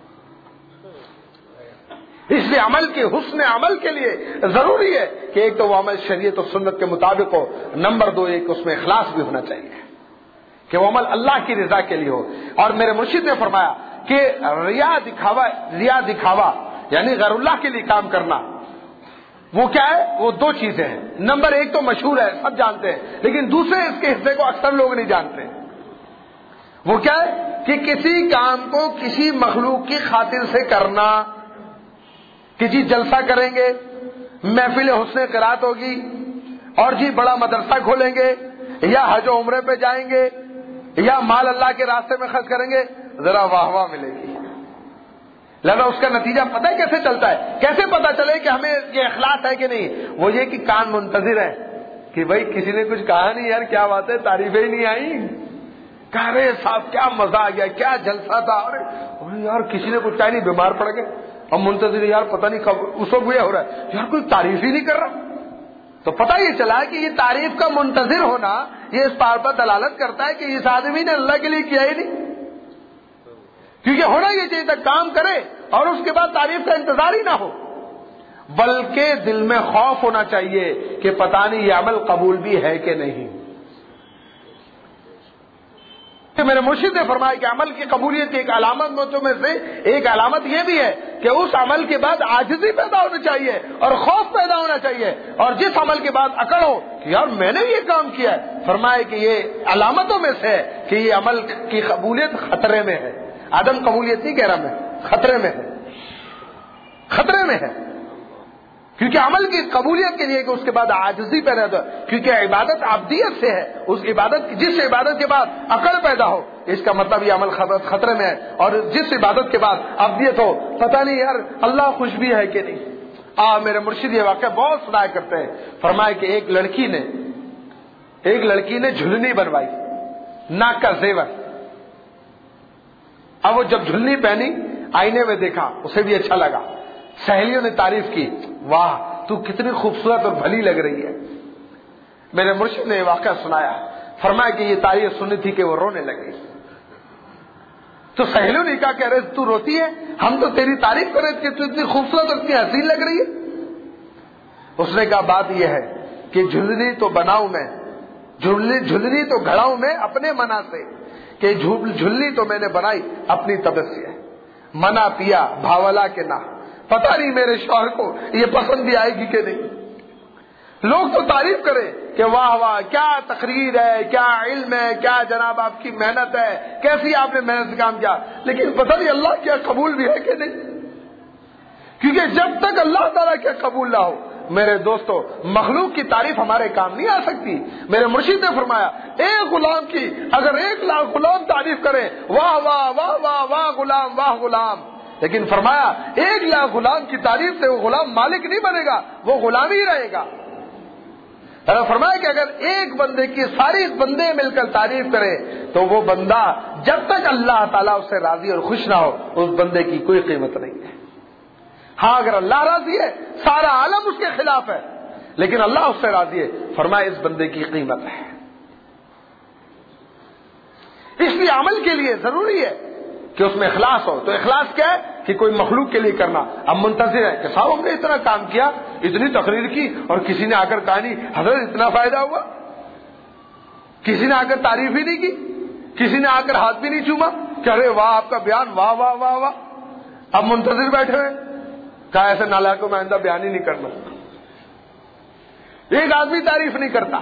اس لیے عمل کے حسن عمل کے لیے ضروری ہے کہ ایک تو وہ عمل شریعت و سنت کے مطابق ہو، نمبر دو ایک اس میں اخلاص بھی ہونا چاہیے کہ وہ عمل اللہ کی رضا کے لیے ہو. اور میرے مرشد نے فرمایا کہ ریا دکھاوا ریا دکھاوا یعنی غیر اللہ کے لیے کام کرنا وہ کیا ہے؟ وہ دو چیزیں ہیں. نمبر ایک تو مشہور ہے، سب جانتے ہیں، لیکن دوسرے اس کے حصے کو اکثر لوگ نہیں جانتے. وہ کیا ہے کہ کسی کام کو کسی مخلوق کی خاطر سے کرنا. کسی جلسہ کریں گے، محفل حسن قرات ہوگی، اور جی بڑا مدرسہ کھولیں گے، یا حج و عمرے پہ جائیں گے، یا مال اللہ کے راستے میں خرچ کریں گے، ذرا واہ واہ ملے گی. لہذا اس کا نتیجہ پتہ ہے کیسے چلتا ہے؟ کیسے پتہ چلے کہ ہمیں یہ اخلاص ہے کہ نہیں؟ وہ یہ کہ کان منتظر ہے کہ بھائی کسی نے کچھ کہا نہیں یار، کیا بات ہے، تعریفیں ہی نہیں آئی. کہہ رہے صاحب کیا مزہ آ گیا، کیا جلسہ تھا، ارے یار کسی نے کچھ کہا نہیں، بیمار پڑ گئے. اب منتظر یار پتہ نہیں کب اس وقت یہ ہو رہا ہے، یار کوئی تعریف ہی نہیں کر رہا. تو پتہ یہ چلا کہ یہ تعریف کا منتظر ہونا یہ اس بات پر دلالت کرتا ہے کہ اس آدمی نے اللہ کے لیے کیا ہی نہیں. کیونکہ ہونا یہ چاہیے تھا کام کرے اور اس کے بعد تعریف کا انتظار ہی نہ ہو، بلکہ دل میں خوف ہونا چاہیے کہ پتہ نہیں یہ عمل قبول بھی ہے کہ نہیں. کہ میرے مرشد نے فرمایا کہ عمل کی قبولیت کی ایک علامت میں سے ایک علامت یہ بھی ہے کہ اس عمل کے بعد عاجزی پیدا ہونی چاہیے اور خوف پیدا ہونا چاہیے، اور جس عمل کے بعد اکڑ ہو کہ یار میں نے یہ کام کیا ہے، فرمایا کہ یہ علامتوں میں سے ہے کہ یہ عمل کی قبولیت خطرے میں ہے. عدم قبولیت نہیں کہہ رہا میں، خطرے میں ہے، خطرے میں ہے. کیونکہ عمل کی قبولیت کے لیے کہ اس کے بعد عاجزی پیدا ہو، کیونکہ عبادت عبدیت سے ہے. اس عبادت جس عبادت کے بعد اکڑ پیدا ہو، اس کا مطلب یہ عمل خطرے میں ہے. اور جس عبادت کے بعد عبدیت ہو، پتہ نہیں یار اللہ خوش بھی ہے کہ نہیں. آ میرے مرشد یہ واقعہ بہت سنایا کرتے ہیں. فرمایا کہ ایک لڑکی نے ایک لڑکی نے جھلنی بنوائی، ناک کا زیور. اب وہ جب جھلنی پہنی، آئینے میں دیکھا، اسے بھی اچھا لگا. سہیلیوں نے تعریف کی، واہ تو کتنی خوبصورت اور بھلی لگ رہی ہے. میرے مرشد نے یہ واقعہ سنایا. فرمایا کہ یہ تعریف سنی تھی کہ وہ رونے لگی. تو سہیلیوں نے کہا کہ ارے تو روتی ہے، ہم تو تیری تعریف کر رہے کہ تو اتنی خوبصورت اور اتنی حسین لگ رہی ہے. اس نے کہا بات یہ ہے کہ جھلنی تو بناؤں میں، جھلنی جھلنی تو گھڑاؤں میں اپنے منا سے، کہ جھلنی تو میں نے بنائی اپنی طبیعت سے. منا پیا بھاولا کے نہ، پتہ نہیں میرے شوہر کو یہ پسند بھی آئے گی کہ نہیں. لوگ تو تعریف کریں کہ واہ واہ کیا تقریر ہے، کیا علم ہے، کیا جناب آپ کی محنت ہے، کیسی آپ نے محنت سے کام کیا، لیکن پتہ نہیں اللہ کیا قبول بھی ہے کہ نہیں. کیونکہ جب تک اللہ تعالیٰ کیا قبول نہ ہو میرے دوستو، مخلوق کی تعریف ہمارے کام نہیں آ سکتی. میرے مرشد نے فرمایا ایک غلام کی اگر ایک لاکھ غلام تعریف کرے، واہ واہ واہ واہ واہ غلام واہ غلام، لیکن فرمایا ایک لاکھ غلام کی تعریف سے وہ غلام مالک نہیں بنے گا، وہ غلام ہی رہے گا. فرمایا کہ اگر ایک بندے کی ساری بندے مل کر تعریف کرے تو وہ بندہ جب تک اللہ تعالیٰ اس سے راضی اور خوش نہ ہو اس بندے کی کوئی قیمت نہیں ہے. ہاں اگر اللہ راضی ہے سارا عالم اس کے خلاف ہے، لیکن اللہ اس سے راضی ہے، فرمایا اس بندے کی قیمت ہے. اس لیے عمل کے لیے ضروری ہے کہ اس میں اخلاص ہو. تو اخلاص کیا ہے کہ کوئی مخلوق کے لیے کرنا. اب منتظر ہے کہ صاحب ہم نے اتنا کام کیا، اتنی تقریر کی، اور کسی نے آ کر کہا نہیں حضرت اتنا فائدہ ہوا، کسی نے آ کر تعریف ہی نہیں کی، کسی نے آ کر ہاتھ بھی نہیں چوما کہ ارے واہ آپ کا بیان واہ واہ واہ واہ. اب منتظر بیٹھے ہوئے، کہا ایسے نالائقوں میں آئندہ بیان ہی نہیں کرنا. ایک آدمی تعریف نہیں کرتا.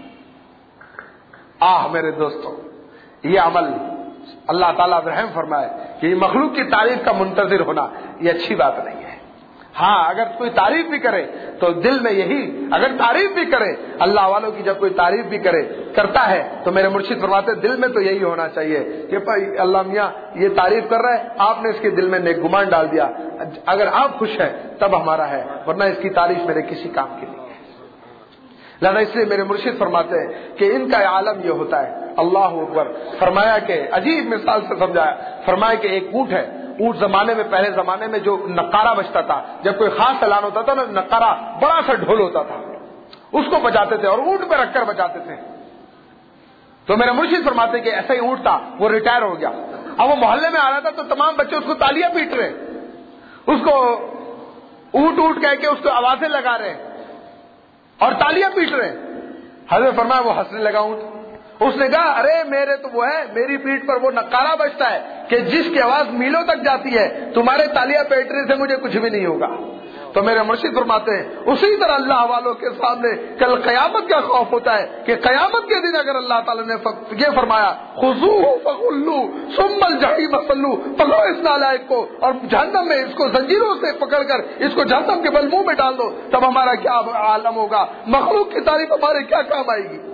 آہ میرے دوستوں، یہ عمل اللہ تعالیٰ رحم فرمائے کہ یہ مخلوق کی تعریف کا منتظر ہونا یہ اچھی بات نہیں ہے. ہاں اگر کوئی تعریف بھی کرے تو دل میں یہی، اگر تعریف بھی کرے اللہ والوں کی، جب کوئی تعریف بھی کرے کرتا ہے تو میرے مرشد فرماتے دل میں تو یہی ہونا چاہیے کہ بھائی اللہ میاں یہ تعریف کر رہا ہے، آپ نے اس کے دل میں نیک گمان ڈال دیا، اگر آپ خوش ہیں تب ہمارا ہے، ورنہ اس کی تعریف میرے کسی کام کی نہیں ہے. لہذا اس لیے میرے مرشد فرماتے ہیں کہ ان کا عالم یہ ہوتا ہے. اللہ اکبر. فرمایا کہ عجیب مثال سے سمجھایا. فرمایا کہ ایک اونٹ ہے، اونٹ زمانے میں، پہلے زمانے میں جو نقارہ بجتا تھا، جب کوئی خاص اعلان ہوتا تھا نا، نقارہ بڑا سا ڈھول ہوتا تھا، اس کو بجاتے تھے اور اونٹ پہ رکھ کر بجاتے تھے. تو میرے مرشد فرماتے کہ ایسا ہی اونٹ تھا، وہ ریٹائر ہو گیا. اب وہ محلے میں آ رہا تھا تو تمام بچے اس کو تالیاں پیٹ رہے، اس کو اونٹ اونٹ کہہ کے اس کو آوازیں لگا رہے اور تالیاں پیٹ رہے. حضرت فرمایا وہ ہنسنے لگا اونٹ. اس نے کہا ارے میرے تو وہ ہے، میری پیٹھ پر وہ نقارہ بجتا ہے کہ جس کی آواز میلوں تک جاتی ہے، تمہارے تالیاں پیٹنے سے مجھے کچھ بھی نہیں ہوگا. تو میرے مرشد فرماتے ہیں اسی طرح اللہ والوں کے سامنے کل قیامت کا خوف ہوتا ہے کہ قیامت کے دن اگر اللہ تعالیٰ نے یہ فرمایا خذوہ فغلوہ ثم الجحیم صلوہ، پکڑو اس نالائق کو اور جہنم میں اس کو زنجیروں سے پکڑ کر اس کو جہنم کے بل منہ میں ڈال دو، تب ہمارا کیا عالم ہوگا، مخلوق کی تعریف ہمارے کیا کام آئے گی؟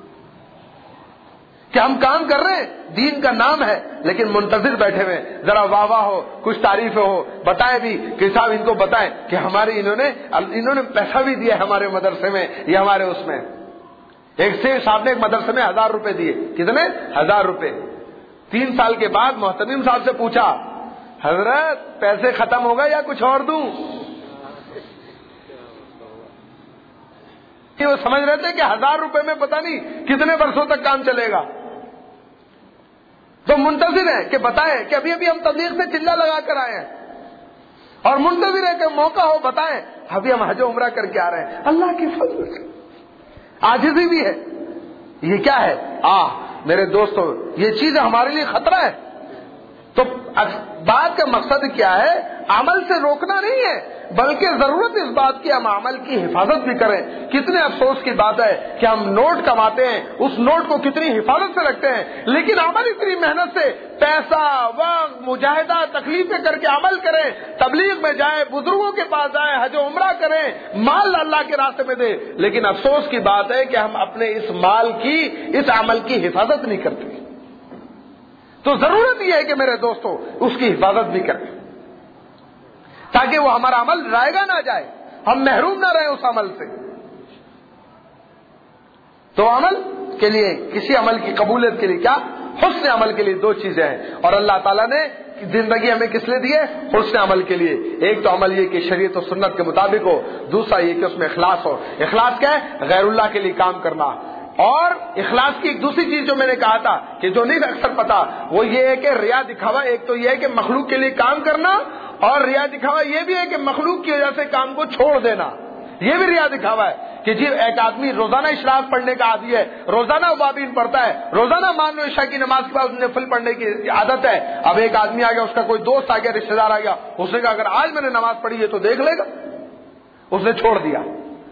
کہ ہم کام کر رہے ہیں، دین کا نام ہے، لیکن منتظر بیٹھے ہوئے ذرا واہ واہ ہو، کچھ تعریف ہو، بتائے بھی کہ صاحب ان کو بتائیں کہ ہماری انہوں نے انہوں نے پیسہ بھی دیا ہمارے مدرسے میں یا ہمارے اس میں۔ ایک شیخ صاحب نے ایک مدرسے میں ہزار روپے دیے، کتنے؟ ہزار روپے۔ تین سال کے بعد محتمم صاحب سے پوچھا حضرت پیسے ختم ہو گئے یا کچھ اور دوں؟ وہ سمجھ رہے تھے کہ ہزار روپے میں پتہ نہیں کتنے برسوں تک کام چلے گا، تو منتظر ہے کہ بتائیں کہ ابھی ابھی ہم تبلیغ سے چلہ لگا کر آئے ہیں اور منتظر ہے کہ موقع ہو بتائیں ابھی ہم حج و عمرہ کر کے آ رہے ہیں۔ اللہ کی فضل سے عاجزی بھی ہے۔ یہ کیا ہے؟ آہ میرے دوستو، یہ چیز ہمارے لیے خطرہ ہے۔ تو بات کا مقصد کیا ہے؟ عمل سے روکنا نہیں ہے، بلکہ ضرورت اس بات کی ہم عمل کی حفاظت بھی کریں۔ کتنے افسوس کی بات ہے کہ ہم نوٹ کماتے ہیں، اس نوٹ کو کتنی حفاظت سے رکھتے ہیں، لیکن عمل اتنی محنت سے پیسہ، وقت، مجاہدہ، تکلیفیں کر کے عمل کریں، تبلیغ میں جائیں، بزرگوں کے پاس جائیں، حج و عمرہ کریں، مال اللہ کے راستے میں دیں، لیکن افسوس کی بات ہے کہ ہم اپنے اس مال کی، اس عمل کی حفاظت نہیں کرتے۔ تو ضرورت یہ ہے کہ میرے دوستو اس کی حفاظت بھی کریں تاکہ وہ ہمارا عمل رائگاں نہ جائے، ہم محروم نہ رہیں اس عمل سے۔ تو عمل کے لیے، کسی عمل کی قبولیت کے لیے کیا؟ حسن عمل کے لیے دو چیزیں ہیں، اور اللہ تعالیٰ نے زندگی ہمیں کس لیے دی ہے؟ حسن عمل کے لیے۔ ایک تو عمل یہ کہ شریعت و سنت کے مطابق ہو، دوسرا یہ کہ اس میں اخلاص ہو۔ اخلاص کیا ہے؟ غیر اللہ کے لیے کام کرنا۔ اور اخلاص کی ایک دوسری چیز جو میں نے کہا تھا کہ جو نہیں اکثر پتا، وہ یہ ہے کہ ریا دکھاوا۔ ایک تو یہ ہے کہ مخلوق کے لیے کام کرنا، اور ریا دکھاوا یہ بھی ہے کہ مخلوق کی وجہ سے کام کو چھوڑ دینا، یہ بھی ریا دکھاوا ہے۔ کہ جی ایک آدمی روزانہ اشراق پڑھنے کا عادی ہے، روزانہ اوابین پڑھتا ہے، روزانہ مان لو عشاء کی نماز کے بعد نفل پڑھنے کی عادت ہے۔ اب ایک آدمی آ گیا، اس کا کوئی دوست آ گیا، رشتے دار آ گیا، اس نے کہا اگر آج میں نے نماز پڑھی ہے تو دیکھ لے گا، اس نے چھوڑ دیا۔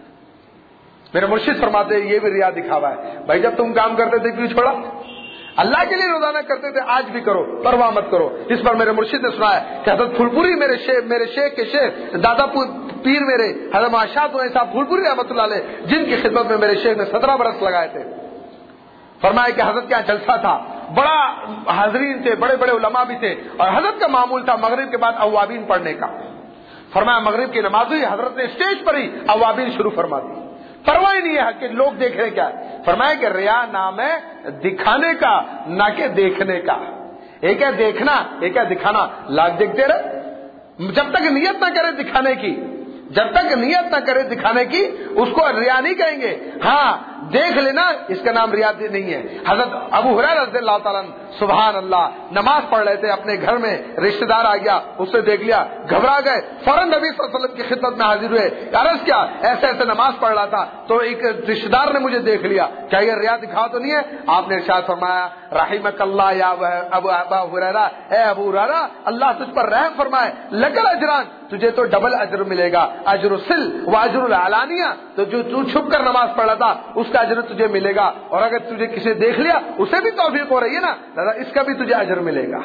میرے مرشد فرماتے ہیں یہ بھی ریا دکھاوا ہے۔ بھائی جب تم کام کرتے تھے کیوں چھوڑا؟ اللہ کے لیے روزانہ کرتے تھے، آج بھی کرو، پرواہ مت کرو۔ اس پر میرے مرشد نے سنا ہے کہ حضرت پھولپوری میرے شیخ میرے شیخ کے شیخ دادا پیر میرے حضرت معاشات صاحب پھولپوری رحمۃ اللہ علیہ، جن کی خدمت میں میرے شیخ نے سترہ برس لگائے تھے، فرمایا کہ حضرت کیا جلسہ تھا، بڑا حاضرین تھے، بڑے بڑے علماء بھی تھے، اور حضرت کا معمول تھا مغرب کے بعد اوابین پڑھنے کا۔ فرمایا مغرب کی نماز ہوئی، حضرت نے اسٹیج پر ہی اوابین شروع فرما دی، پرواہ نہیں ہے کہ لوگ دیکھ رہے کیا ہے۔ فرمایا کہ ریا نام ہے دکھانے کا، نہ کہ دیکھنے کا۔ ایک ہے دیکھنا، ایک ہے دکھانا۔ لاکھ دیکھتے رہے، جب تک نیت نہ کرے دکھانے کی، جب تک نیت نہ کرے دکھانے کی، اس کو ریا نہیں کہیں گے۔ ہاں دیکھ لینا، اس کا نام ریا نہیں ہے۔ حضرت ابو ہریرہ رضی اللہ تعالیٰ عنہ سبحان اللہ نماز پڑھ رہے تھے اپنے گھر میں، رشتہ دار آ گیا، اسے دیکھ لیا، گھبرا گئے، فوراً نبی صلی اللہ علیہ وسلم کی خدمت میں حاضر ہوئے، عرض کیا ایسے ایسے نماز پڑھ رہا تھا تو ایک رشتہ دار نے مجھے دیکھ لیا، کیا یہ ریا دکھا تو نہیں ہے؟ آپ نے ارشاد فرمایا رحمک اللہ یا ابو ابا ہریرہ، اے ابو ہریرہ اللہ تجھ پر رحم فرمائے، لکل اجران، تجھے تو ڈبل اجر ملے گا، اجر السل و اجر العلانیہ، تو جو تو چھپ کر نماز پڑھ رہا تھا اس کا اجر تجھے ملے گا، اور اگر تجھے کسی دیکھ لیا اسے بھی توفیق ہو رہی ہے نا، لہذا اس کا بھی تجھے اجر ملے گا۔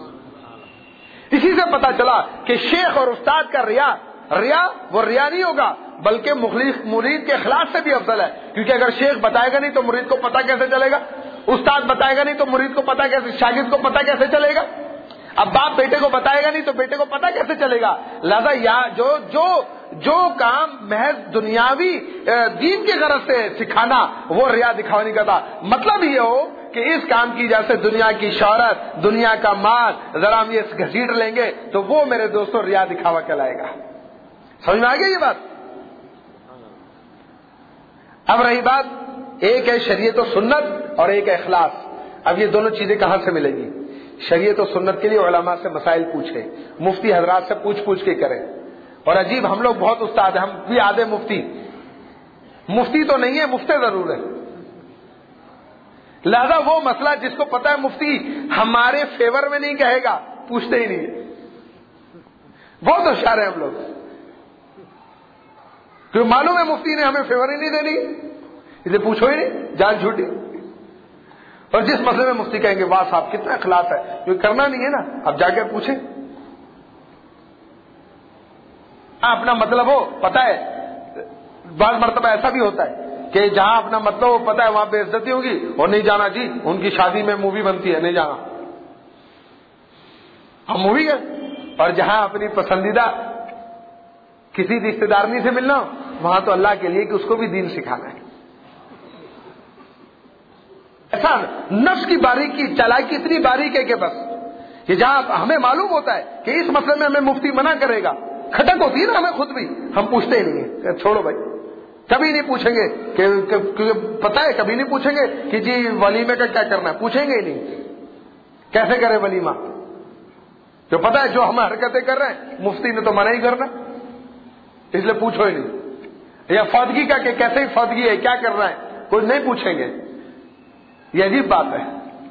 اسی سے پتا چلا کہ شیخ اور استاد کا ریا ریا وہ ریا نہیں ہوگا، بلکہ مخلص مرید کے اخلاص سے بھی افضل ہے، کیونکہ اگر شیخ بتائے گا نہیں تو مرید کو پتا کیسے چلے گا، استاد بتائے گا نہیں تو مرید کو پتا کیسے، شاگرد کو پتا کیسے چلے گا، اب باپ بیٹے کو بتائے گا نہیں تو بیٹے کو پتا کیسے چلے گا۔ لہذا یا جو جو جو کام محض دنیاوی دین کی غرض سے سکھانا وہ ریا دکھاوا نہیں کرتا۔ مطلب یہ ہو کہ اس کام کی جیسے دنیا کی شہرت، دنیا کا مال، ذرا ہم یہ گھسیٹ لیں گے تو وہ میرے دوستوں ریا دکھاوا کہلائے گا۔ سمجھ میں آ گئی یہ بات؟ اب رہی بات، ایک ہے شریعت و سنت اور ایک ہے اخلاص۔ اب یہ دونوں چیزیں کہاں سے ملے گی؟ شریعت و سنت کے لیے علماء سے مسائل پوچھیں، مفتی حضرات سے پوچھ پوچھ کے کریں۔ اور عجیب ہم لوگ بہت استاد ہیں، ہم بھی آدھے مفتی مفتی تو نہیں ہے، مفتی ضرور ہے۔ لہذا وہ مسئلہ جس کو پتا ہے مفتی ہمارے فیور میں نہیں کہے گا، پوچھتے ہی نہیں ہے۔ بہت ہوشیار ہیں ہم لوگ، کیونکہ معلوم ہے مفتی نے ہمیں فیور ہی نہیں دینی، اسے پوچھو ہی نہیں، جان چھوٹی۔ اور جس مسئلے میں مفتی کہیں گے واہ صاحب کتنا اخلاص ہے، کیونکہ کرنا نہیں ہے نا، اب جا کے پوچھیں۔ اپنا مطلب ہو پتہ ہے، بعض مرتبہ ایسا بھی ہوتا ہے کہ جہاں اپنا مطلب ہو پتہ ہے وہاں بے عزتی ہوگی، اور نہیں جانا جی ان کی شادی میں مووی بنتی ہے، نہیں جانا، ہم مووی گئے۔ اور جہاں اپنی پسندیدہ کسی رشتے دارنی سے ملنا ہو، وہاں تو اللہ کے لیے کہ اس کو بھی دین سکھانا ہے۔ ایسا نفس کی باریکی، چالاکی اتنی باریک ہے کہ بس کہ جہاں ہمیں معلوم ہوتا ہے کہ اس مسئلے میں ہمیں مفتی منع کرے گا، کھٹک ہوتی ہے نا ہمیں خود بھی، ہم پوچھتے ہی نہیں ہیں، چھوڑو بھائی، کبھی نہیں پوچھیں گے کہ کیونکہ پتہ ہے کبھی نہیں پوچھیں گے کہ جی ولیمے کا کیا کرنا ہے، پوچھیں گے ہی نہیں کیسے کرے ولیمہ، جو پتہ ہے جو ہم حرکتیں کر رہے ہیں مفتی نے تو منع ہی کرنا، اس لیے پوچھو ہی نہیں۔ یا فوتگی کا کہ کیسے فوتگی ہے، کیا کر رہا ہے، کوئی نہیں پوچھیں گے، یہ عجیب بات ہے،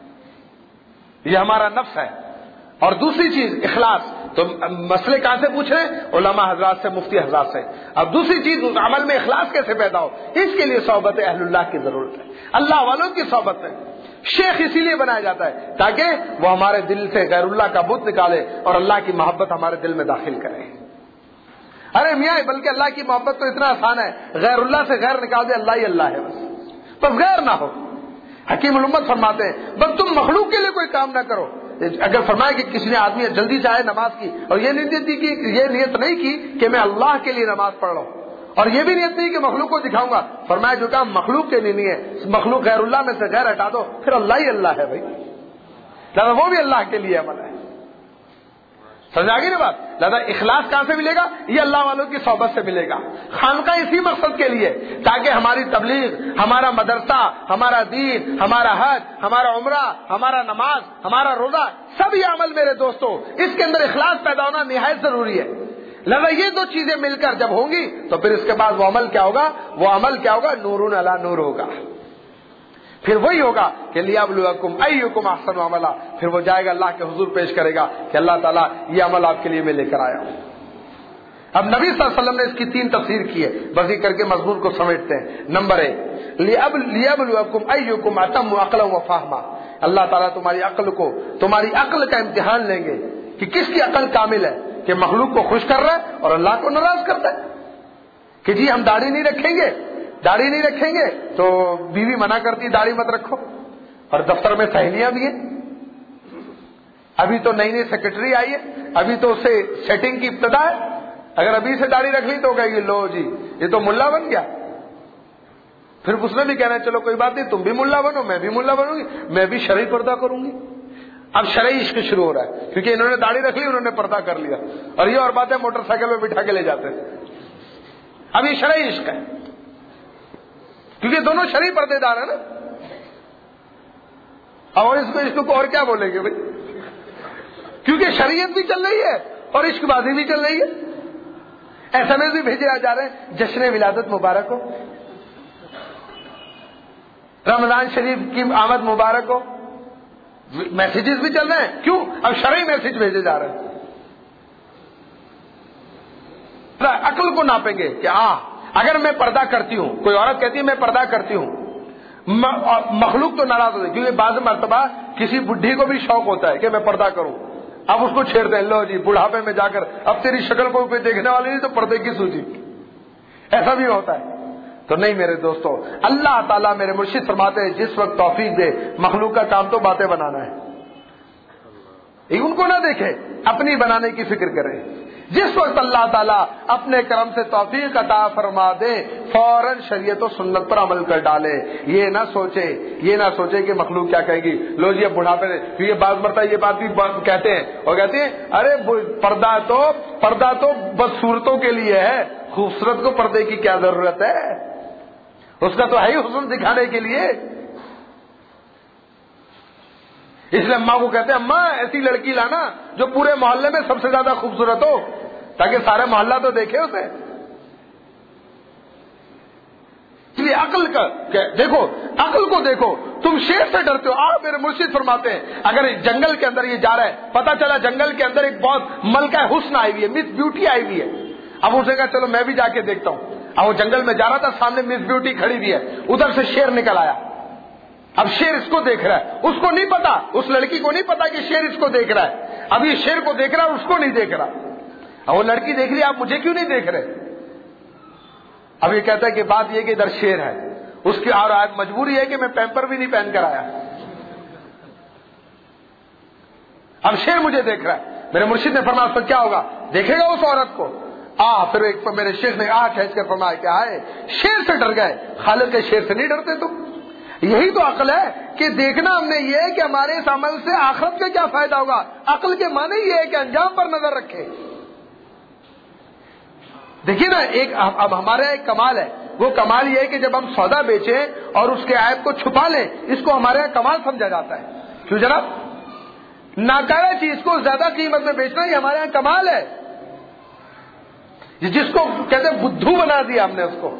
یہ ہمارا نفس ہے۔ اور دوسری چیز اخلاص، تو مسئلے کہاں سے پوچھ رہے ہیں؟ علماء حضرات سے، مفتی حضرات سے۔ اب دوسری چیز اس عمل میں اخلاص کیسے پیدا ہو، اس کے لیے صحبت اہل اللہ کی ضرورت ہے، اللہ والوں کی صحبت ہے۔ شیخ اسی لیے بنایا جاتا ہے تاکہ وہ ہمارے دل سے غیر اللہ کا بت نکالے اور اللہ کی محبت ہمارے دل میں داخل کرے۔ ارے میاں بلکہ اللہ کی محبت تو اتنا آسان ہے، غیر اللہ سے غیر نکال دے، اللہ ہی اللہ ہے بس، بس غیر نہ ہو۔ حکیم الامت فرماتے ہیں بس تم مخلوق کے لیے کوئی کام نہ کرو۔ اگر فرمایا کہ کسی نے آدمی جلدی سے آئے نماز کی اور یہ نیت کی، یہ نیت نہیں کی کہ میں اللہ کے لیے نماز پڑھ رہا ہوں، اور یہ بھی نیت نہیں کہ مخلوق کو دکھاؤں گا، فرمایا جو کام مخلوق کے لیے نہیں ہے، مخلوق غیر اللہ میں سے غیر ہٹا دو، پھر اللہ ہی اللہ ہے بھائی، لہذا وہ بھی اللہ کے لیے عمل ہے۔ سمجھا گئی نا بات؟ لہذا اخلاص کہاں سے ملے گا؟ یہ اللہ والوں کی صحبت سے ملے گا۔ خانقاہ اسی مقصد کے لیے تاکہ ہماری تبلیغ، ہمارا مدرسہ، ہمارا دین، ہمارا حج، ہمارا عمرہ، ہمارا نماز، ہمارا روزہ، سب یہ عمل میرے دوستوں، اس کے اندر اخلاص پیدا ہونا نہایت ضروری ہے۔ لہذا یہ دو چیزیں مل کر جب ہوں گی تو پھر اس کے بعد وہ عمل کیا ہوگا؟ وہ عمل کیا ہوگا؟ نورun علی نور ہوگا۔ پھر وہی ہوگا کہ لیبلوکم ایکم احسن عملا، پھر وہ جائے گا اللہ کے حضور پیش کرے گا کہ اللہ تعالیٰ یہ عمل آپ کے لیے میں لے کر آیا ہوں۔ اب نبی صلی اللہ علیہ وسلم نے اس کی تین تفسیر کی ہے، بس کر کے مضمون کو سمیٹتے ہیں۔ نمبر ایک، لیبلوکم ایکم اتم عقلا و فہما، اللہ تعالیٰ تمہاری عقل کو، تمہاری عقل کا امتحان لیں گے کہ کس کی عقل کامل ہے، کہ مخلوق کو خوش کر رہا ہے اور اللہ کو ناراض کرتا ہے، کہ جی ہم داڑھی نہیں رکھیں گے، داڑھی نہیں رکھیں گے تو بیوی منع کرتی داڑھی مت رکھو، اور دفتر میں سہیلیاں بھی ہیں، ابھی تو نئی نئی سیکرٹری آئی ہے، ابھی تو اسے سیٹنگ کی ابتدا ہے، اگر ابھی سے داڑھی رکھ لی تو کہے گی لو جی یہ تو ملا بن گیا، پھر اس نے بھی کہنا ہے چلو کوئی بات نہیں تم بھی ملا بنو میں بھی ملا بنوں گی، میں بھی شرعی پردہ کروں گی۔ اب شرعی عشق شروع ہو رہا ہے کیونکہ انہوں نے داڑھی رکھ لی، انہوں نے پردہ کر لیا، اور یہ اور بات ہے موٹر سائیکل میں بٹھا کے لے جاتے ہیں، اب یہ شرعی عشق ہے کیونکہ دونوں شرعی پردے دار ہیں نا، اور اس کو عشق کو اور کیا بولیں گے بھائی، کیونکہ شریعت بھی چل رہی ہے اور عشق بازی بھی چل رہی ہے۔ ایس ایم ایس بھی بھیجے جا رہے ہیں جشن ولادت مبارک ہو، رمضان شریف کی آمد مبارک ہو، میسیجز بھی چل رہے ہیں، کیوں؟ اب شرعی میسیج بھیجے جا رہے ہیں۔ عقل کو ناپیں گے کہ ہاں اگر میں پردہ کرتی ہوں، کوئی عورت کہتی ہے میں پردہ کرتی ہوں، مخلوق تو ناراض ہوتے کیونکہ بعض مرتبہ کسی بڈھی کو بھی شوق ہوتا ہے کہ میں پردہ کروں، اب اس کو چھیڑتے ہیں لو جی بڑھاپے میں جا کر اب تیری شکل کو کوئی دیکھنے والی نہیں تو پردے کی سوچی، ایسا بھی ہوتا ہے۔ تو نہیں میرے دوستو، اللہ تعالیٰ میرے مرشد فرماتے ہیں جس وقت توفیق دے، مخلوق کا کام تو باتیں بنانا ہے، ان کو نہ دیکھے، اپنی بنانے کی فکر کرے۔ جس وقت اللہ تعالیٰ اپنے کرم سے توفیق عطا فرما دے فوراً شریعت و سنت پر عمل کر ڈالے، یہ نہ سوچے یہ نہ سوچے کہ مخلوق کیا کہے گی، لو جی اب بڑھاپے میں، کیونکہ بعض مرتبہ یہ بات بھی کہتے ہیں اور کہتے ہیں ارے پردہ تو پردہ تو بس صورتوں کے لیے ہے، خوبصورت کو پردے کی کیا ضرورت ہے، اس کا تو ہے ہی حسن دکھانے کے لیے۔ اس لیے اماں کو کہتے ہیں اماں ایسی لڑکی لانا جو پورے محلے میں سب سے زیادہ خوبصورت ہو تاکہ سارے محلہ تو دیکھے اسے۔ اس لیے عقل کا دیکھو، عقل کو دیکھو، تم شیر سے ڈرتے ہو، آپ میرے مرشد فرماتے ہیں اگر جنگل کے اندر یہ جا رہا ہے، پتا چلا جنگل کے اندر ایک بہت ملکہ حسن آئی ہوئی ہے، مس بیوٹی آئی ہوئی ہے، اب اسے کہا چلو میں بھی جا کے دیکھتا ہوں، اور وہ جنگل میں جا رہا تھا, سامنے مس بیوٹی کھڑی ہوئی ہے, ادھر سے شیر نکل آیا. اب شیر اس کو دیکھ رہا ہے, اس کو نہیں پتا, اس لڑکی کو نہیں پتا کہ شیر اس کو دیکھ رہا ہے. اب یہ شیر کو دیکھ رہا ہے, اس کو نہیں دیکھ رہا. اب وہ لڑکی دیکھ رہی ہے, آپ مجھے کیوں نہیں دیکھ رہے؟ اب یہ کہتا ہے کہ بات یہ کہ ادھر شیر ہے. اس کی اور آج مجبوری ہے کہ میں پیمپر بھی نہیں پہن کر آیا, اب شیر مجھے دیکھ رہا ہے. میرے مرشد نے فرمایا تو کیا ہوگا, دیکھے گا اس عورت کو؟ آ پھر ایک میرے شیخ نے آ کھینچ کر فرمایا کہ آئے شیر سے ڈر گئے, خالد کے شیر سے نہیں ڈرتے تم. یہی تو عقل ہے کہ دیکھنا ہم نے یہ ہے کہ ہمارے اس عمل سے آخرت کا کیا فائدہ ہوگا. عقل کے معنی یہ ہے کہ انجام پر نظر رکھے. دیکھیے نا, ایک اب ہمارا ایک کمال ہے, وہ کمال یہ ہے کہ جب ہم سودا بیچیں اور اس کے عیب کو چھپا لیں, اس کو ہمارے یہاں کمال سمجھا جاتا ہے. کیوں جناب؟ ناکارہ چیز کو زیادہ قیمت میں بیچنا یہ ہمارے یہاں کمال ہے, جس کو کہتے ہیں بدھو بنا دیا ہم نے اس کو.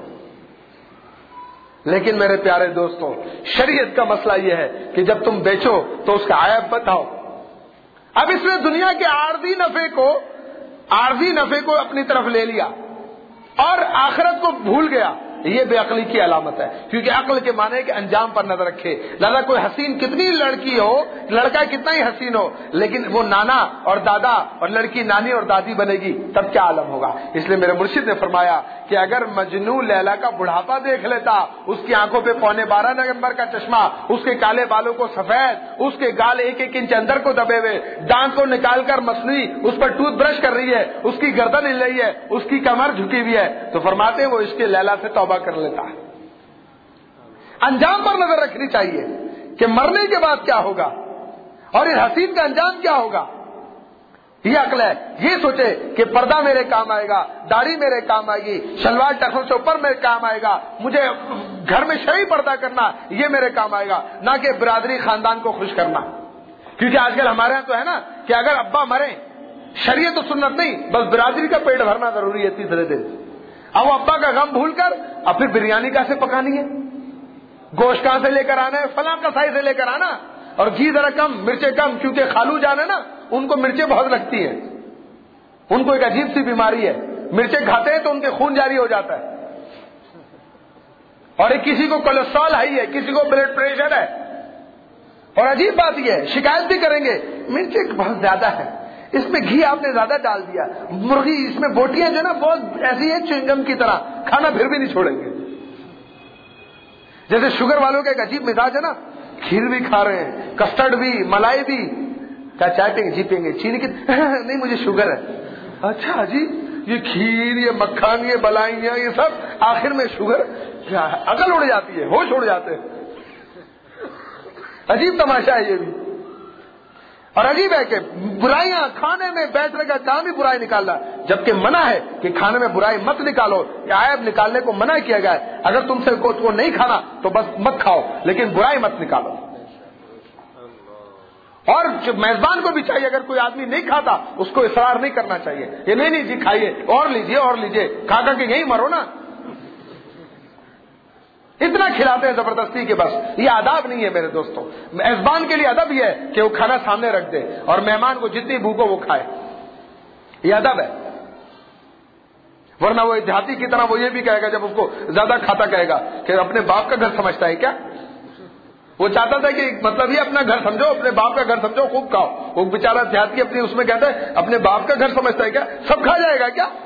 لیکن میرے پیارے دوستوں, شریعت کا مسئلہ یہ ہے کہ جب تم بیچو تو اس کا عیب بتاؤ. اب اس نے دنیا کے عارضی نفع کو عارضی نفع کو اپنی طرف لے لیا اور آخرت کو بھول گیا. یہ بے عقلی کی علامت ہے, کیونکہ عقل کے معنی ہے کہ انجام پر نظر رکھے. لہذا کوئی حسین کتنی لڑکی ہو, لڑکا کتنا ہی حسین ہو, لیکن وہ نانا اور دادا اور لڑکی نانی اور دادی بنے گی, تب کیا عالم ہوگا. اس لیے میرے مرشد نے فرمایا کہ اگر مجنو لیلا کا بڑھاپا دیکھ لیتا, اس کی آنکھوں پہ پونے بارہ نومبر کا چشمہ, اس کے کالے بالوں کو سفید, اس کے گال ایک ایک انچ اندر کو دبے ہوئے, دانت کو نکال کر مصنوعی اس پر ٹوتھ برش کر رہی ہے, اس کی گردن ہل رہی ہے, اس کی کمر جھکی ہوئی ہے, تو فرماتے ہیں وہ عشق لیلا سے توبہ کر لیتا ہے. انجام پر نظر رکھنی چاہیے کہ مرنے کے بعد کیا ہوگا اور اس حسین کا انجام کیا ہوگا. یہ عقل ہے. یہ سوچے کہ پردہ میرے کام آئے گا, داڑھی میرے کام آئے گی, شلوار ٹخنوں سے اوپر میرے کام آئے گا, مجھے گھر میں شرعی پردہ کرنا یہ میرے کام آئے گا, نہ کہ برادری خاندان کو خوش کرنا. کیونکہ آج کل ہمارے یہاں تو ہے نا کہ اگر ابا مرے, شریعت تو سنت نہیں, بس برادری کا پیٹ بھرنا ضروری ہے تیسرے دن. اب وہ ابا کا غم بھول کر اب پھر بریانی کیسے پکانی ہے, گوشت کہاں سے لے کر آنا ہے, فلاں کسائی سے لے کر آنا, اور گھی ذرا کم, مرچیں کم, کیونکہ خالو جان ہے نا, ان کو مرچیں بہت لگتی ہیں, ان کو ایک عجیب سی بیماری ہے, مرچیں کھاتے ہیں تو ان کے خون جاری ہو جاتا ہے. اور ایک کسی کو کولیسٹرول ہائی ہے, کسی کو بلڈ پریشر ہے. اور عجیب بات یہ ہے, شکایت بھی کریں گے مرچیں بہت زیادہ ہے, اس میں گھی آپ نے زیادہ ڈال دیا, مرغی اس میں بوٹیاں جو نا بہت ایسی ہے چنگم کی طرح, کھانا پھر بھی نہیں چھوڑیں گے. جیسے شوگر والوں کا ایک عجیب مزاج ہے نا, کھیر بھی کھا رہے ہیں, کسٹرڈ بھی, ملائی بھی, کیا چائے پیں گے, جی پیں گے, چینی کی نہیں مجھے شوگر ہے. اچھا جی, یہ کھیر, یہ مکھن, یہ بلائیاں, یہ سب آخر میں شوگر, عقل اڑ جاتی ہے, ہوش اڑ جاتے ہیں. عجیب تماشا ہے یہ بھی. اور عجیب ہے کہ برائیاں کھانے میں بیٹھنے کا کام ہی برائی نکالنا, جبکہ منع ہے کہ کھانے میں برائی مت نکالو, یا عیب نکالنے کو منع کیا گیا ہے. اگر تم سے کو نہیں کھانا تو بس مت کھاؤ, لیکن برائی مت نکالو. اور میزبان کو بھی چاہیے, اگر کوئی آدمی نہیں کھاتا اس کو اصرار نہیں کرنا چاہیے, یہ نہیں نہیں جی کھائیے, اور لیجیے اور لیجیے, کھا کر کے یہی مرو نا. اتنا کھلاتے ہیں زبردستی کے بس, یہ آداب نہیں ہے میرے دوستوں. میزبان کے لیے ادب یہ ہے کہ وہ کھانا سامنے رکھ دے اور مہمان کو جتنی بھوک ہو وہ کھائے, یہ ادب ہے. ورنہ وہ دیہاتی کی طرح وہ یہ بھی کہے گا, جب اس کو زیادہ کھاتا کہے گا کہ اپنے باپ کا گھر سمجھتا ہے کیا. وہ چاہتا تھا کہ مطلب یہ اپنا گھر سمجھو, اپنے باپ کا گھر سمجھو, خوب کھاؤ. وہ بیچارہ دیہاتی اپنی اس میں کہتا ہے اپنے باپ کا گھر سمجھتا ہے کیا, سب کھا جائے گا کیا.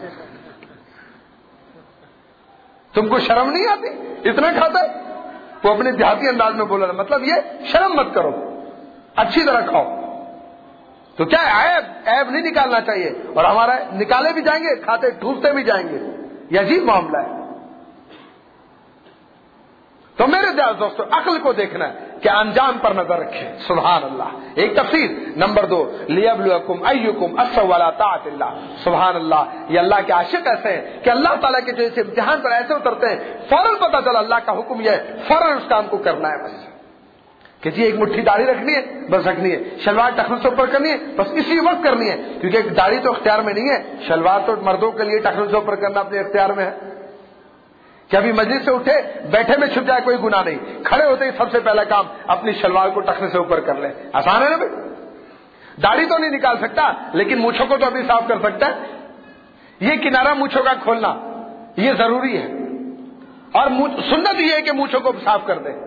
تم کو شرم نہیں آتی, اتنا کھاتا ہے. وہ اپنے دیہاتی انداز میں بولا, مطلب یہ شرم مت کرو, اچھی طرح کھاؤ. تو کیا عیب عیب نہیں نکالنا چاہیے, اور ہمارا نکالے بھی جائیں گے, کھاتے ٹھوستے بھی جائیں گے. یہ عجیب معاملہ ہے. تو میرے دوستو, عقل کو دیکھنا ہے کہ انجام پر نظر رکھے. سبحان اللہ. ایک تفسیر. نمبر دو, لیبلوکم ایکم احسن ولا طاعت اللہ. سبحان اللہ. یہ اللہ کے عاشق ایسے ہیں کہ اللہ تعالیٰ کے جو اسے امتحان پر ایسے اترتے ہیں, فوراً پتہ چلا اللہ کا حکم یہ ہے, فوراً اس کام کو کرنا ہے. بس کہ جی ایک مٹھی داڑھی رکھنی ہے, بس رکھنی ہے. شلوار ٹخنوں سے اوپر کرنی ہے, بس اسی وقت کرنی ہے, کیونکہ داڑھی تو اختیار میں نہیں ہے, شلوار تو مردوں کے لیے ٹخنوں سے اوپر کرنا اپنے اختیار میں ہے. کہ ابھی مجلس سے اٹھے, بیٹھے میں چھپ جائے کوئی گناہ نہیں, کھڑے ہوتے ہی سب سے پہلا کام اپنی شلوار کو ٹخنے سے اوپر کر لے. آسان ہے نا بھائی. داڑھی تو نہیں نکال سکتا, لیکن مونچھوں کو تو ابھی صاف کر سکتا ہے. یہ کنارہ مونچھوں کا کھولنا, یہ ضروری ہے. اور سنت یہ ہے کہ مونچھوں کو صاف کر دیں.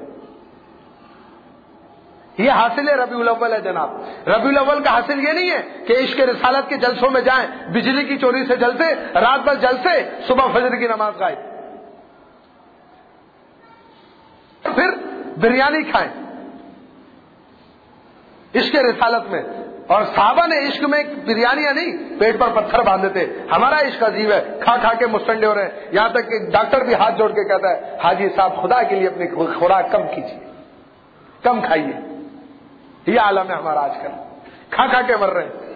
یہ حاصل ہے ربیع الاول ہے جناب. ربیع الاول کا حاصل یہ نہیں ہے کہ عشق رسالت کے جلسوں میں جائیں, بجلی کی چوری سے جلسے, رات بھر جلسے, صبح فجر کی نماز غائب, پھر بریانی کھائیں عشق رسالت میں. اور صحابہ نے عشق میں بریانیاں نہیں, پیٹ پر پتھر باندھے تھے. ہمارا عشق عجیب ہے, کھا کھا کے مستنڈے ہو رہے ہیں, یہاں تک کہ ڈاکٹر بھی ہاتھ جوڑ کے کہتا ہے حاجی صاحب خدا کے لیے اپنی خوراک کم کیجیے, کم کھائیے. یہ عالم ہے ہمارا آج کل, کھا کھا کے مر رہے ہیں.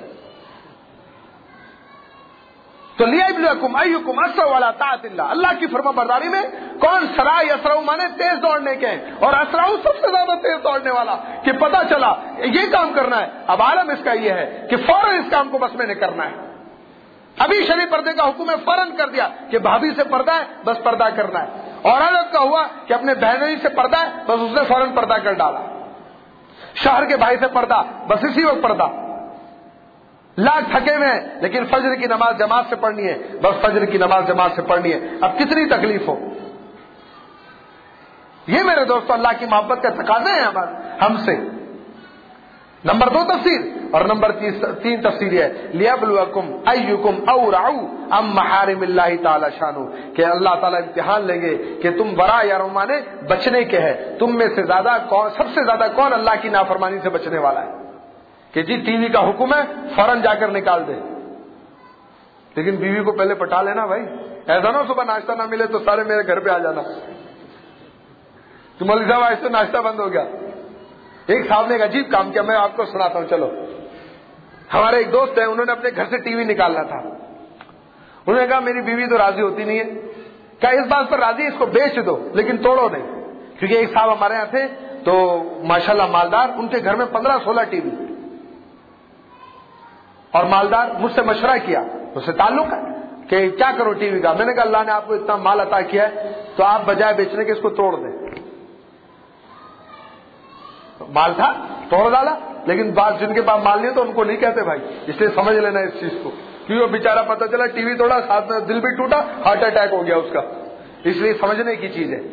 تو لیبلوکم ایکم اسرع علی طاعت اللہ, اللہ کی فرما برداری میں کون سرا اسرع مانے تیز دوڑنے کے ہیں, اور اسرع سب سے زیادہ تیز دوڑنے والا کہ پتا چلا یہ کام کرنا ہے. اب عالم اس کا یہ ہے کہ فوراً اس کام کو بس میں نے کرنا ہے. ابھی شرعی پردے کا حکم ہے, فوراً کر دیا کہ بھابھی سے پردہ ہے بس پردہ کرنا ہے. اور عورت کا ہوا کہ اپنے بہنوئی سے پردہ ہے بس اس نے فوراً پردہ کر ڈالا. شوہر کے بھائی سے پردہ بس اسی وقت پردہ. لاکھ تھکے ہوئے ہیں لیکن فجر کی نماز جماعت سے پڑھنی ہے, بس فجر کی نماز جماعت سے پڑھنی ہے. اب کتنی تکلیف ہو. یہ میرے دوستو اللہ کی محبت کا تقاضے ہیں ہم سے. نمبر دو تفسیر, اور نمبر تین تفسیر ہے لیبلوکم ایکم اورع ام محارم اللہ تعالی شانہ, کہ اللہ تعالیٰ امتحان لیں گے کہ تم برا یا رمانے بچنے کے ہے, تم میں سے زیادہ کون, سب سے زیادہ کون اللہ کی نافرمانی سے بچنے والا ہے. کہ جی ٹی وی کا حکم ہے فوراً جا کر نکال دے, لیکن بیوی کو پہلے پٹا لینا بھائی. ایسا نہ صبح ناشتہ نہ ملے تو سارے میرے گھر پہ آ جانا. تو مولوی صاحب ایسے ناشتہ بند ہو گیا. ایک صاحب نے ایک عجیب کام کیا, میں آپ کو سناتا ہوں. چلو, ہمارے ایک دوست ہیں, انہوں نے اپنے گھر سے ٹی وی نکالنا تھا. انہوں نے کہا میری بیوی تو راضی ہوتی نہیں ہے. کہا اس بات پر راضی, اس کو بیچ دو لیکن توڑو نہیں. کیونکہ ایک صاحب ہمارے یہاں تھے تو ماشاءاللہ مالدار, ان کے گھر میں پندرہ سولہ ٹی وی, اور مالدار. مجھ سے مشورہ کیا, اس سے تعلق ہے کہ کیا کرو ٹی وی کا. میں نے کہا اللہ نے آپ کو اتنا مال عطا کیا ہے تو آپ بجائے بیچنے کے اس کو توڑ دیں. مال تھا توڑ ڈالا, لیکن بات جن کے پاس مال نہیں تو ان کو نہیں کہتے بھائی, اس لیے سمجھ لینا اس چیز کو. کیوں وہ بیچارہ پتہ چلا ٹی وی توڑا, ساتھ میں دل بھی ٹوٹا, ہارٹ اٹیک ہو گیا اس کا. اس لیے سمجھنے کی چیز ہے,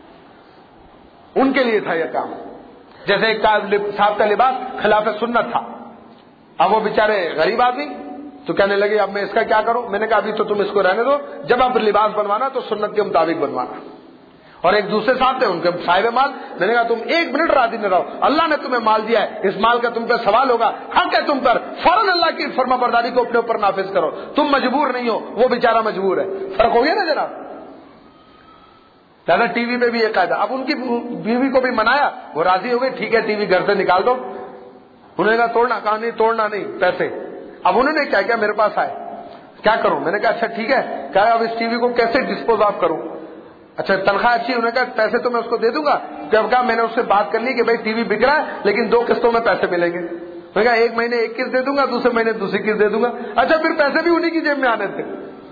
ان کے لیے تھا یہ کام. جیسے ایک صاحب کا لباس خلاف سنت تھا, اب وہ بیچارے غریب آدمی تو کہنے لگے اب میں اس کا کیا کروں. میں نے کہا ابھی تو تم اس کو رہنے دو, جب آپ لباس بنوانا تو سنت کے مطابق بنوانا. اور ایک دوسرے صاحب تھے, ان کے صاحب مال, میں نے کہا تم ایک منٹ راضی نہ رہو, اللہ نے تمہیں مال دیا ہے, اس مال کا تم پہ سوال ہوگا, حق ہے تم پر, فوراً اللہ کی فرما برداری کو اپنے اوپر نافذ کرو. تم مجبور نہیں ہو, وہ بیچارہ مجبور ہے. فرق ہو گیا نا جناب. دادا ٹی وی پہ بھی یہ قاعدہ. اب ان کی بیوی کو بھی منایا, وہ راضی ہو گئی, ٹھیک ہے ٹی وی گھر سے نکال دو. انہوں نے کہا توڑنا, کہا نہیں توڑنا نہیں, پیسے. اب انہوں نے کیا کیا میرے پاس آئے, کیا کروں. میں نے کہا اچھا ٹھیک ہے, کہا اب اس ٹی وی کو کیسے ڈسپوز آف کروں. اچھا تنخواہ اچھی, انہوں نے کہا پیسے تو میں اس کو دے دوں گا. جب کہا میں نے اس سے بات کر لی کہ بھائی ٹی وی بک رہا ہے لیکن دو قسطوں میں پیسے ملیں گے. میں نے کہا ایک مہینے ایک قسط دے دوں گا, دوسرے مہینے دوسری قسط دے دوں گا. اچھا پھر پیسے بھی انہی کی جیب میں آنے تھے.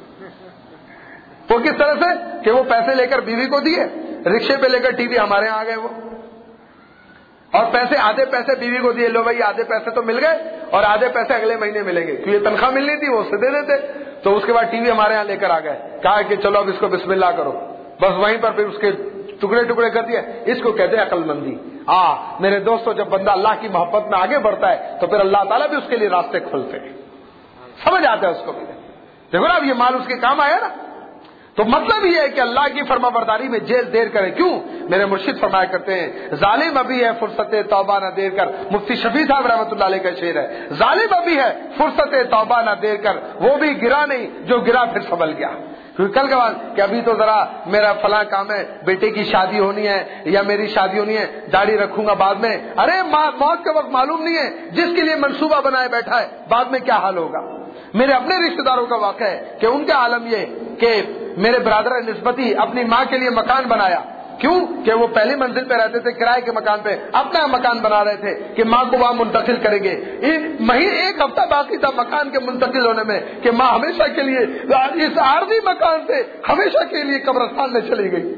وہ کس طرح سے کہ وہ پیسے لے کر بیوی کو دیے, رکشے پہ لے کر ٹی وی ہمارے یہاں آ گئے وہ, اور پیسے آدھے پیسے بیوی کو دیے, لو بھائی آدھے پیسے تو مل گئے اور آدھے پیسے اگلے مہینے ملیں گے. کیونکہ تنخواہ ملنی تھی وہ اس سے دے دیتے. تو اس کے بعد ٹی وی ہمارے یہاں لے کر آ گئے, کہا کہ چلو اب اس کو بسم اللہ کرو. بس وہیں پر پھر اس کے ٹکڑے ٹکڑے کر دیا. اس کو کہتے ہیں عقل مندی. ہاں میرے دوستوں, جب بندہ اللہ کی محبت میں آگے بڑھتا ہے تو پھر اللہ تعالیٰ بھی اس کے لیے راستے کھولتے ہیں, سمجھ آتا ہے اس کو بھی. دیکھو نا اب یہ مال اس کے کام آیا نا. تو مطلب یہ ہے کہ اللہ کی فرما برداری میں جیل دیر کرے. کیوں؟ میرے مرشد فرمایا کرتے ہیں ظالم ابھی ہے فرصت توبہ نہ دیر کر. مفتی شفیع صاحب رحمۃ اللہ علیہ کا شعر ہے, ظالم ابھی ہے فرصت توبہ نہ دیر کر, وہ بھی گرا نہیں جو گرا پھر سنبھل گیا. کیونکہ کل کے بعد کہ ابھی تو ذرا میرا فلاں کام ہے, بیٹے کی شادی ہونی ہے یا میری شادی ہونی ہے, داڑھی رکھوں گا بعد میں. ارے موت کے وقت معلوم نہیں ہے, جس کے لیے منصوبہ بنائے بیٹھا ہے بعد میں کیا حال ہوگا. میرے اپنے رشتہ داروں کا واقعہ ہے کہ ان کا عالم یہ کہ میرے برادر نسبتی اپنی ماں کے لیے مکان بنایا. کیوں کہ وہ پہلی منزل پہ رہتے تھے, کرائے کے مکان پہ اپنا مکان بنا رہے تھے کہ ماں کو وہاں منتقل کریں گے. مہینے ایک ہفتہ باقی تھا مکان کے منتقل ہونے میں کہ ماں ہمیشہ کے لیے اس عارضی مکان سے ہمیشہ کے لیے قبرستان میں چلی گئی.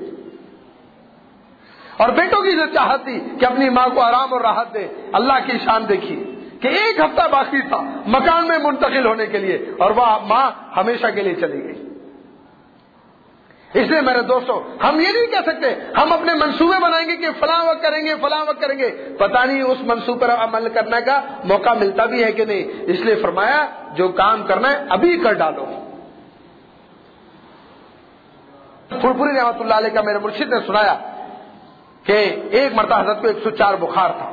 اور بیٹوں کی جو چاہت تھی کہ اپنی ماں کو آرام اور راحت دے, اللہ کی شان دیکھی کہ ایک ہفتہ باقی تھا مکان میں منتقل ہونے کے لیے اور وہ ماں ہمیشہ کے لیے چلی گئی. اس لیے میرے دوستو ہم یہ نہیں کہہ سکتے ہم اپنے منصوبے بنائیں گے کہ فلاں وقت کریں گے فلاں وقت کریں گے، پتہ نہیں اس منصوبے پر عمل کرنے کا موقع ملتا بھی ہے کہ نہیں. اس لیے فرمایا جو کام کرنا ہے ابھی کر ڈالو. پھول پوری رحمۃ اللہ علیہ کا میرے مرشد نے سنایا کہ ایک مرتبہ حضرت کو ایک سو چار بخار تھا.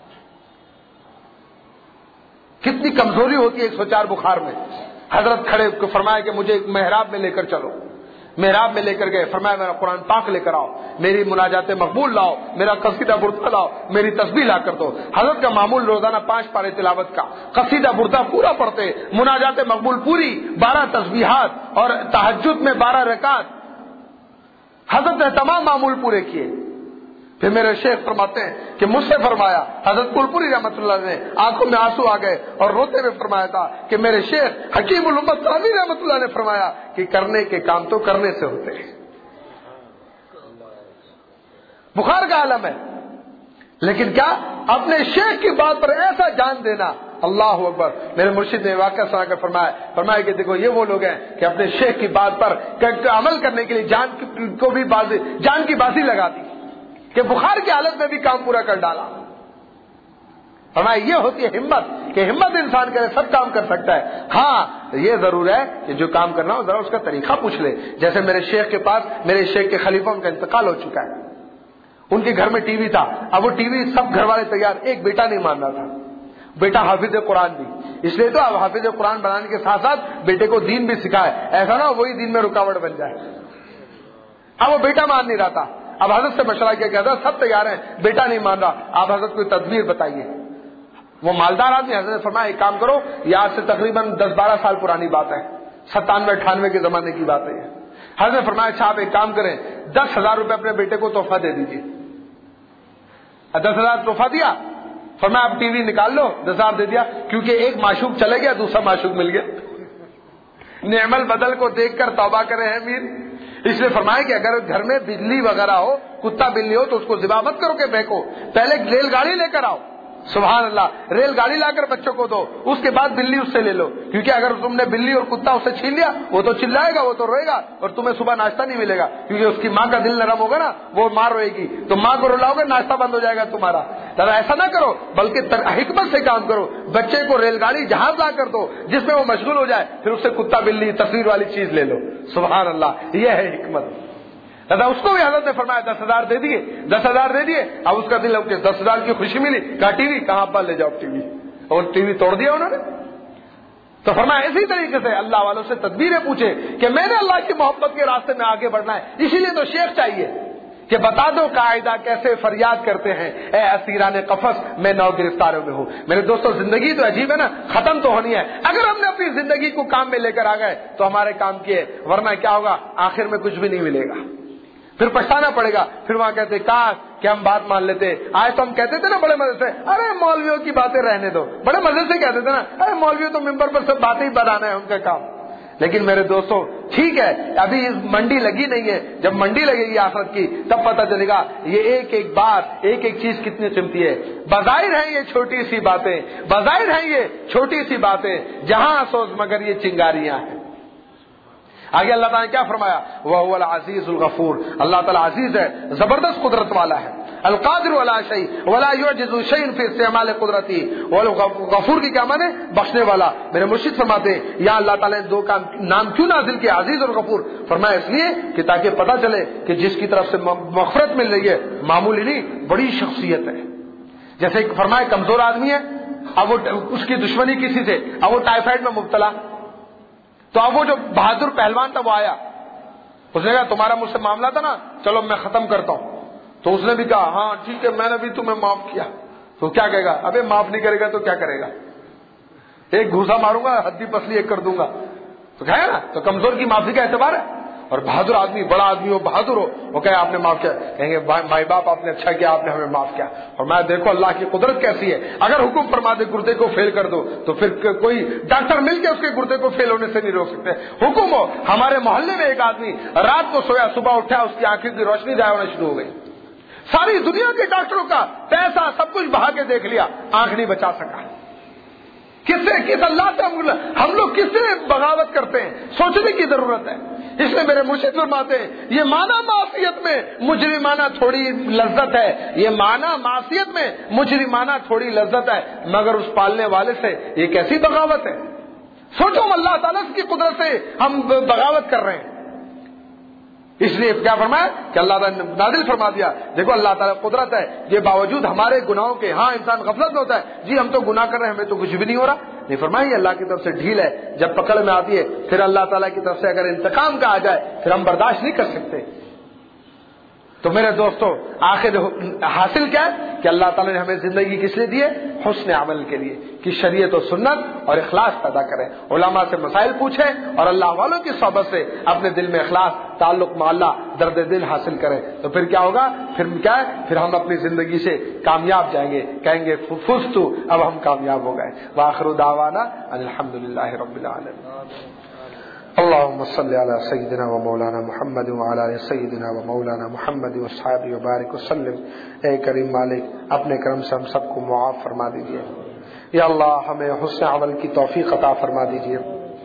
کتنی کمزوری ہوتی ہے ایک سو چار بخار میں. حضرت کھڑے فرمایا کہ مجھے محراب میں لے کر چلو. محراب میں لے کر گئے، فرمایا میرا قرآن پاک لے کر آؤ، میری مناجات مقبول لاؤ، میرا قصیدہ بردہ لاؤ، میری تسبیح لا کر دو. حضرت کا معمول روزانہ پانچ پارے تلاوت کا، قصیدہ بردہ پورا پڑھتے، مناجات مقبول پوری، بارہ تسبیحات اور تہجد میں بارہ رکعات. حضرت نے تمام معمول پورے کیے. پھر میرے شیخ فرماتے ہیں کہ مجھ سے فرمایا، حضرت پھول پوری رحمۃ اللہ نے آنکھوں میں آنسو آ گئے اور روتے ہوئے فرمایا تھا کہ میرے شیخ حکیم الامت ثانوی رحمۃ اللہ نے فرمایا کہ کرنے کے کام تو کرنے سے ہوتے ہیں. بخار کا عالم ہے، لیکن کیا اپنے شیخ کی بات پر ایسا جان دینا. اللہ اکبر. میرے مرشد نے واقعہ سنا کر فرمایا فرمایا کہ دیکھو یہ وہ لوگ ہیں کہ اپنے شیخ کی بات پر عمل کرنے کے لیے جان کو بھی بازی جان کی بازی لگا دی کہ بخار کی حالت میں بھی کام پورا کر ڈالا. فرمایا یہ ہوتی ہے ہمت کہ ہمت انسان کرے سب کام کر سکتا ہے. ہاں یہ ضرور ہے کہ جو کام کرنا ہو ذرا اس کا طریقہ پوچھ لے. جیسے میرے شیخ کے پاس میرے شیخ کے خلیفہ ان کا انتقال ہو چکا ہے. ان کے گھر میں ٹی وی تھا. اب وہ ٹی وی سب گھر والے تیار، ایک بیٹا نہیں مان رہا تھا. بیٹا حافظ قرآن بھی، اس لیے تو اب حافظ قرآن بنانے کے ساتھ ساتھ بیٹے کو دین بھی سکھائے، ایسا نہ وہی دین میں رکاوٹ بن جائے. اب وہ بیٹا مان نہیں رہا تھا. اب حضرت سے مشورہ کیا کہ حضرت سب تیار ہیں، بیٹا نہیں مان رہا، آپ حضرت کوئی تدبیر بتائیے. وہ مالدار آدمی، حضرت نے فرمایا ایک کام کرو، یہ آج سے تقریباً دس بارہ سال پرانی بات ہے، ستانوے اٹھانوے کے زمانے کی بات ہے. حضرت نے فرمایا اچھا آپ ایک کام کریں، دس ہزار روپے اپنے بیٹے کو تحفہ دے دیجیے. دس ہزار تحفہ دیا. فرمایا آپ ٹی وی نکال لو. دس ہزار دے دیا، کیونکہ ایک معشوق چلے گیا دوسرا معشوق مل گیا. نعم البدل کو دیکھ کر توبہ کرے ہیں میر. اس لیے فرمایا کہ اگر گھر میں بجلی وغیرہ ہو، کتا بلی ہو، تو اس کو ذبح مت کرو کہ بہکو، پہلے ریل گاڑی لے کر آؤ. سبحان اللہ. ریل گاڑی لا کر بچوں کو دو، اس کے بعد بلی اس سے لے لو، کیونکہ اگر تم نے بلی اور کتا اس سے چھین لیا وہ تو چلائے گا، وہ تو روئے گا اور تمہیں صبح ناشتہ نہیں ملے گا، کیونکہ اس کی ماں کا دل نرم ہوگا نا، وہ ماں روئے گی تو ماں کو رلاؤ گے، ناشتہ بند ہو جائے گا تمہارا. ذرا ایسا نہ کرو، بلکہ حکمت سے کام کرو. بچے کو ریل گاڑی جہاز لا کر دو جس میں وہ مشغول ہو جائے، پھر اس سے کتا بلی تصویر والی چیز لے لو. سبحان اللہ. یہ ہے حکمت. دادا اس کو بھی حضرت نے فرمایا دس ہزار دے دیے. دس ہزار دے دیے. اب اس کا دل اٹھے، دس ہزار کی خوشی ملی، کہا ٹی وی کہاں پر لے جاؤ ٹی وی، اور ٹی وی توڑ دیا انہوں نے. تو فرمایا اسی طریقے سے اللہ والوں سے تدبیریں پوچھے کہ میں نے اللہ کی محبت کے راستے میں آگے بڑھنا ہے. اسی لیے تو شیخ چاہیے کہ بتا دو قاعدہ کیسے فریاد کرتے ہیں، اے اسیران قفس میں نو گرفتاروں میں ہوں. میرے دوستوں زندگی تو عجیب ہے نا، ختم تو ہونی ہے. اگر ہم نے اپنی زندگی کو کام میں لے کر آ گئے تو ہمارے کام کیے، ورنہ کیا ہوگا، آخر میں کچھ بھی نہیں ملے گا، پھر پچھتانا پڑے گا. پھر وہاں کہتے کاش کہ ہم بات مان لیتے. آج تو ہم کہتے تھے نا بڑے مزے سے، ارے مولویوں کی باتیں رہنے دو، بڑے مزے سے کہتے تھے نا، ارے مولویوں تو ممبر پر سب باتیں ہی بنانا ہے ان کا کام. لیکن میرے دوستوں ٹھیک ہے، ابھی منڈی لگی نہیں ہے، جب منڈی لگے گی آخرت کی تب پتہ چلے گا یہ ایک ایک بات، ایک ایک چیز کتنی قیمتی ہے. بظاہر ہیں یہ چھوٹی سی باتیں، بظاہر ہیں یہ چھوٹی سی باتیں، جہاں سوز مگر یہ چنگاریاں ہیں. آگے اللہ تعالیٰ نے کیا فرمایا، وَهُوَ الْعَزِيزُ الْغَفُورُ. اللہ تعالیٰ عزیز ہے، زبردست قدرت والا ہے. القادر علی شیء ولا یعجز شیء فی استعمال قدرتی. غفور کی کیا معنی، بخشنے والا. میرے مرشد فرماتے ہیں یا اللہ تعالیٰ نے دو کا نام کیوں نازل کیا، عزیز اور غفور؟ فرمایا اس لیے کہ تاکہ پتہ چلے کہ جس کی طرف سے مغفرت مل رہی ہے معمولی نہیں، بڑی شخصیت ہے. جیسے فرمایا کمزور آدمی ہے، اب وہ اس کی دشمنی کسی سے، اب وہ ٹائیفائڈ میں مبتلا، تو اب وہ جو بہادر پہلوان تھا وہ آیا، اس نے کہا تمہارا مجھ سے معاملہ تھا نا، چلو میں ختم کرتا ہوں. تو اس نے بھی کہا ہاں ٹھیک ہے میں نے بھی تمہیں معاف کیا. تو کیا کہے گا، ابے معاف نہیں کرے گا تو کیا کرے گا، ایک گھوسا ماروں گا ہڈی پسلی ایک کر دوں گا، تو کہے نا. تو کمزور کی معافی کا اعتبار ہے. اور بہادر آدمی، بڑا آدمی ہو، بہادر ہو، وہ کہے آپ نے معاف کیا، کہیں گے مائی باپ آپ نے اچھا کیا، آپ نے ہمیں معاف کیا. اور میں دیکھو اللہ کی قدرت کیسی ہے، اگر حکم فرما دے گردے کو فیل کر دو تو پھر کوئی ڈاکٹر مل کے اس کے گردے کو فیل ہونے سے نہیں روک سکتے. حکم ہو. ہمارے محلے میں ایک آدمی رات کو سویا، صبح اٹھا، اس کی آنکھوں کی روشنی ضائع ہونا شروع ہو گئی. ساری دنیا کے ڈاکٹروں کا پیسہ سب کچھ بہا کے دیکھ لیا، آنکھ نہیں بچا سکا. کس سے، کس اللہ سے ہم لوگ کس سے بغاوت کرتے ہیں، سوچنے کی ضرورت ہے. اس لیے میرے مرشد فرماتے ہیں یہ معنی معصیت میں مجرمانہ تھوڑی لذت ہے، یہ معنی معصیت میں مجرمانہ تھوڑی لذت ہے، مگر اس پالنے والے سے یہ کیسی بغاوت ہے؟ سوچو ہم اللہ تعالیٰ کی قدرت سے ہم بغاوت کر رہے ہیں۔ اس لیے کیا فرمایا کہ اللہ تعالیٰ نے نازل فرما دیا، دیکھو اللہ تعالیٰ قدرت ہے، یہ باوجود ہمارے گناہوں کے، ہاں انسان غفلت میں ہوتا ہے، جی ہم تو گناہ کر رہے ہیں، ہمیں تو کچھ بھی نہیں ہو رہا، نہیں فرمایا یہ اللہ کی طرف سے ڈھیل ہے، جب پکڑ میں آتی ہے پھر اللہ تعالیٰ کی طرف سے اگر انتقام کا آ جائے پھر ہم برداشت نہیں کر سکتے۔ تو میرے دوستو آخر حاصل کیا ہے کہ اللہ تعالیٰ نے ہمیں زندگی کس لیے دی ہے؟ حسن عمل کے لیے، کہ شریعت و سنت اور اخلاص پیدا کریں، علماء سے مسائل پوچھیں اور اللہ والوں کی صحبت سے اپنے دل میں اخلاص، تعلق مع اللہ، درد دل حاصل کریں، تو پھر کیا ہوگا؟ پھر کیا ہے؟ پھر ہم اپنی زندگی سے کامیاب جائیں گے، کہیں گے فزتو، اب ہم کامیاب ہو گئے۔ وآخر دعوانا ان الحمدللہ رب العالمین۔ اللهم صل على سيدنا ومولانا محمد وعلى آل سيدنا ومولانا محمد وصحبه وبارك وسلم۔ اے کریم مالک اپنے کرم سے ہم سب کو معاف فرما دیجیے، یا اللہ ہمیں حسن عمل کی توفیق عطا فرما دیجیے،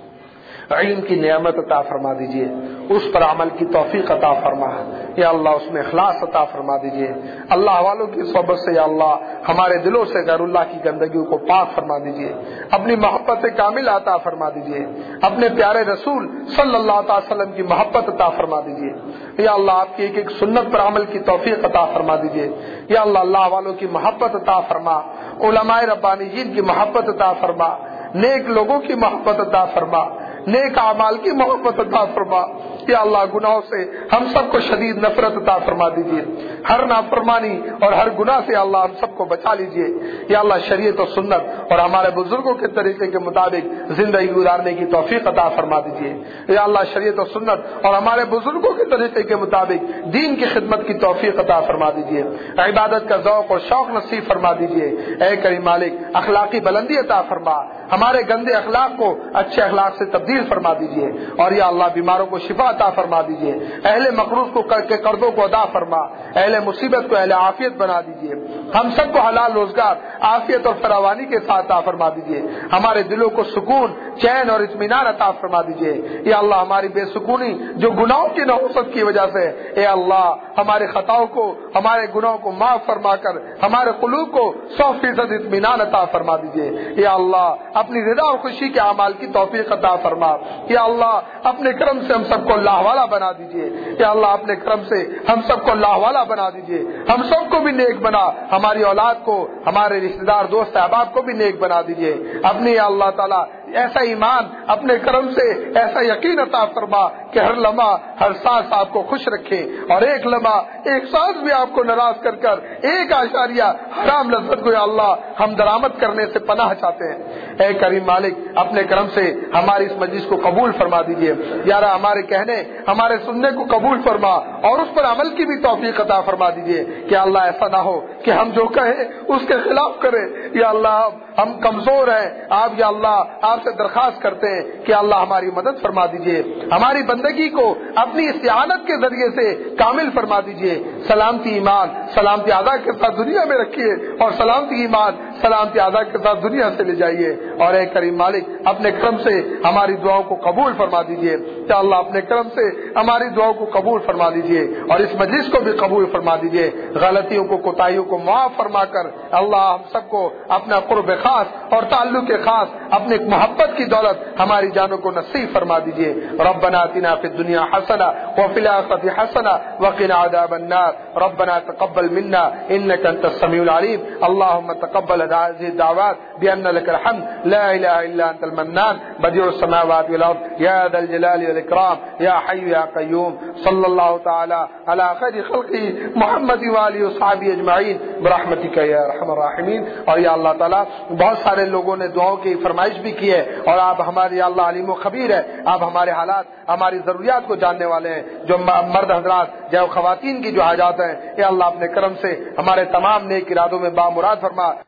علم کی نعمت عطا فرما دیجیے، اس پر عمل کی توفیق عطا فرما، یا اللہ اس میں اخلاص عطا فرما دیجیے، اللہ والوں کی صحبت سے یا اللہ ہمارے دلوں سے غیر اللہ کی گندگیوں کو پاک فرما دیجیے، اپنی محبت کامل عطا فرما دیجیے، اپنے پیارے رسول صلی اللہ تعالی وسلم کی محبت عطا فرما دیجیے، یا اللہ آپ کی ایک ایک سنت پر عمل کی توفیق عطا فرما دیجیے، یا اللہ اللہ والوں کی محبت عطا فرما، علماء ربانیین کی محبت عطا فرما، نیک لوگوں کی محبت عطا فرما، نیک اعمال کی محبت عطا فرما، یا اللہ گناہوں سے ہم سب کو شدید نفرت عطا فرما دیجیے، ہر نافرمانی اور ہر گناہ سے اللہ ہم سب کو بچا لیجیے، یا اللہ شریعت و سنت اور ہمارے بزرگوں کے طریقے کے مطابق زندگی گزارنے کی توفیق عطا فرما دیجیے، یا اللہ شریعت و سنت اور ہمارے بزرگوں کے طریقے کے مطابق دین کی خدمت کی توفیق عطا فرما دیجیے، عبادت کا ذوق اور شوق نصیب فرما دیجیے، اے کریم مالک اخلاقی بلندی عطا فرما، ہمارے گندے اخلاق کو اچھے اخلاق سے تبدیل فرما دیجیے، اور یا اللہ بیماروں کو شفا عطا فرما دیجیے، اہل مقروض کو کے قرضوں کو ادا فرما، اہل مصیبت کو اہل عافیت بنا دیجیے، ہم سب کو حلال روزگار عافیت اور فراوانی کے ساتھ عطا فرما دیجیے، ہمارے دلوں کو سکون، چین اور اطمینان عطا فرما دیجیے، یا اللہ ہماری بے سکونی جو گناہوں کی نحوست کی وجہ سے، اے اللہ ہمارے خطاؤں کو، ہمارے گناہوں کو معاف فرما کر ہمارے قلوب کو سو فیصد اطمینان عطا فرما دیجیے، یا اللہ اپنی رضا اور خوشی کے اعمال کی توفیق عطا فرما، یا اللہ اپنے کرم سے ہم سب کو اللہ والا بنا دیجیے، یا اللہ اپنے کرم سے ہم سب کو اللہ والا بنا دیجیے، ہم سب کو بھی نیک بنا، ہماری اولاد کو، ہمارے رشتہ دار دوست احباب کو بھی نیک بنا دیجیے، اپنی یا اللہ تعالیٰ ایسا ایمان اپنے کرم سے ایسا یقین عطا فرما کہ ہر لمحہ ہر سانس آپ کو خوش رکھے، اور ایک لمحہ ایک سانس بھی آپ کو ناراض کر کر ایک اشاریہ حرام لذت کو یا اللہ ہم درآمد کرنے سے پناہ چاہتے ہیں۔ اے کریم مالک اپنے کرم سے ہماری اس مجلس کو قبول فرما دیجیے، یارا ہمارے کہنے ہمارے سننے کو قبول فرما اور اس پر عمل کی بھی توفیق عطا فرما دیجیے، کہ اللہ ایسا نہ ہو کہ ہم جو کہیں اس کے خلاف کریں، یا اللہ ہم کمزور ہیں، آپ یا اللہ آپ سے درخواست کرتے ہیں کہ اللہ ہماری مدد فرما دیجیے، ہماری بندگی کو اپنی استعانت کے ذریعے سے کامل فرما دیجیے، سلامتی ایمان سلامتی اعضاء کے ساتھ دنیا میں رکھیے اور سلامتی ایمان سلامتی اعضاء کے ساتھ دنیا سے لے جائیے، اور اے کریم مالک اپنے کرم سے ہماری دعاؤں کو قبول فرما دیجیے، کہ اللہ اپنے کرم سے ہماری دعاؤں کو قبول فرما دیجیے اور اس مجلس کو بھی قبول فرما دیجیے، غلطیوں کو کوتاہیوں کو معاف فرما کر اللہ ہم سب کو اپنا قرب خاص اور تعلق خاص اپنے محبت کی دولت ہماری جانوں کو نصیب فرما دیجیے۔ ربنا آتنا فی الدنیا حسنہ وفی الآخرۃ حسنہ وقنا عذاب النار، ربنا تقبل منا انک انت السمیع العلیم، اللهم تقبل هذه الدعوات بان لك الحمد لا اله الا انت المنان بديع السماوات والارض يا ذا الجلال والاکرام یا حی یا قیوم، صلی اللہ تعالی علی خیر خلقہ محمد وآلہ وصحبہ اجمعین برحمتک یا ارحم الراحمین۔ اور یا اللہ تعالی بہت سارے لوگوں نے دعاؤں کی فرمائش بھی کی ہے، اور آپ ہمارے یا اللہ علیم و خبیر ہے، آپ ہمارے حالات ہماری ضروریات کو جاننے والے ہیں، جو مرد حضرات جو خواتین کی جو حاجات ہیں، یا اللہ اپنے کرم سے ہمارے تمام نیک ارادوں میں بامراد فرما۔